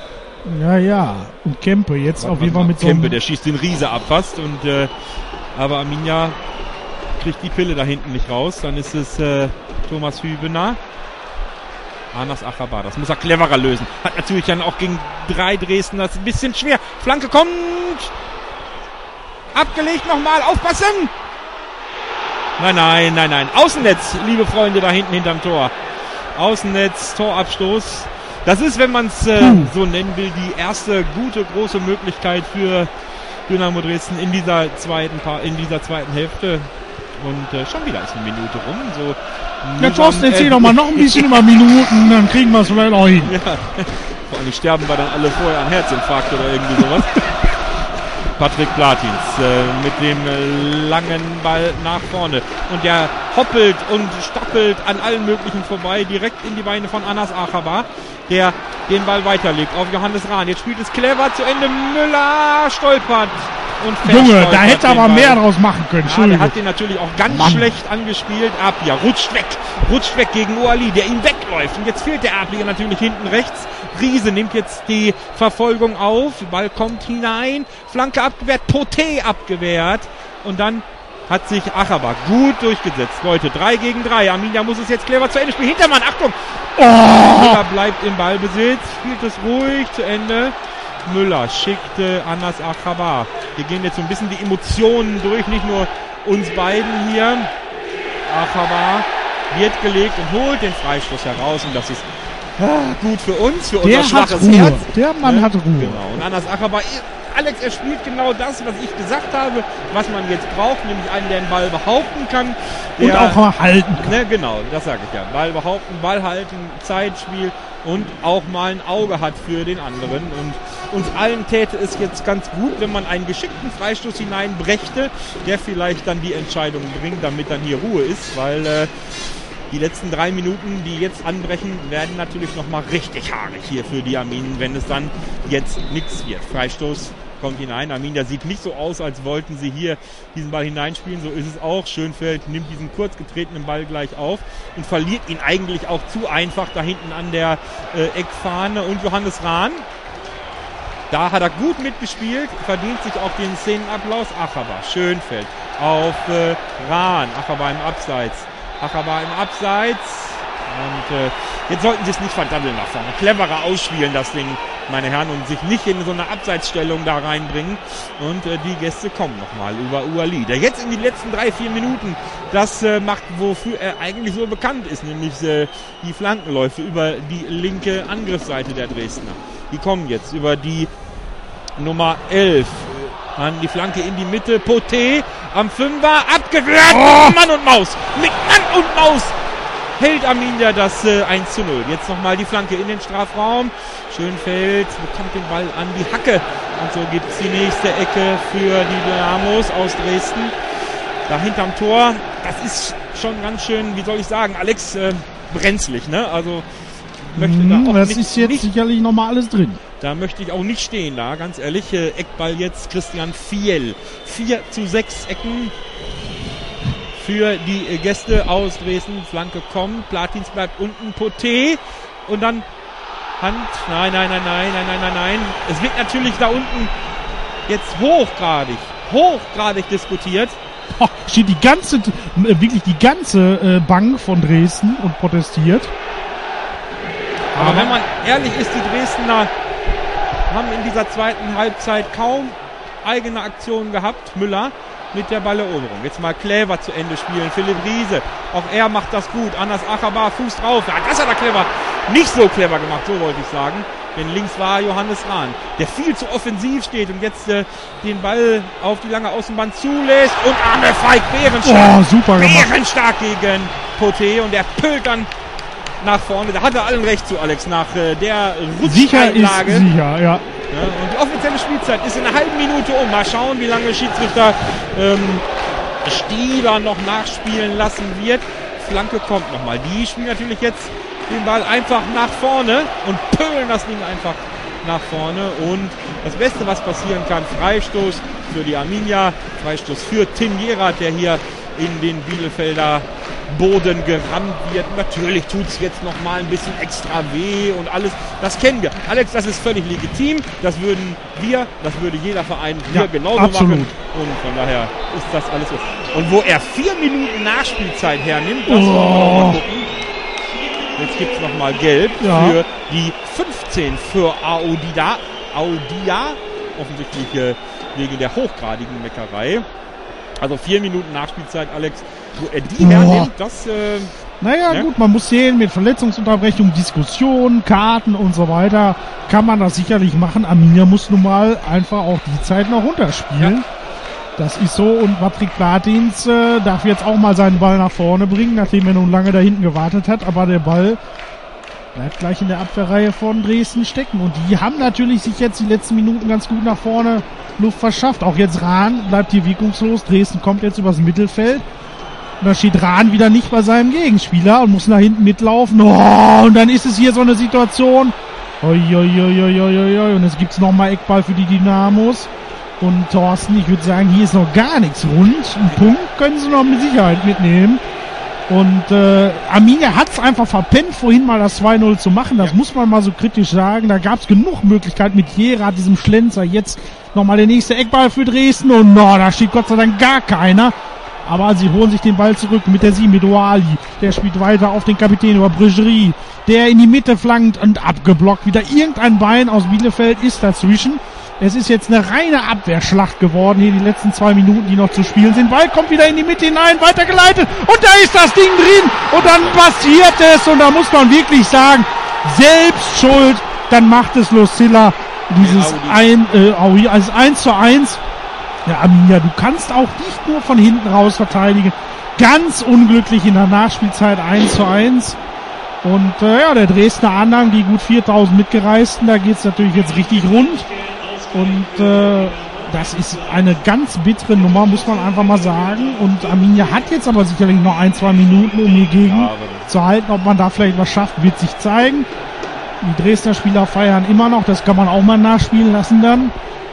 Ja. Und Kempe jetzt auf jeden Fall mit so einem... Kempe, der schießt den Riese ab fast. Aber Arminia kriegt die Pille da hinten nicht raus. Dann ist es Thomas Hübener. Anas Achabar, das muss er cleverer lösen. Hat natürlich dann auch gegen 3 Dresden das ein bisschen schwer. Flanke kommt. Abgelegt nochmal. Aufpassen. Nein. Außennetz, liebe Freunde, da hinten hinterm Tor. Außennetz, Torabstoß. Das ist, wenn man es so nennen will, die erste gute, große Möglichkeit für Dynamo Dresden in dieser zweiten Hälfte. Und schon wieder ist eine Minute rum. So ja, Thorsten, erzähl doch mal noch ein bisschen über Minuten, dann kriegen wir es vielleicht auch hin. Ja. Vor allem sterben wir dann alle vorher an Herzinfarkt oder irgendwie sowas. Patrick Platins mit dem langen Ball nach vorne. Und der hoppelt und stoppelt an allen möglichen vorbei, direkt in die Beine von Anas Achabar, der den Ball weiterlegt auf Johannes Rahn. Jetzt spielt es clever zu Ende. Müller stolpert. Und Junge, da hätte aber mehr draus machen können. Ja, der hat den natürlich auch ganz schlecht angespielt. Apia rutscht weg gegen Ouali, der ihm wegläuft. Und jetzt fehlt der Apia natürlich hinten rechts. Riese nimmt jetzt die Verfolgung auf. Ball kommt hinein. Flanke abgewehrt, Poté abgewehrt. Und dann hat sich Achabar gut durchgesetzt. Leute, 3 gegen 3. Arminia muss es jetzt clever zu Ende spielen. Hintermann, Achtung! Müller bleibt im Ballbesitz, spielt es ruhig zu Ende. Müller schickte Anas Achabar. Wir gehen jetzt so ein bisschen die Emotionen durch, nicht nur uns beiden hier. Achabar wird gelegt und holt den Freistoß heraus und das ist gut für uns, für unser schwaches Herz. Der Mann hat Ruhe. Genau. Und Anas Achabar, Alex, er spielt genau das, was ich gesagt habe, was man jetzt braucht, nämlich einen, der den Ball behaupten kann. Und auch mal halten kann. Ne, genau, das sage ich ja. Ball behaupten, Ball halten, Zeitspiel und auch mal ein Auge hat für den anderen. Und uns allen täte es jetzt ganz gut, wenn man einen geschickten Freistoß hineinbrächte, der vielleicht dann die Entscheidung bringt, damit dann hier Ruhe ist, weil die letzten 3 Minuten, die jetzt anbrechen, werden natürlich nochmal richtig haarig hier für die Arminen, wenn es dann jetzt nichts wird. Freistoß kommt hinein. Arminia sieht nicht so aus, als wollten sie hier diesen Ball hineinspielen. So ist es auch. Schönfeld nimmt diesen kurz getretenen Ball gleich auf und verliert ihn eigentlich auch zu einfach da hinten an der Eckfahne. Und Johannes Rahn, da hat er gut mitgespielt, verdient sich auch den Szenenapplaus. Achabar, Schönfeld auf Rahn. Achabar im Abseits. Und jetzt sollten sie es nicht verdaddeln nach vorne. Cleverer ausspielen das Ding, meine Herren, und sich nicht in so eine Abseitsstellung da reinbringen. Und die Gäste kommen nochmal über Ouali, der jetzt in die letzten 3-4 Minuten das macht, wofür er eigentlich so bekannt ist, nämlich die Flankenläufe über die linke Angriffsseite der Dresdner. Die kommen jetzt über die Nummer 11. An die Flanke in die Mitte. Poté am Fünfer. Abgewehrt. Mit Mann und Maus. Mit Mann und Maus hält Arminia das 1:0. Jetzt nochmal die Flanke in den Strafraum. Schönfeld bekommt den Ball an die Hacke. Und so gibt es die nächste Ecke für die Dynamos aus Dresden. Da hinterm Tor. Das ist schon ganz schön, wie soll ich sagen, Alex, brenzlig, ne? Also möchte da auch das ist jetzt sicherlich nochmal alles drin. Da möchte ich auch nicht stehen, da ganz ehrlich. Eckball jetzt Christian Fiel. 4:6 Ecken für die Gäste aus Dresden. Flanke kommt, Platins bleibt unten, Poté und dann Hand. Nein. Es wird natürlich da unten jetzt hochgradig diskutiert. Steht wirklich die ganze Bank von Dresden und protestiert. Aber wenn man ehrlich ist, die Dresdner haben in dieser zweiten Halbzeit kaum eigene Aktionen gehabt. Müller mit der Balleroberung. Jetzt mal Clever zu Ende spielen. Philipp Riese, auch er macht das gut. Anas Achabar, Fuß drauf. Ja, das hat er clever. Nicht so clever gemacht, so wollte ich sagen. Denn links war Johannes Rahn, der viel zu offensiv steht und jetzt den Ball auf die lange Außenbahn zulässt. Und Arne Feig, bärenstark. Super gemacht. Bärenstark gegen Poté und der pölt dann nach vorne. Da hat er allen recht zu, Alex, nach der Rutscheinlage. Sicher, ja. Ja, und die offizielle Spielzeit ist in einer halben Minute um. Mal schauen, wie lange Schiedsrichter Stieber noch nachspielen lassen wird. Flanke kommt nochmal. Die spielen natürlich jetzt den Ball einfach nach vorne und pölen das Ding einfach nach vorne. Und das Beste, was passieren kann, Freistoß für die Arminia, Freistoß für Tim Jerat, der hier in den Bielefelder Boden gerammt wird. Natürlich tut es jetzt noch mal ein bisschen extra weh und alles. Das kennen wir. Alex, das ist völlig legitim. Das würden wir, das würde jeder Verein hier genauso machen. Und von daher ist das alles so. Und wo er 4 Minuten Nachspielzeit hernimmt, das wollen wir mal gucken. Jetzt gibt es noch mal Gelb für die 15 für Audia. Offensichtlich wegen der hochgradigen Meckerei. Also 4 Minuten Nachspielzeit, Alex. Wo er die hernimmt, das... gut, man muss sehen, mit Verletzungsunterbrechung, Diskussionen, Karten und so weiter, kann man das sicherlich machen. Arminia muss nun mal einfach auch die Zeit noch runterspielen. Ja. Das ist so, und Patrick Platins darf jetzt auch mal seinen Ball nach vorne bringen, nachdem er nun lange da hinten gewartet hat, aber der Ball bleibt gleich in der Abwehrreihe von Dresden stecken. Und die haben natürlich sich jetzt die letzten Minuten ganz gut nach vorne Luft verschafft. Auch jetzt Rahn bleibt hier wirkungslos. Dresden kommt jetzt übers Mittelfeld. Und da steht Rahn wieder nicht bei seinem Gegenspieler und muss nach hinten mitlaufen. Und dann ist es hier so eine Situation. Und jetzt gibt's nochmal Eckball für die Dynamos. Und Thorsten, ich würde sagen, hier ist noch gar nichts rund. Einen Punkt können sie noch mit Sicherheit mitnehmen. Und Arminia hat es einfach verpennt, vorhin mal das 2:0 zu machen. Das muss man mal so kritisch sagen. Da gab es genug Möglichkeiten mit Jerat, diesem Schlenzer. Jetzt nochmal der nächste Eckball für Dresden. Und da steht Gott sei Dank gar keiner. Aber sie holen sich den Ball zurück mit der 7, mit Oali. Der spielt weiter auf den Kapitän über Bregerie. Der in die Mitte flankt und abgeblockt. Wieder irgendein Bein aus Bielefeld ist dazwischen. Es ist jetzt eine reine Abwehrschlacht geworden, hier die letzten 2 Minuten, die noch zu spielen sind. Ball kommt wieder in die Mitte hinein, weitergeleitet. Und da ist das Ding drin. Und dann passiert es. Und da muss man wirklich sagen, selbst schuld. Dann macht es Lucilla dieses 1:1. Ja, Arminia, du kannst auch nicht nur von hinten raus verteidigen. Ganz unglücklich in der Nachspielzeit 1:1. Und der Dresdner Anhang, die gut 4.000 Mitgereisten, da geht's natürlich jetzt richtig rund. Und das ist eine ganz bittere Nummer, muss man einfach mal sagen. Und Arminia hat jetzt aber sicherlich noch 1-2 Minuten, um hier gegen zu halten. Ob man da vielleicht was schafft, wird sich zeigen. Die Dresdner Spieler feiern immer noch, das kann man auch mal nachspielen lassen dann.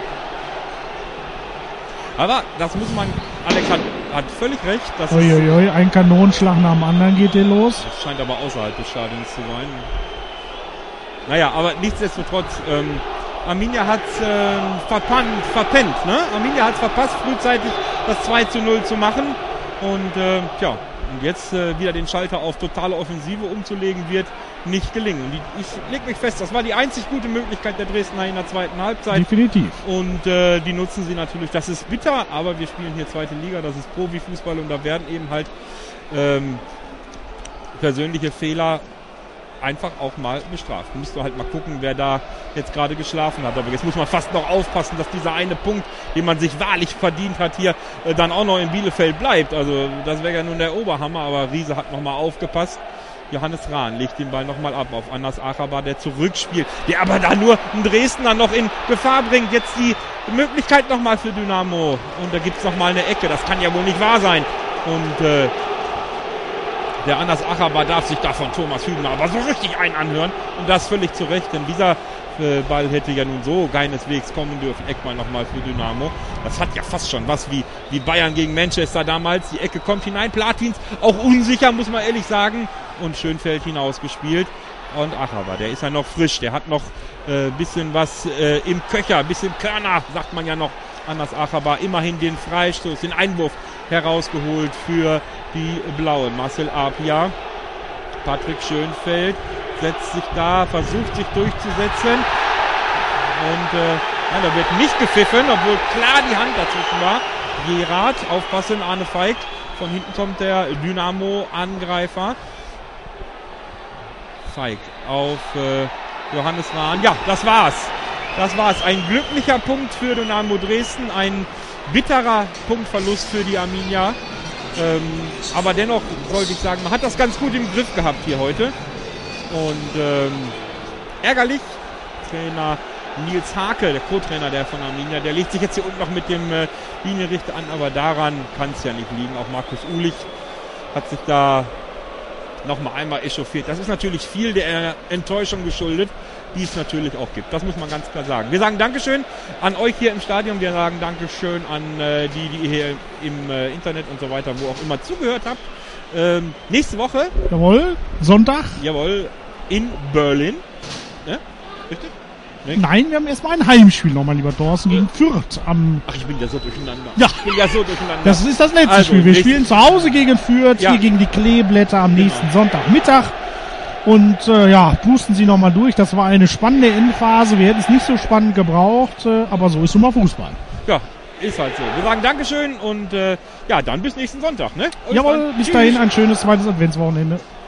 Aber das muss man, Alex hat völlig recht. Das ein Kanonenschlag nach dem anderen geht hier los. Das scheint aber außerhalb des Stadions zu sein. Naja, aber nichtsdestotrotz, Arminia hat verpennt, ne? Arminia hat es verpasst, frühzeitig das 2:0 zu machen. Und und jetzt wieder den Schalter auf totale Offensive umzulegen, wird nicht gelingen. Und ich leg mich fest, das war die einzig gute Möglichkeit der Dresdner in der zweiten Halbzeit. Definitiv. Und die nutzen sie natürlich. Das ist bitter, aber wir spielen hier zweite Liga, das ist Profifußball und da werden eben halt persönliche Fehler einfach auch mal bestraft. Musst du halt mal gucken, wer da jetzt gerade geschlafen hat. Aber jetzt muss man fast noch aufpassen, dass dieser eine Punkt, den man sich wahrlich verdient hat, hier dann auch noch in Bielefeld bleibt. Also das wäre ja nun der Oberhammer, aber Riese hat nochmal aufgepasst. Johannes Rahn legt den Ball nochmal ab auf Anas Achabar, der zurückspielt, der aber da nur einen Dresdner noch in Gefahr bringt. Jetzt die Möglichkeit nochmal für Dynamo. Und da gibt es nochmal eine Ecke. Das kann ja wohl nicht wahr sein. Und der Anas Achabar darf sich da von Thomas Hübner aber so richtig einen anhören. Und das völlig zu Recht, denn dieser Ball hätte ja nun so keineswegs kommen dürfen. Eckmann nochmal für Dynamo. Das hat ja fast schon was wie Bayern gegen Manchester damals. Die Ecke kommt hinein. Platins auch unsicher, muss man ehrlich sagen. Und Schönfeld hinausgespielt. Und Achabar, der ist ja noch frisch. Der hat noch bisschen was im Köcher, bisschen Körner, sagt man ja noch. Anas Achabar immerhin den Freistoß, den Einwurf herausgeholt für die Blauen. Marcel Apia, Patrick Schönfeld setzt sich da, versucht sich durchzusetzen. Und da wird nicht gepfiffen, obwohl klar die Hand dazwischen war. Gerard, aufpassen, Arne Feig. Von hinten kommt der Dynamo-Angreifer. Feig auf Johannes Rahn. Ja, das war's. Das war's. Ein glücklicher Punkt für Dynamo Dresden. Ein bitterer Punktverlust für die Arminia. Aber dennoch sollte ich sagen, man hat das ganz gut im Griff gehabt hier heute. Und ärgerlich, Trainer Nils Hake, der Co-Trainer der von Arminia, der legt sich jetzt hier unten noch mit dem Linienrichter an, aber daran kann es ja nicht liegen. Auch Markus Uhlich hat sich da nochmal einmal echauffiert. Das ist natürlich viel der Enttäuschung geschuldet, die es natürlich auch gibt. Das muss man ganz klar sagen. Wir sagen Dankeschön an euch hier im Stadion. Wir sagen Dankeschön an die hier im Internet und so weiter, wo auch immer zugehört habt. Nächste Woche. Jawohl, Sonntag. Jawohl, in Berlin. Ne? Richtig? Ne? Nein, wir haben erstmal ein Heimspiel nochmal, lieber Thorsten, gegen Fürth am... Ach, ich bin ja so durcheinander. Ja. Ich bin ja so durcheinander. Das ist das letzte Spiel. Wir spielen zu Hause gegen Fürth, hier gegen die Kleeblätter am nächsten Sonntagmittag. Und pusten Sie nochmal durch. Das war eine spannende Endphase. Wir hätten es nicht so spannend gebraucht, aber so ist nun mal Fußball. Ja, ist halt so. Wir sagen Dankeschön und dann bis nächsten Sonntag. Ne? Jawohl, bis dahin ein schönes zweites Adventswochenende.